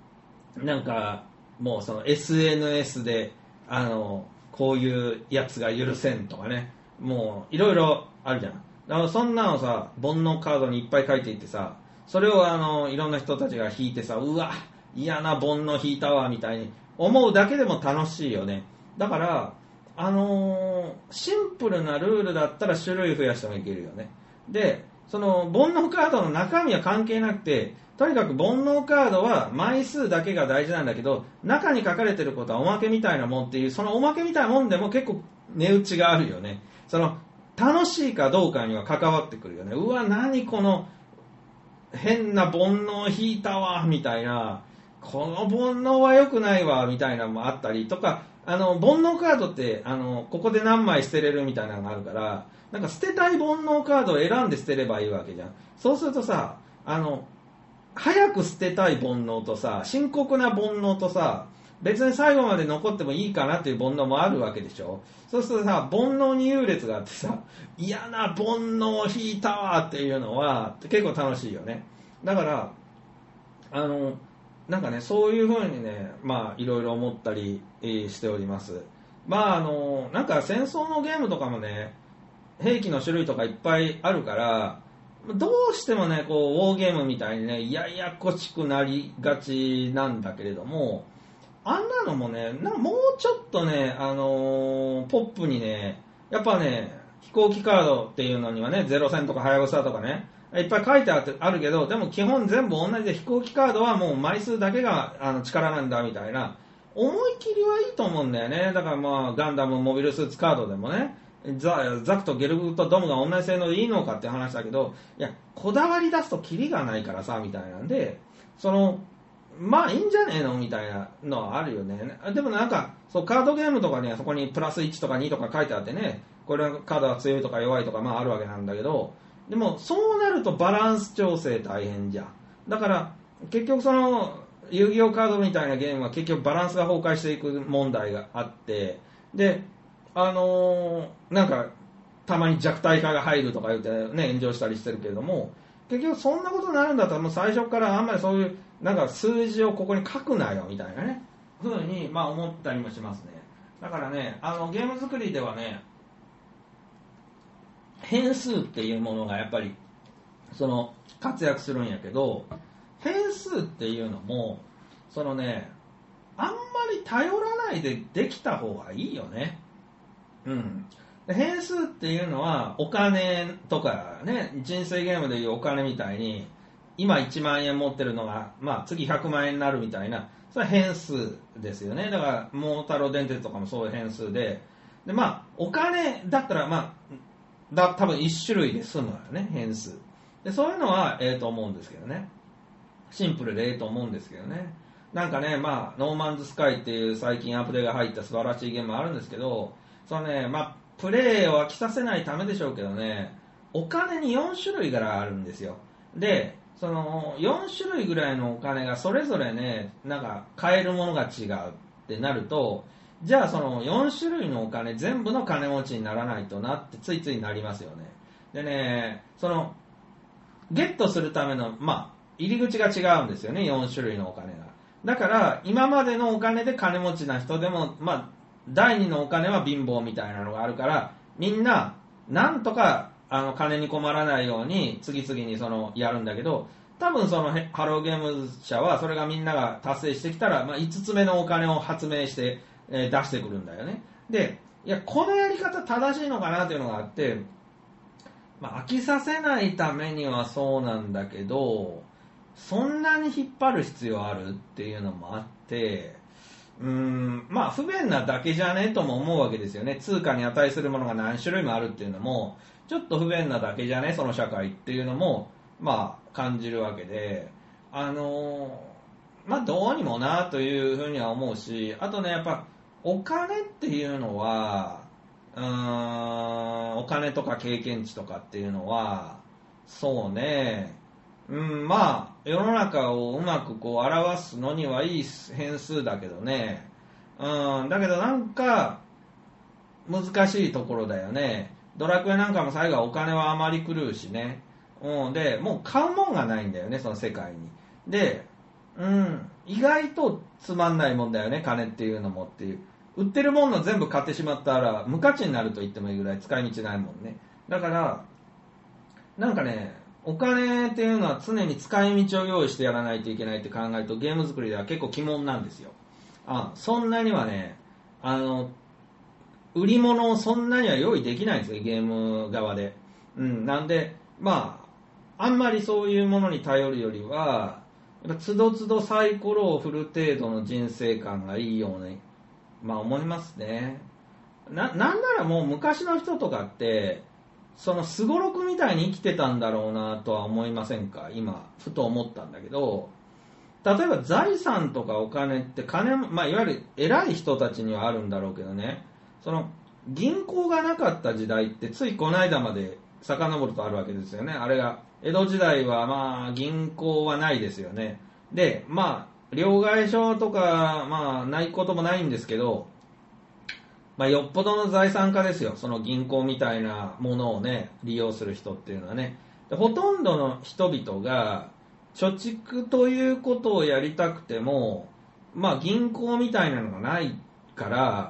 C: なんかもうその SNS でこういうやつが許せんとかね、もういろいろあるじゃん。だからそんなのさ、煩悩カードにいっぱい書いていってさ、それをいろんな人たちが引いてさ、うわ嫌な煩悩引いたわみたいに思うだけでも楽しいよね。だからシンプルなルールだったら種類増やしてもいけるよね。でその煩悩カードの中身は関係なくて、とにかく煩悩カードは枚数だけが大事なんだけど、中に書かれてることはおまけみたいなもんっていう、そのおまけみたいなもんでも結構値打ちがあるよね。その楽しいかどうかには関わってくるよね。うわ何この変な煩悩引いたわみたいな、この煩悩は良くないわみたいなのもあったりとか、煩悩カードってここで何枚捨てれるみたいなのがあるから、なんか捨てたい煩悩カードを選んで捨てればいいわけじゃん。そうするとさ、早く捨てたい煩悩とさ、深刻な煩悩とさ、別に最後まで残ってもいいかなっていう煩悩もあるわけでしょ。そうするとさ、煩悩に優劣があってさ、嫌な煩悩を引いたわっていうのは結構楽しいよね。だからなんかね、そういう風にね、まあいろいろ思ったりしております。まあなんか戦争のゲームとかもね、兵器の種類とかいっぱいあるから、どうしてもね、こうウォーゲームみたいにね、ややこしくなりがちなんだけれども、あんなのもね、もうちょっとね、ポップにね、やっぱね、飛行機カードっていうのにはね、ゼロ戦とかハヤブサとかね、いっぱい書いてあるけど、でも基本全部同じで、飛行機カードはもう枚数だけが力なんだみたいな、思い切りはいいと思うんだよね。だからまあ、ガンダムモビルスーツカードでもね、ザクとゲルグとドムが同じ性能でいいのかって話だけど、いや、こだわり出すとキリがないからさ、みたいなんで、まあいいんじゃねえのみたいなのはあるよね。でもなんか、そうカードゲームとかね、そこにプラス1とか2とか書いてあってね、これカードは強いとか弱いとかまああるわけなんだけど、でもそうなるとバランス調整大変じゃん。だから結局遊戯王カードみたいなゲームは結局バランスが崩壊していく問題があって、でなんかたまに弱体化が入るとか言ってね、炎上したりしてるけれども、結局そんなことになるんだったらもう最初からあんまりそういうなんか数字をここに書くなよみたいなね、ふうにまあ思ったりもしますね。だからね、ゲーム作りではね、変数っていうものがやっぱり活躍するんやけど、変数っていうのもあんまり頼らないでできた方がいいよね。変数っていうのはお金とかね、人生ゲームでいうお金みたいに、今1万円持ってるのが、まあ、次100万円になるみたいな、それは変数ですよね。だから桃太郎電鉄とかもそういう変数で、まあお金だったらまあ多分1種類で済むわよね、変数で。そういうのはと思うんですけどね、シンプルでと思うんですけどね。なんかね、まあノーマンズスカイっていう最近アップデートが入った素晴らしいゲームあるんですけど、まあプレイを飽きさせないためでしょうけどね、お金に4種類からあるんですよ。で4種類ぐらいのお金がそれぞれね、なんか買えるものが違うってなると、じゃあ4種類のお金全部の金持ちにならないとなってついついなりますよね。でね、ゲットするためのまあ入り口が違うんですよね、4種類のお金が。だから今までのお金で金持ちな人でも、まあ第2のお金は貧乏みたいなのがあるから、みんななんとか金に困らないように次々にやるんだけど、多分ハローゲーム社はそれがみんなが達成してきたら、まあ、5つ目のお金を発明して、出してくるんだよね。で、いやこのやり方正しいのかなっていうのがあって、まあ、飽きさせないためにはそうなんだけど、そんなに引っ張る必要あるっていうのもあって、まあ不便なだけじゃねとも思うわけですよね。通貨に値するものが何種類もあるっていうのもちょっと不便なだけじゃね、その社会っていうのもまあ感じるわけで、まあどうにもなというふうには思うし、あとね、やっぱお金っていうのはお金とか経験値とかっていうのはそうね、まあ世の中をうまくこう表すのにはいい変数だけどね、だけどなんか難しいところだよね。ドラクエなんかも最後はお金はあまり狂うしね、でもう買うもんがないんだよね、その世界に。で意外とつまんないもんだよね、金っていうのもっていう。売ってるもの全部買ってしまったら無価値になると言ってもいいぐらい使い道ないもんね。だからなんかね、お金っていうのは常に使い道を用意してやらないといけないって考えると、ゲーム作りでは結構鬼門なんですよ。そんなにはね、売り物をそんなには用意できないんですよ、ゲーム側で。なんで、あんまりそういうものに頼るよりは、つどつどサイコロを振る程度の人生観がいいように、思いますね。なんならもう昔の人とかって、そのすごろくみたいに生きてたんだろうなとは思いませんか？今、ふと思ったんだけど、例えば財産とかお金って、いわゆる偉い人たちにはあるんだろうけどね、その銀行がなかった時代ってついこの間まで遡るとあるわけですよね。あれが江戸時代は銀行はないですよね。で両替所とかないこともないんですけど、よっぽどの財産家ですよ、その銀行みたいなものをね利用する人っていうのはね。でほとんどの人々が貯蓄ということをやりたくても銀行みたいなのがないから、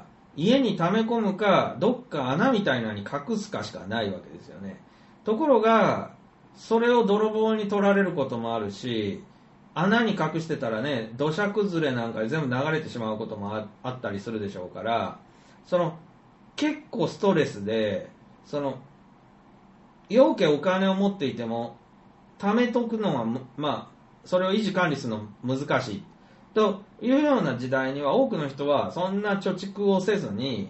C: 家に溜め込むかどっか穴みたいなのに隠すかしかないわけですよね。ところがそれを泥棒に取られることもあるし、穴に隠してたらね、土砂崩れなんかで全部流れてしまうこともあったりするでしょうから、結構ストレスで、要件お金を持っていても貯めとくのはそれを維持管理するの難しいというような時代には、多くの人はそんな貯蓄をせずに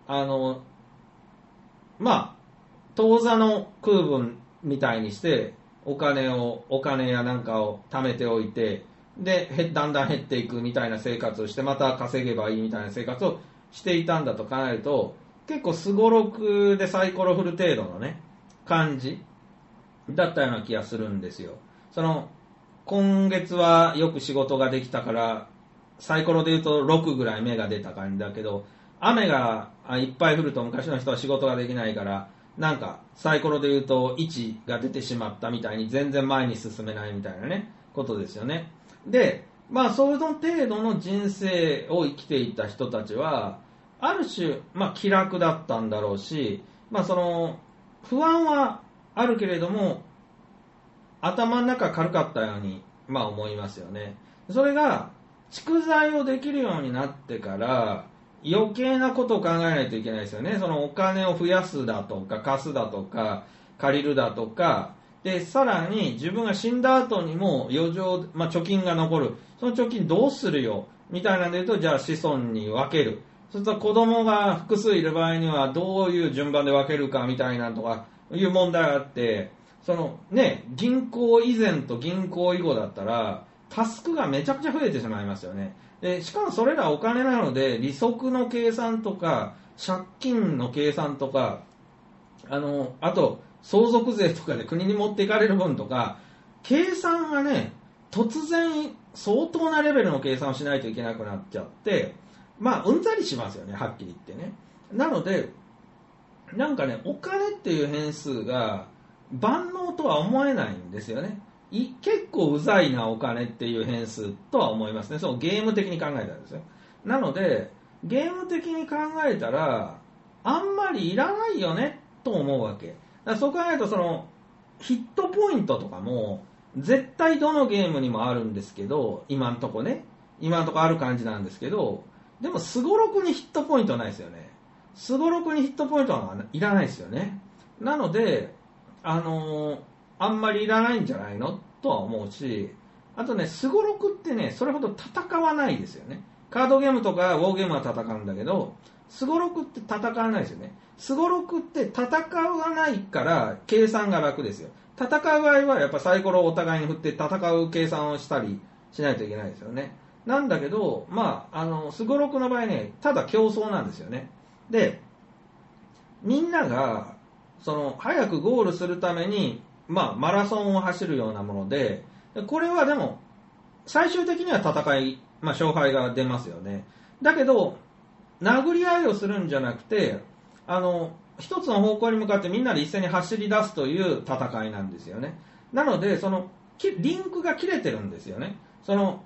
C: 当座の空分みたいにしてお金やなんかを貯めておいて、でだんだん減っていくみたいな生活をして、また稼げばいいみたいな生活をしていたんだと考えると、結構すごろくでサイコロ振る程度のね感じだったような気がするんですよ。今月はよく仕事ができたからサイコロで言うと6ぐらい目が出た感じだけど、雨がいっぱい降ると昔の人は仕事ができないから、なんかサイコロで言うと1が出てしまったみたいに全然前に進めないみたいなねことですよね。でその程度の人生を生きていた人たちはある種気楽だったんだろうし、不安はあるけれども頭の中軽かったように思いますよね。それが蓄財をできるようになってから余計なことを考えないといけないですよね。お金を増やすだとか貸すだとか借りるだとかで、さらに自分が死んだ後にも貯金が残る。その貯金どうするよみたいなんで言うと、じゃあ子孫に分ける。そうすると子供が複数いる場合にはどういう順番で分けるかみたいなとかいう問題があって、銀行以前と銀行以後だったらタスクがめちゃくちゃ増えてしまいますよね。でしかもそれらお金なので、利息の計算とか借金の計算とかあと相続税とかで国に持っていかれる分とか、計算がね突然相当なレベルの計算をしないといけなくなっちゃって、うんざりしますよね、はっきり言ってね。なのでお金っていう変数が万能とは思えないんですよね。結構うざいなお金っていう変数とは思いますね。ゲーム的に考えたらですよ。なのでゲーム的に考えたらあんまりいらないよねと思うわけ。そう考えるとヒットポイントとかも絶対どのゲームにもあるんですけど、今んとこある感じなんですけど、でもスゴロクにヒットポイントないですよね。スゴロクにヒットポイントはいらないですよね。なのであんまりいらないんじゃないのとは思うし、あとねスゴロクってねそれほど戦わないですよね。カードゲームとかウォーゲームは戦うんだけど、スゴロクって戦わないですよね。スゴロクって戦わないから計算が楽ですよ。戦う場合はやっぱサイコロをお互いに振って戦う計算をしたりしないといけないですよね。なんだけどスゴロクの場合ね、ただ競争なんですよね。でみんなが早くゴールするためにマラソンを走るようなもので、これはでも最終的には戦い、勝敗が出ますよね。だけど殴り合いをするんじゃなくて一つの方向に向かってみんなで一斉に走り出すという戦いなんですよね。なのでリンクが切れてるんですよね。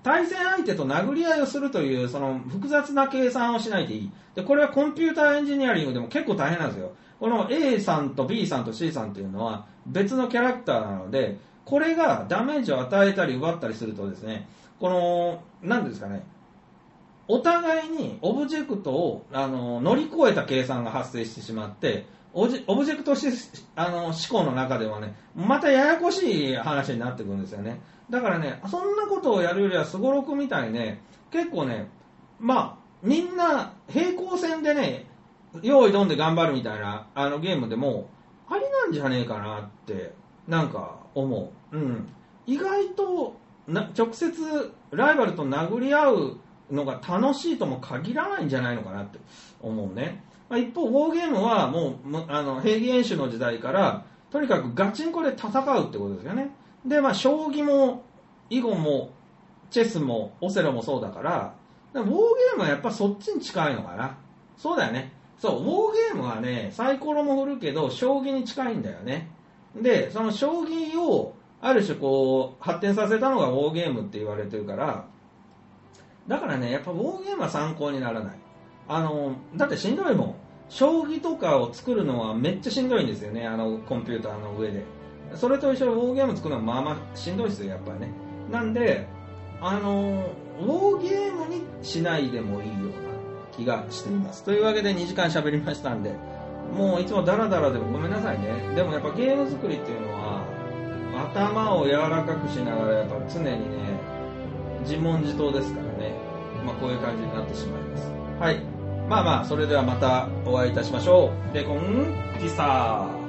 C: 対戦相手と殴り合いをするというその複雑な計算をしないといい。で、これはコンピューターエンジニアリングでも結構大変なんですよ。この A さんと B さんと C さんというのは別のキャラクターなので、これがダメージを与えたり奪ったりするとですね、この、なんですかね、お互いにオブジェクトを乗り越えた計算が発生してしまって、オブジェクト思考の中ではね、またややこしい話になってくるんですよね。だからね、そんなことをやるよりはすごろくみたいにね、結構ね、まあ、みんな平行線でね、用意どんで頑張るみたいなゲームでも、ありなんじゃねえかなって、なんか思う。うん。意外と直接ライバルと殴り合うのが楽しいとも限らないんじゃないのかなって思うね。一方、ウォーゲームはもう、兵器演習の時代から、とにかくガチンコで戦うってことですよね。で、将棋も、囲碁も、チェスも、オセロもそうだから、ウォーゲームはやっぱそっちに近いのかな。そうだよね。そう、ウォーゲームはね、サイコロも振るけど、将棋に近いんだよね。で、その将棋を、ある種こう、発展させたのがウォーゲームって言われてるから、だからね、やっぱウォーゲームは参考にならない。だってしんどいもん。将棋とかを作るのはめっちゃしんどいんですよね、コンピューターの上で。それと一緒にウォーゲーム作るのはまあまあしんどいですよ、やっぱりね。なんで、ウォーゲームにしないでもいいような気がしています。というわけで2時間喋りましたんで、もういつもダラダラでもごめんなさいね。でもやっぱゲーム作りっていうのは、頭を柔らかくしながらやっぱ常にね、自問自答ですからね。こういう感じになってしまいます。はい。それではまたお会いいたしましょう。でこんきさー。